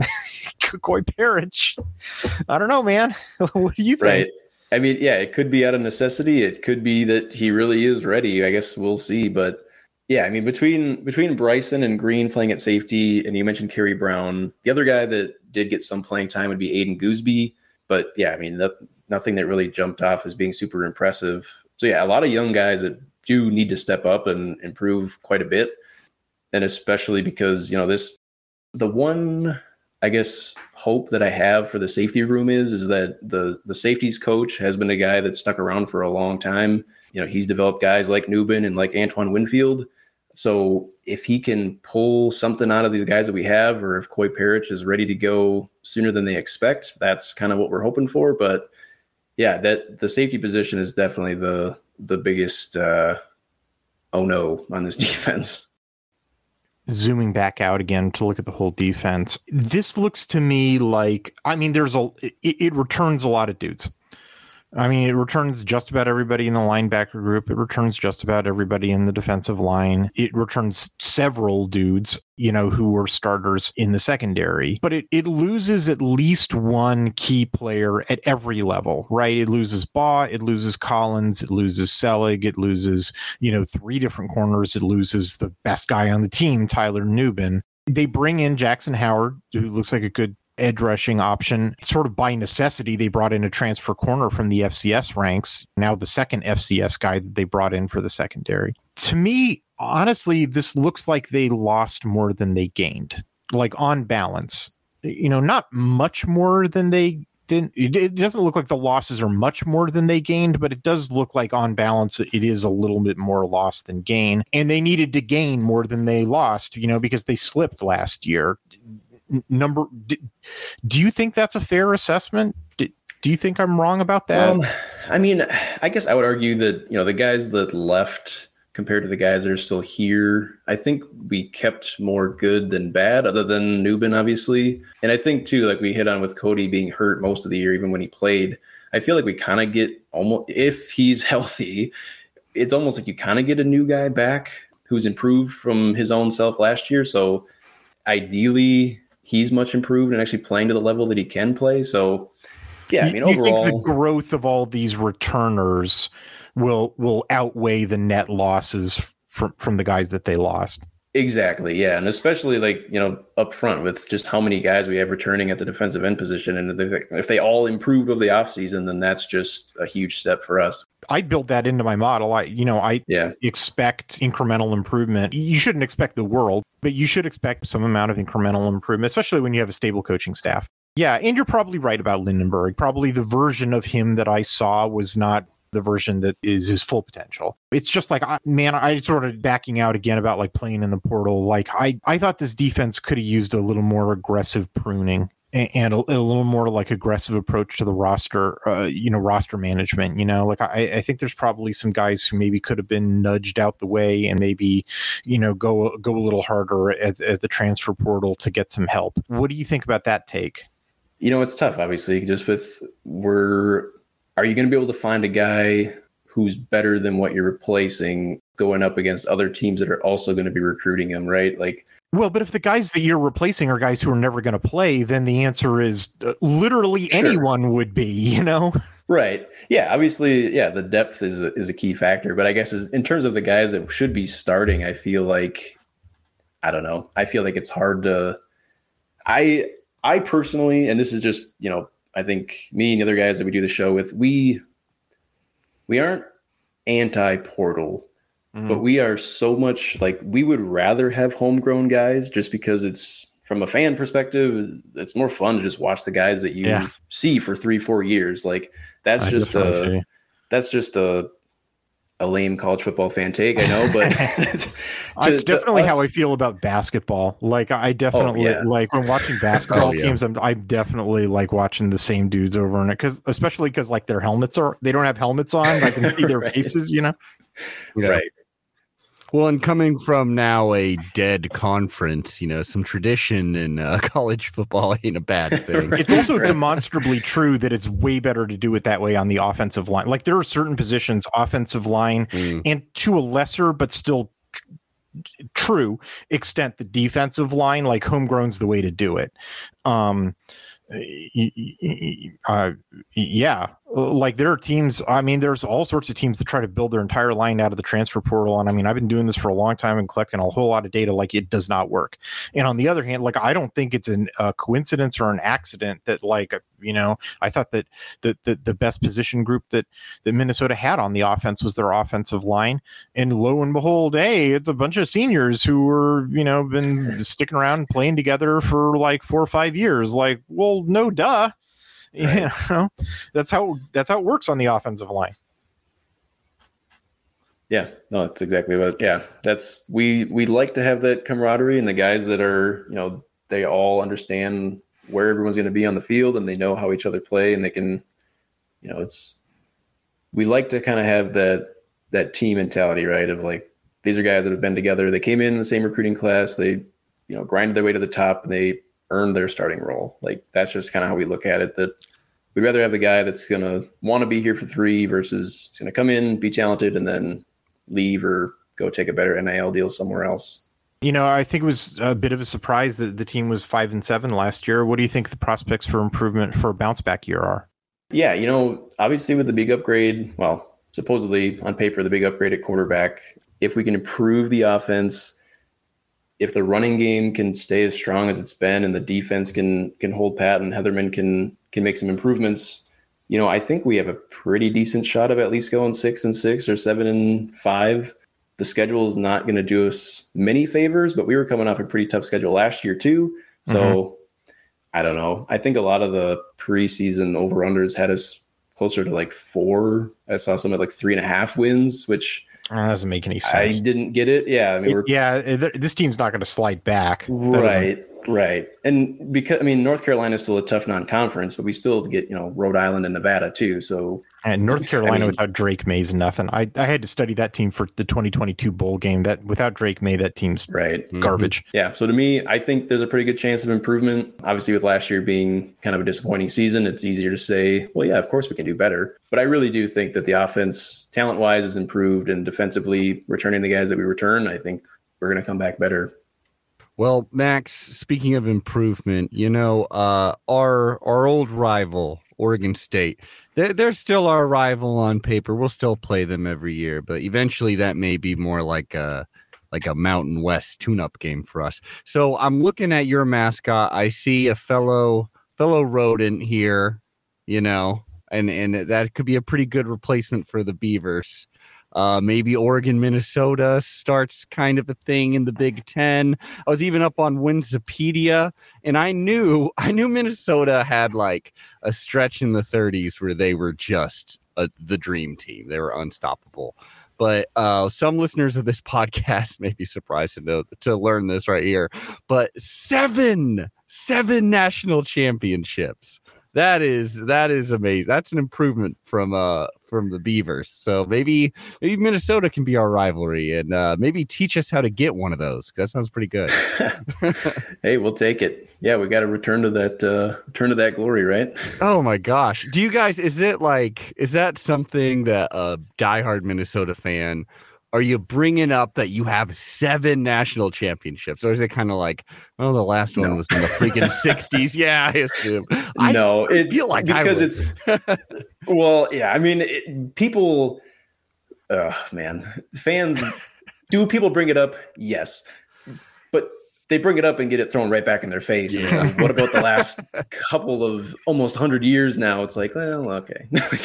S3: Coy Parrish, I don't know, man. What do you think?
S4: Right. I mean, yeah, it could be out of necessity. It could be that he really is ready. I guess we'll see. But yeah, I mean, between between Bryson and Green playing at safety, and you mentioned Kerry Brown, the other guy that did get some playing time would be Aiden Gooseby. But yeah, I mean, that, nothing that really jumped off as being super impressive. So yeah, a lot of young guys that do need to step up and improve quite a bit. And especially because, you know, this, the one, I guess, hope that I have for the safety room is, is that the, the safeties coach has been a guy that's stuck around for a long time. You know, he's developed guys like Newbin and like Antoine Winfield. So if he can pull something out of these guys that we have, or if Coy Parrish is ready to go sooner than they expect, that's kind of what we're hoping for. But yeah, that the safety position is definitely the, the biggest, uh, oh no, on this defense.
S3: Zooming back out again to look at the whole defense, this looks to me like, I mean, there's a, it, it returns a lot of dudes. I mean, it returns just about everybody in the linebacker group. It returns just about everybody in the defensive line. It returns several dudes, you know, who were starters in the secondary. But it, it loses at least one key player at every level, right? It loses Baugh, it loses Collins, it loses Selig, it loses, you know, three different corners. It loses the best guy on the team, Tyler Newbin. They bring in Jackson Howard, who looks like a good edge rushing option. Sort of by necessity, they brought in a transfer corner from the F C S ranks, now the second F C S guy that they brought in for the secondary. To me, honestly, this looks like they lost more than they gained, like on balance. You know, not much more than they didn't. It doesn't look like the losses are much more than they gained, but it does look like on balance, it is a little bit more loss than gain. And they needed to gain more than they lost, you know, because they slipped last year. Number, do you think that's a fair assessment? Do you think I'm wrong about that?
S4: Well, I mean, I guess I would argue that, you know, the guys that left compared to the guys that are still here, I think we kept more good than bad, other than Nubin, obviously. And I think, too, like we hit on with Cody being hurt most of the year, even when he played, I feel like we kind of get almost, if he's healthy, it's almost like you kind of get a new guy back who's improved from his own self last year. So ideally, he's much improved and actually playing to the level that he can play. So, yeah, I mean,
S3: you
S4: overall,
S3: think the growth of all these returners will will outweigh the net losses from from the guys that they lost?
S4: Exactly, yeah, and especially like, you know, up front with just how many guys we have returning at the defensive end position, and if they, if they all improved over the offseason, then that's just a huge step for us.
S3: I built that into my model. I, you know, I
S4: yeah.
S3: expect incremental improvement. You shouldn't expect the world, but you should expect some amount of incremental improvement, especially when you have a stable coaching staff. Yeah, and you're probably right about Lindenberg. Probably the version of him that I saw was not the version that is his full potential. It's just like, man, I sort of backing out again about like playing in the portal. Like I, I thought this defense could have used a little more aggressive pruning and, and a, a little more like aggressive approach to the roster, uh, you know, roster management, you know, like I, I think there's probably some guys who maybe could have been nudged out the way and maybe, you know, go, go a little harder at, at the transfer portal to get some help. What do you think about that take?
S4: You know, it's tough, obviously, just with we're, are you going to be able to find a guy who's better than what you're replacing going up against other teams that are also going to be recruiting him, right? Like,
S3: well, but if the guys that you're replacing are guys who are never going to play, then the answer is uh, literally sure. anyone would be, you know?
S4: Right. Yeah. Obviously, yeah, the depth is a, is a key factor. But I guess in terms of the guys that should be starting, I feel like, I don't know. I feel like it's hard to, I, I personally, and this is just, you know, I think me and the other guys that we do the show with, we we aren't anti-portal, mm-hmm. but we are so much like we would rather have homegrown guys just because it's from a fan perspective, it's more fun to just watch the guys that you yeah. see for three, four years. Like that's I just a that's just a a lame college football fan take, I know, but
S3: it's, to, it's definitely how I feel about basketball. Like I definitely oh, yeah. like when watching basketball oh, yeah. teams, I'm I definitely like watching the same dudes over and because especially because like their helmets are they don't have helmets on. I can see their right. faces, you know.
S2: Yeah. Right. Well, and coming from now a dead conference, you know, some tradition in uh, college football ain't a bad thing.
S3: It's also demonstrably true that it's way better to do it that way on the offensive line. Like there are certain positions, offensive line, mm. and to a lesser but still tr- true extent, the defensive line, like homegrown's the way to do it. Um, uh, yeah, like there are teams. I mean, there's all sorts of teams that try to build their entire line out of the transfer portal. And I mean, I've been doing this for a long time and collecting a whole lot of data. Like it does not work. And on the other hand, like I don't think it's an, a coincidence or an accident that like, you know, I thought that the, the, the best position group that, that Minnesota had on the offense was their offensive line. And lo and behold, hey, it's a bunch of seniors who were, you know, been sticking around playing together for like four or five years. Like, well, no, duh. Right. You know, that's how that's how it works on the offensive line.
S4: Yeah, no, that's exactly what. Yeah, that's we we like to have that camaraderie, and the guys that are, you know, they all understand where everyone's going to be on the field, and they know how each other play, and they can, you know, it's we like to kind of have that that team mentality, right? Of like these are guys that have been together. They came in the same recruiting class. They, you know, grinded their way to the top, and they earned their starting role. Like that's just kind of how we look at it, that we'd rather have the guy that's going to want to be here for three versus he's going to come in, be talented, and then leave or go take a better N I L deal somewhere else.
S3: You know, I think it was a bit of a surprise that the team was five and seven last year. What do you think the prospects for improvement for a bounce back year are?
S4: Yeah, you know, obviously with the big upgrade, well, supposedly on paper, the big upgrade at quarterback, if we can improve the offense, if the running game can stay as strong as it's been and the defense can can hold pat and Heatherman can can make some improvements, you know, I think we have a pretty decent shot of at least going six and six or seven and five. The schedule is not going to do us many favors, but we were coming off a pretty tough schedule last year too. So mm-hmm. I don't know. I think a lot of the preseason over-unders had us closer to like four. I saw some at like three and a half wins, which
S3: that doesn't make any sense.
S4: I didn't get it. Yeah. I mean, we're,
S3: it, yeah, this team's not going to slide back.
S4: Right. Right. And because, I mean, North Carolina is still a tough non-conference, but we still get, you know, Rhode Island and Nevada too. So,
S3: and North Carolina I mean, without Drake May's nothing. I, I had to study that team for the twenty twenty-two bowl game. That without Drake May, that team's
S4: right.
S3: garbage.
S4: Mm-hmm. Yeah. So to me, I think there's a pretty good chance of improvement. Obviously, with last year being kind of a disappointing season, it's easier to say, well, yeah, of course we can do better. But I really do think that the offense, talent-wise, is improved, and defensively, returning the guys that we return, I think we're going to come back better.
S2: Well, Max, speaking of improvement, you know, uh, our our old rival, Oregon State, they're, they're still our rival on paper. We'll still play them every year, but eventually that may be more like a like a Mountain West tune-up game for us. So I'm looking at your mascot. I see a fellow fellow rodent here, you know, and, and that could be a pretty good replacement for the Beavers. Uh, maybe Oregon, Minnesota starts kind of a thing in the Big Ten. I was even up on Winsipedia, and I knew I knew Minnesota had like a stretch in the thirties where they were just a, the dream team. They were unstoppable. But uh, some listeners of this podcast may be surprised to know to learn this right here. But seven, seven national championships. That is that is amazing. That's an improvement from uh from the Beavers. So maybe maybe Minnesota can be our rivalry and uh, maybe teach us how to get one of those. That sounds pretty good.
S4: Hey, we'll take it. Yeah, we got to return to that uh, return to that glory, right?
S2: Oh my gosh! Do you guys? Is it like is that something that a diehard Minnesota fan? Are you bringing up that you have seven national championships, or is it kind of like, oh, the last one no. was in the freaking sixties? Yeah, I assume. I
S4: no, it's
S2: feel like
S4: because it's well, yeah. I mean, it, people, oh man, fans. Do people bring it up? Yes, but they bring it up and get it thrown right back in their face. Yeah. And what about the last couple of almost one hundred years now? It's like, well, okay.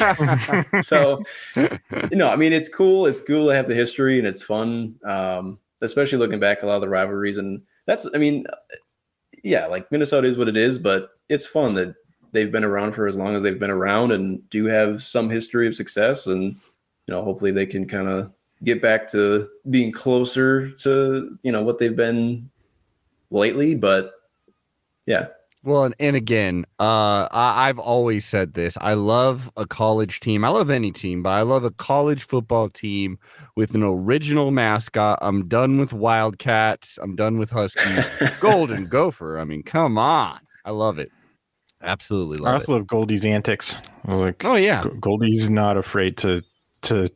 S4: So, you know, I mean, it's cool. It's cool to have the history and it's fun, um, especially looking back at a lot of the rivalries. And that's, I mean, yeah, like Minnesota is what it is, but it's fun that they've been around for as long as they've been around and do have some history of success. And, you know, hopefully they can kind of get back to being closer to, you know, what they've been lately, but yeah.
S2: Well, and, and again, uh, I, I've always said this. I love a college team. I love any team, but I love a college football team with an original mascot. I'm done with Wildcats. I'm done with Huskies. Golden Gopher. I mean, come on. I love it. Absolutely love it.
S3: I also
S2: it.
S3: love Goldie's antics. Like,
S2: oh, yeah.
S3: Goldie's not afraid to to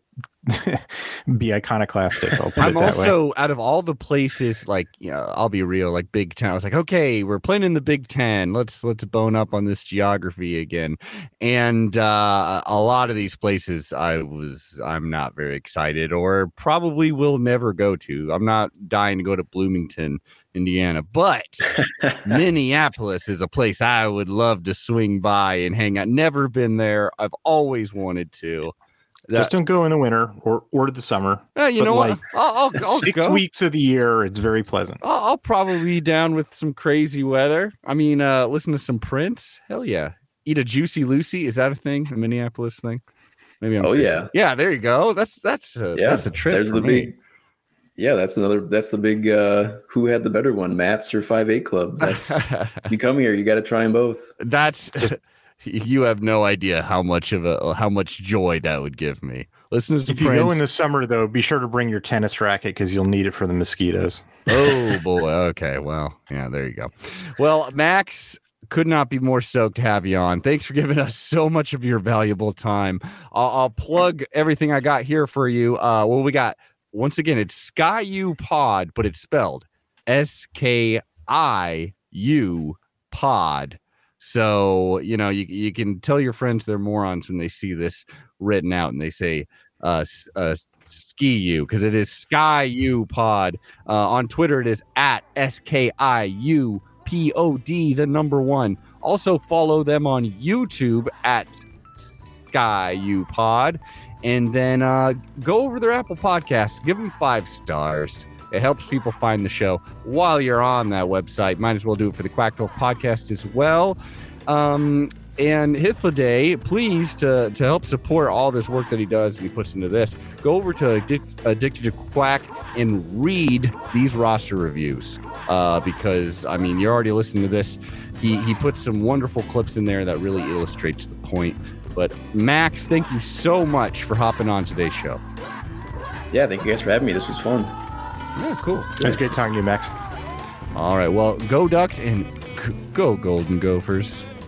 S3: be iconoclastic. I'll put
S2: I'm
S3: it that
S2: also
S3: way.
S2: Out of all the places, like, you know, I'll be real, like Big Ten. I was like, okay, we're playing in the Big Ten. Let's let's bone up on this geography again. And uh, a lot of these places, I was I'm not very excited, or probably will never go to. I'm not dying to go to Bloomington, Indiana, but Minneapolis is a place I would love to swing by and hang out. Never been there. I've always wanted to. That,
S3: Just don't go in the winter or, or the summer.
S2: Uh, you know
S3: like
S2: what? I'll, I'll, I'll
S3: six
S2: go.
S3: weeks of the year, it's very pleasant.
S2: I'll, I'll probably be down with some crazy weather. I mean, uh, listen to some Prince. Hell yeah. Eat a Juicy Lucy. Is that a thing? A Minneapolis thing? Maybe. I'm
S4: oh
S2: crazy.
S4: yeah.
S2: Yeah. There you go. That's that's a,
S4: yeah.
S2: That's a trip.
S4: There's
S2: for
S4: the
S2: me.
S4: big. Yeah, that's another. That's the big. Uh, who had the better one, Mats or five eight Club? That's you come here, you got to try them both.
S2: That's. You have no idea how much of a how much joy that would give me. Listen to
S3: if
S2: Prince.
S3: you go in the summer, though, be sure to bring your tennis racket because you'll need it for the mosquitoes.
S2: Oh boy. Okay. Well, yeah. There you go. Well, Max, could not be more stoked to have you on. Thanks for giving us so much of your valuable time. I'll, I'll plug everything I got here for you. Uh, well, we got once again. It's Sky U Pod, but it's spelled S K I U Pod. So, you know, you you can tell your friends they're morons when they see this written out and they say, uh, uh, ski you because it is Sky U Pod. Uh, on Twitter, it is at S K I U P O D, the number one. Also follow them on YouTube at Sky U Pod. And then uh, go over their Apple Podcasts. Give them five stars. It helps people find the show. While you're on that website, might as well do it for the Quack twelve podcast as well. Um, and Hythloday, please, to, to help support all this work that he does and he puts into this, go over to Addic- Addicted to Quack and read these roster reviews. Uh, because, I mean, you're already listening to this. He, he puts some wonderful clips in there that really illustrates the point. But Max, thank you so much for hopping on today's show.
S4: Yeah, thank you guys for having me. This was fun.
S2: Yeah, cool.
S3: It was great talking to you, Max.
S2: All right, well, go Ducks and g- go Golden Gophers.